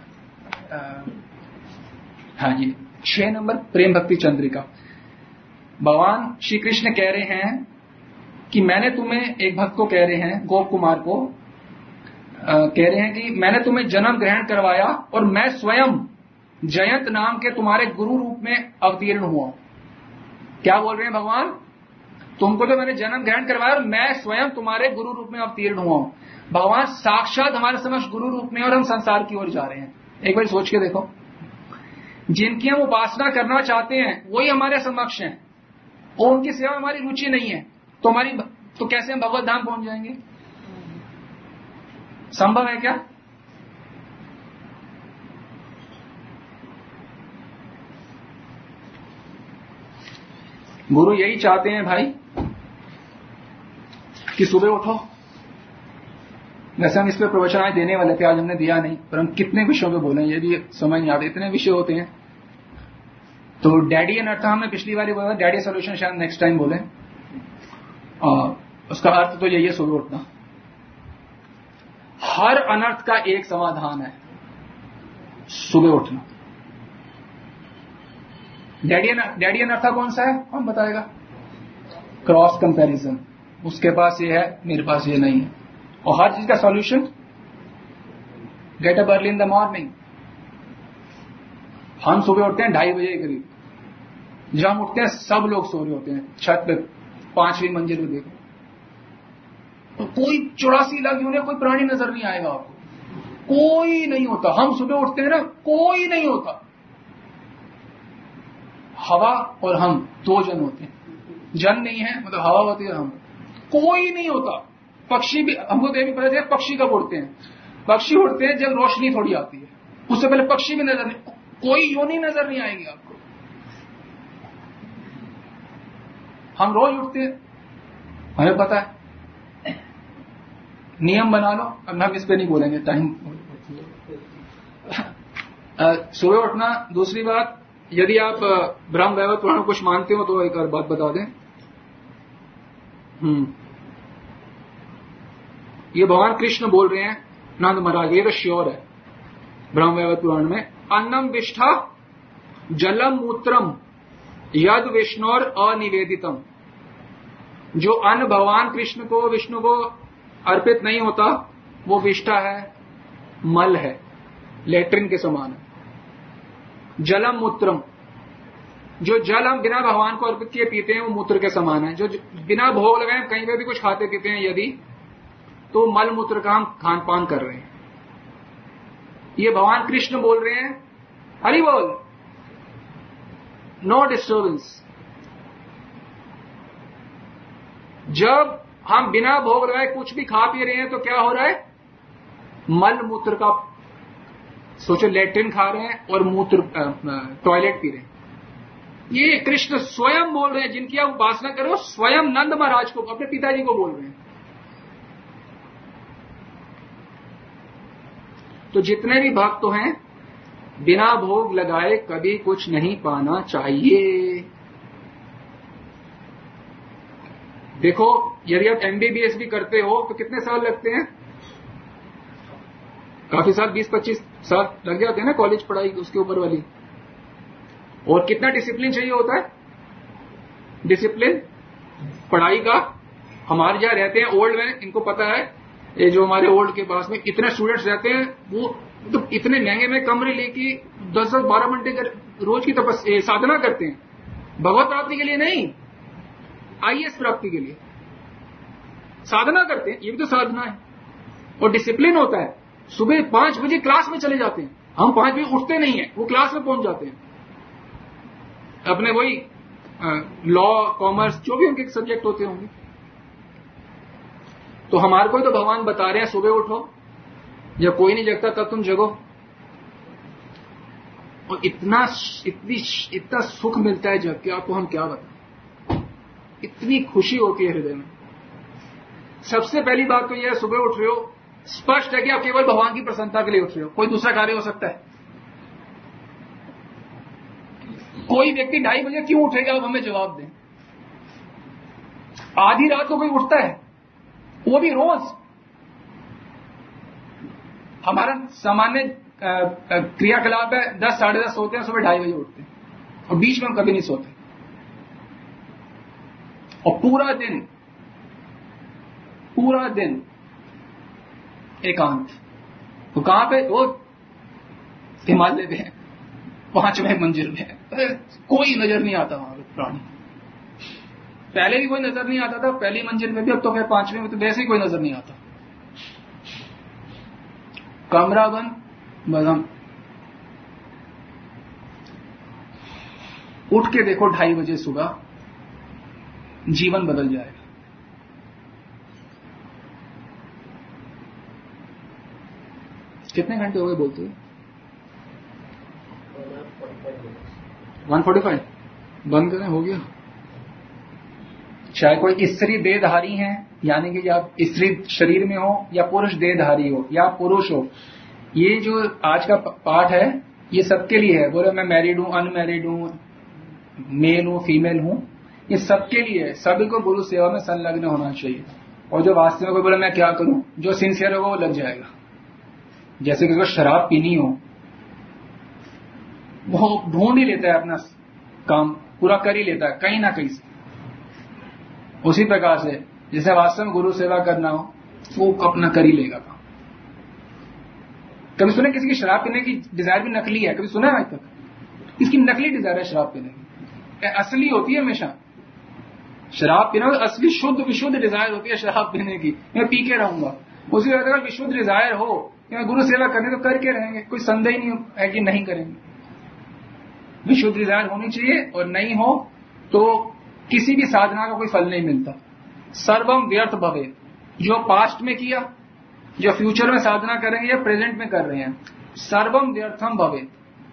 हाँ जी छह नंबर, प्रेम भक्ति चंद्रिका। भगवान श्री कृष्ण कह रहे हैं कि मैंने तुम्हें, एक भक्त को कह रहे हैं, गोप कुमार को आ, कह रहे हैं कि मैंने तुम्हें जन्म ग्रहण करवाया और मैं स्वयं जयंत नाम के तुम्हारे गुरु रूप में अवतीर्ण हुआ। क्या बोल रहे हैं भगवान, तुमको तो मैंने जन्म ग्रहण करवाया और मैं स्वयं तुम्हारे गुरु रूप में अवतीर्ण हुआ हूं। भगवान साक्षात हमारे समक्ष गुरु रूप में, और हम संसार की ओर जा रहे हैं। एक बार सोच के देखो, जिनकी हम उपासना करना चाहते हैं वही हमारे समक्ष हैं और उनकी सेवा हमारी रुचि नहीं है, तो हमारी तो कैसे हम भगवत धाम पहुंच जाएंगे, संभव है क्या। गुरु यही चाहते हैं भाई कि सुबह उठो। वैसे हम इस पर प्रवचन आज देने वाले थे, आज हमने दिया नहीं, पर हम कितने विषयों पे बोले ये भी समझ नहीं आते, इतने विषय होते हैं। तो डैडी एंड अर्थ हमने पिछली बार बोला, डैडी सोल्यूशन शायद नेक्स्ट टाइम बोले। और उसका अर्थ तो यही है, सुबह उठना। हर अनर्थ का एक समाधान है, सुबह उठना। Daddy and daddy and earth कौन सा है, कौन बताएगा? Cross comparison. उसके पास ये है, मेरे पास ये नहीं है। और हर चीज का solution, get up early in the morning. हम सुबह उठते हैं ढाई बजे के करीब, जब हम उठते हैं सब लोग सो रहे होते हैं छत पे, पांचवी मंजिल पे देखो तो कोई चौरासी लाख यूनिट कोई प्राणी नजर नहीं आएगा आपको, कोई नहीं होता। हम सुबह उठते हैं ना, कोई नहीं होता। हवा और हम दो जन होते हैं, जन नहीं है मतलब हवा होती है, हम कोई नहीं होता। पक्षी भी, हमको तो ये भी पता चला पक्षी कब उड़ते हैं। पक्षी उड़ते हैं जब रोशनी थोड़ी आती है, उससे पहले पक्षी भी नजर नहीं, कोई योनि नजर नहीं आएगी आपको। हम रोज उठते हैं, हमें पता है, नियम बना लो। अब हम इस पे नहीं बोलेंगे, टाइम। सुबह उठना। दूसरी बात, यदि आप ब्रह्म वैवर्त पुराण कुछ मानते हो तो एक और बात बता दें। हम्म ये भगवान कृष्ण बोल रहे हैं, नंद महाराज, ये तो श्योर है ब्रह्म वैवर्त पुराण में। अन्नम विष्ठा जलम मूत्रम यद विष्णुर अनिवेदितम। जो अन्न भगवान कृष्ण को, विष्णु को अर्पित नहीं होता वो विष्ठा है, मल है, लेट्रिन के समान है। जलम मूत्रम, जो जल हम बिना भगवान को अर्पित किए पीते हैं वो मूत्र के समान है। जो बिना भोग लगाए कहीं पे भी कुछ खाते पीते हैं यदि, तो मल मूत्र का हम खान पान कर रहे हैं। ये भगवान कृष्ण बोल रहे हैं, हरि बोल, नो डिस्टर्बेंस। जब हम बिना भोग लगाए कुछ भी खा पी रहे हैं तो क्या हो रहा है? मल मूत्र का, सोचो लेट्रिन खा रहे हैं और मूत्र टॉयलेट पी रहे हैं। ये कृष्ण स्वयं बोल रहे हैं, जिनकी आप उपासना करो, स्वयं नंद महाराज को, अपने पिताजी को बोल रहे हैं। तो जितने भी भक्त हैं, बिना भोग लगाए कभी कुछ नहीं पाना चाहिए। देखो, यदि आप एमबीबीएस भी करते हो तो कितने साल लगते हैं? काफी साल, बीस पच्चीस साल लग जाते हैं ना कॉलेज पढ़ाई उसके ऊपर वाली। और कितना डिसिप्लिन चाहिए होता है? डिसिप्लिन पढ़ाई का। हमारे जहां रहते हैं ओल्ड में, इनको पता है, ये जो हमारे ओल्ड के पास में इतने स्टूडेंट्स रहते हैं, वो तो इतने महंगे में कमरे लेके दस दस बारह घंटे रोज की तपस्या साधना करते हैं, भगवत प्राप्ति के लिए नहीं, आईएएस प्राप्ति के लिए साधना करते हैं। ये भी तो साधना है। और डिसिप्लिन होता है। सुबह पांच बजे क्लास में चले जाते हैं, हम पांच बजे उठते नहीं है, वो क्लास में पहुंच जाते हैं। अपने वही लॉ, कॉमर्स, जो भी उनके सब्जेक्ट होते होंगे। तो हमारे को ही तो भगवान बता रहे हैं सुबह उठो, जब कोई नहीं जगता तब तुम जगो। और इतना इतनी इतना सुख मिलता है जब कि आपको हम क्या बताएं, इतनी खुशी होती है हृदय में। सबसे पहली बात तो यह है, सुबह उठ रहे हो, स्पष्ट है कि आप केवल भगवान की प्रसन्नता के लिए उठ रहे हो, कोई दूसरा कार्य हो सकता है? कोई व्यक्ति ढाई बजे क्यों उठेगा, आप हमें जवाब दें। आधी रात को कोई उठता है, वो भी रोज। हमारा सामान्य क्रियाकलाप है, दस साढ़े दस सोते हैं, सुबह ढाई बजे उठते हैं, और बीच में हम कभी नहीं सोते। और पूरा दिन पूरा दिन एकांत। तो कहां पे? वो हिमालय में है, पांचवें मंजिल में है, कोई नजर नहीं आता वहां पे प्राणी। पहले भी कोई नजर नहीं आता था, पहली मंजिल में भी, अब तो फिर पांचवें में तो वैसे ही कोई नजर नहीं आता। कमरा बंद, बदम। उठ के देखो ढाई बजे सुबह, जीवन बदल जाएगा। कितने घंटे हो गए बोलते हुए? One forty five. बंद करें, हो गया। चाहे कोई स्त्री देहधारी हैं, यानी कि आप स्त्री शरीर में हो या पुरुष देहधारी हो या पुरुष हो, ये जो आज का पाठ है ये सबके लिए है। बोले मैं मैरिड हूं, अनमैरिड हूं, मेल हूं, फीमेल हूं, ये सबके लिए है। सभी को गुरु सेवा में संलग्न होना चाहिए। और जो वास्तव में कोई बोले मैं क्या करूं, जो सिंसियर होगा वो लग जाएगा। जैसे कि कोई शराब पीनी हो, वो ढूंढ ही लेता है, अपना काम पूरा कर ही लेता है कहीं ना कहीं से। उसी प्रकार से जैसे वास्तव में गुरु सेवा करना हो, वो अपना कर ही लेगा काम। कभी सुने किसी की शराब पीने की डिजायर भी नकली है? कभी सुना है आज तक? इसकी नकली डिजायर है शराब पीने की, असली होती है हमेशा। शराब पीना असली शुद्ध विशुद्ध डिजायर होती है शराब पीने की, मैं पी के रहूंगा। उसी अगर विशुद्ध डिजायर हो कि मैं गुरु सेवा करने तो करके रहेंगे, कोई संदेह नहीं है कि नहीं करेंगे। विशुद्ध डिजायर होनी चाहिए, और नहीं हो तो किसी भी साधना का कोई फल नहीं मिलता। सर्वम व्यर्थ भवे, जो पास्ट में किया, जो फ्यूचर में साधना करेंगे या प्रेजेंट में कर रहे हैं, सर्वम व्यर्थम भवे।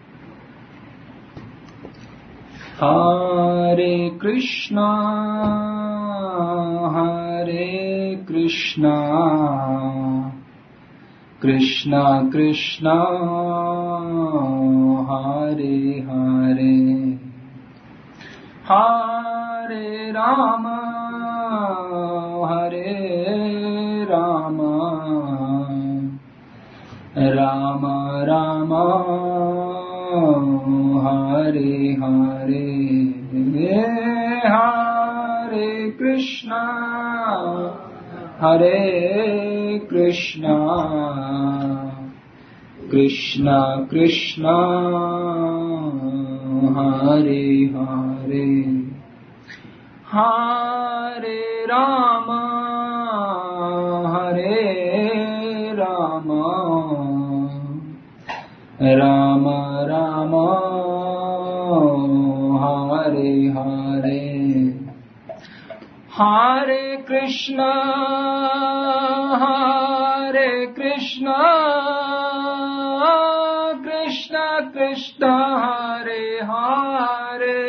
हरे कृष्णा हरे कृष्णा कृष्णा कृष्णा हरे हरे, हरे राम हरे राम राम राम हरे हरे, हरे कृष्णा हरे कृष्णा कृष्णा कृष्णा हरे हरे, हरे राम हरे राम राम राम हरे हरे, हरे कृष्णा हरे कृष्णा कृष्णा कृष्णा हरे हरे,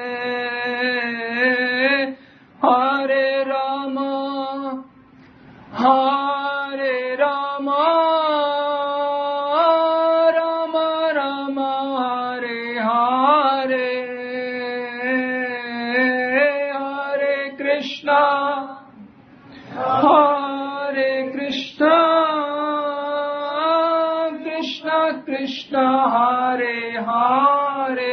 हरे राम हरे राम राम राम हरे हरे, हरे कृष्णा हरे कृष्णा कृष्णा कृष्णा हरे हरे,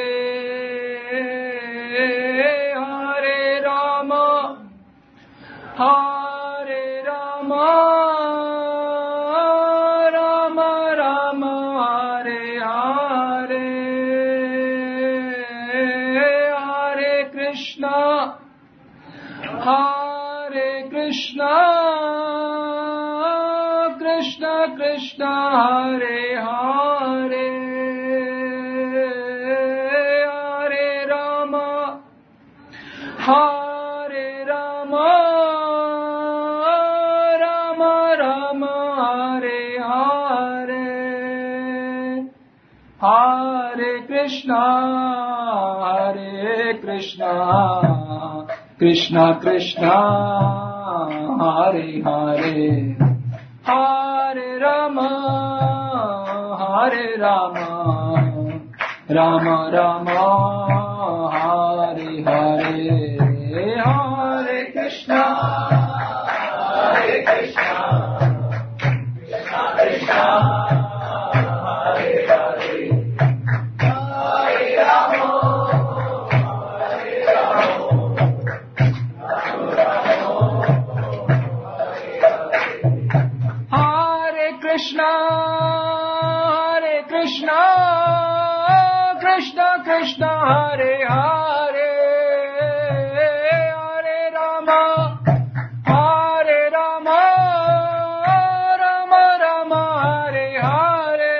हरे राम हरे राम राम राम हरे हरे, हरे कृष्णा हरे कृष्णा कृष्णा कृष्णा हरे हरे, हरे राम हरे राम राम राम हरे हरे, हरे कृष्णा हरे कृष्णा कृष्णा कृष्णा हरे हरे, हरे राम हरे राम राम राम हरे हरे, हरे कृष्णा हरे कृष्णा कृष्णा कृष्णा हरे हरे, हरे राम हरे राम कृष्णा हरे कृष्णा कृष्णा कृष्णा हरे हरे, हरे राम हरे राम राम राम हरे हरे,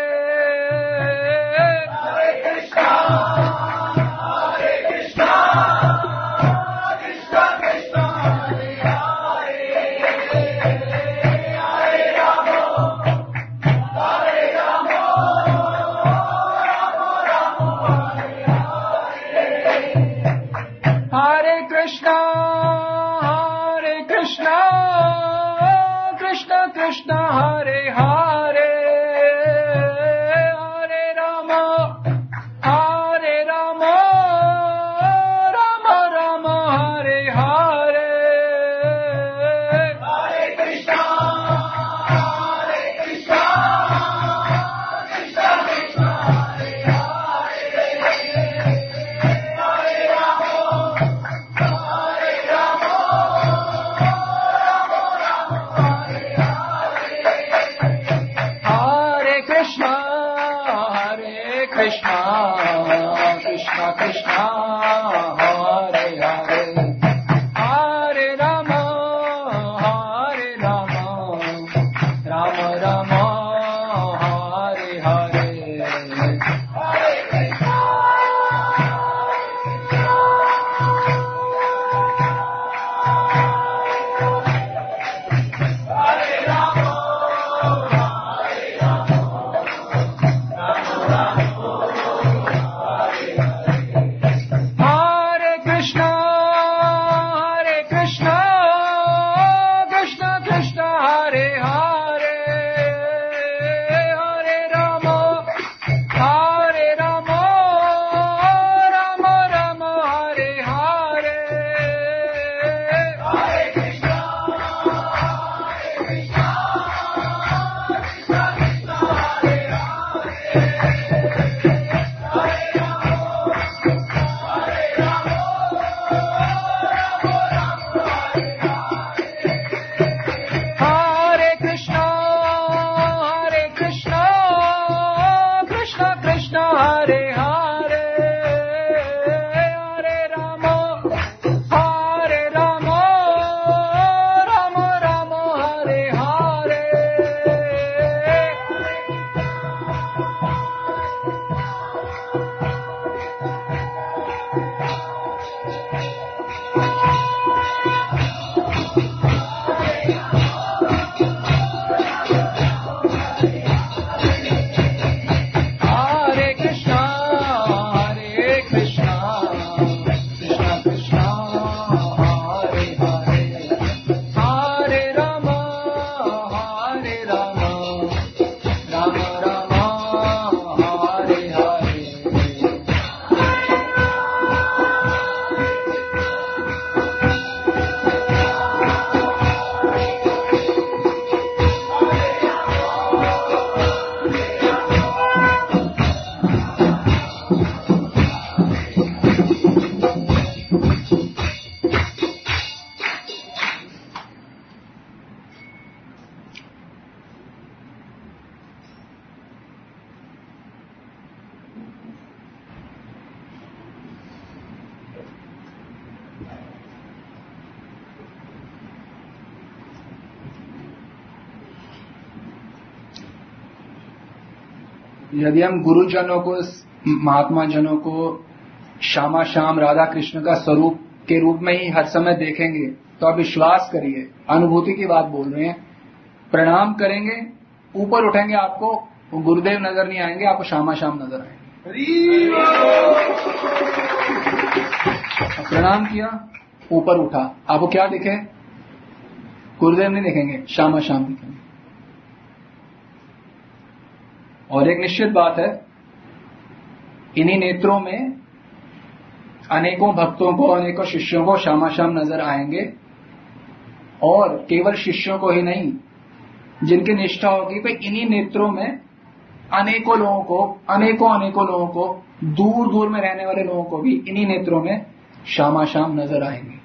हरे कृष्णा हरे कृष्णा कृष्णा कृष्णा हरे हरे, हरे राम हरे राम राम राम हरे हरे, हरे हरे हरे राम हरे राम राम राम हरे हरे हरे कृष्णा हरे कृष्णा कृष्णा कृष्णा हरे हरे हरे राम हरे राम हरे कृष्णा हरे कृष्णा कृष्णा कृष्णा हरे हरे हरे राम हरे राम राम राम हरे हरे हरे कृष्णा हरे राम हरे कृष्णा हरे कृष्णा कृष्णा कृष्णा हरे हरे हरे राम हरे राम राम राम हरे हरे हरे कृष्णा हरे कृष्णा कृष्णा कृष्णा हरे हरे हरे राम हरे राम हरे कृष्णा हरे कृष्णा कृष्णा कृष्णा हरे हरे हरे राम हरे राम राम राम हरे हरे हरे कृष्णा हरे कृष्णा कृष्णा कृष्णा हरे हरे हरे राम हरे राम राम राम हरे हरे यदि हम गुरुजनों को, महात्मा जनों को श्यामा श्याम राधा कृष्ण का स्वरूप के रूप में ही हर समय देखेंगे तो आप विश्वास करिए, अनुभूति की बात बोल रहे हैं, प्रणाम करेंगे, ऊपर उठेंगे, आपको गुरुदेव नजर नहीं आएंगे, आपको श्यामा श्याम नजर आएंगे। प्रणाम किया, ऊपर उठा, आपको क्या दिखे? गुरुदेव नहीं दिखेंगे, श्यामा श्याम दिखेंगे। और एक निश्चित बात है, इन्हीं नेत्रों में अनेकों भक्तों को, अनेकों शिष्यों को श्यामा श्याम नजर आएंगे। और केवल शिष्यों को ही नहीं, जिनकी निष्ठा होगी कि इन्हीं नेत्रों में अनेकों लोगों को, अनेकों अनेकों लोगों को, दूर दूर में रहने वाले लोगों को भी इन्हीं नेत्रों में श्यामा श्याम नजर आएंगे।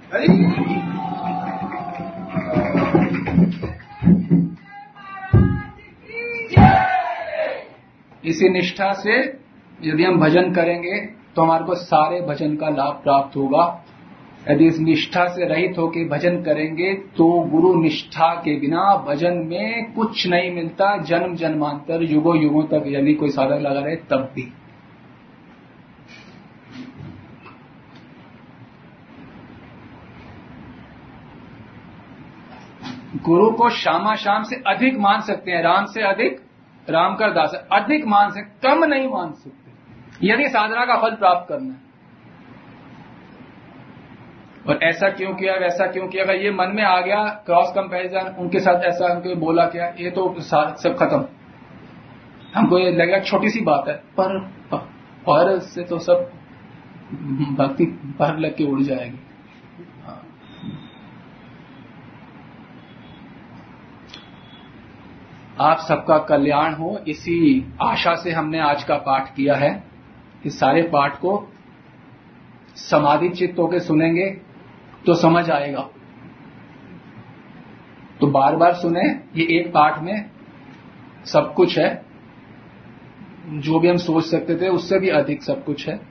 इसी निष्ठा से यदि हम भजन करेंगे तो हमारे को सारे भजन का लाभ प्राप्त होगा। यदि इस निष्ठा से रहित होकर भजन करेंगे तो गुरु निष्ठा के बिना भजन में कुछ नहीं मिलता। जन्म जन्मांतर युगों युगों तक यदि कोई साधक लगा रहे तब भी। गुरु को श्यामा श्याम से अधिक मान सकते हैं, राम से अधिक, राम कर दास अधिक मान सकते, कम नहीं मान सकते, यदि साधना का फल प्राप्त करना है। और ऐसा क्यों किया, वैसा क्यों किया, अगर ये मन में आ गया क्रॉस कंपैरिजन, उनके साथ ऐसा उनके बोला क्या, ये तो सब खत्म। हमको ये लगेगा छोटी सी बात है, पर पर से तो सब भक्ति पर लग के उड़ जाएगी। आप सबका कल्याण हो, इसी आशा से हमने आज का पाठ किया है। इस सारे पाठ को समाधि चित्त होकर सुनेंगे तो समझ आएगा, तो बार बार सुने। ये एक पाठ में सब कुछ है, जो भी हम सोच सकते थे उससे भी अधिक सब कुछ है।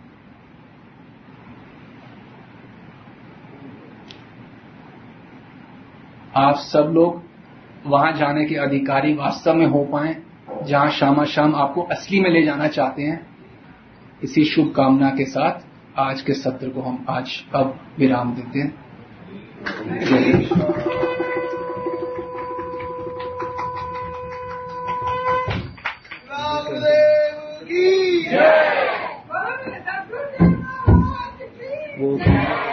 आप सब लोग वहां जाने के अधिकारी वास्तव में हो पाए जहां शामा शाम आपको असली में ले जाना चाहते हैं। इसी शुभ कामना के साथ आज के सत्र को हम आज अब विराम देते हैं। वो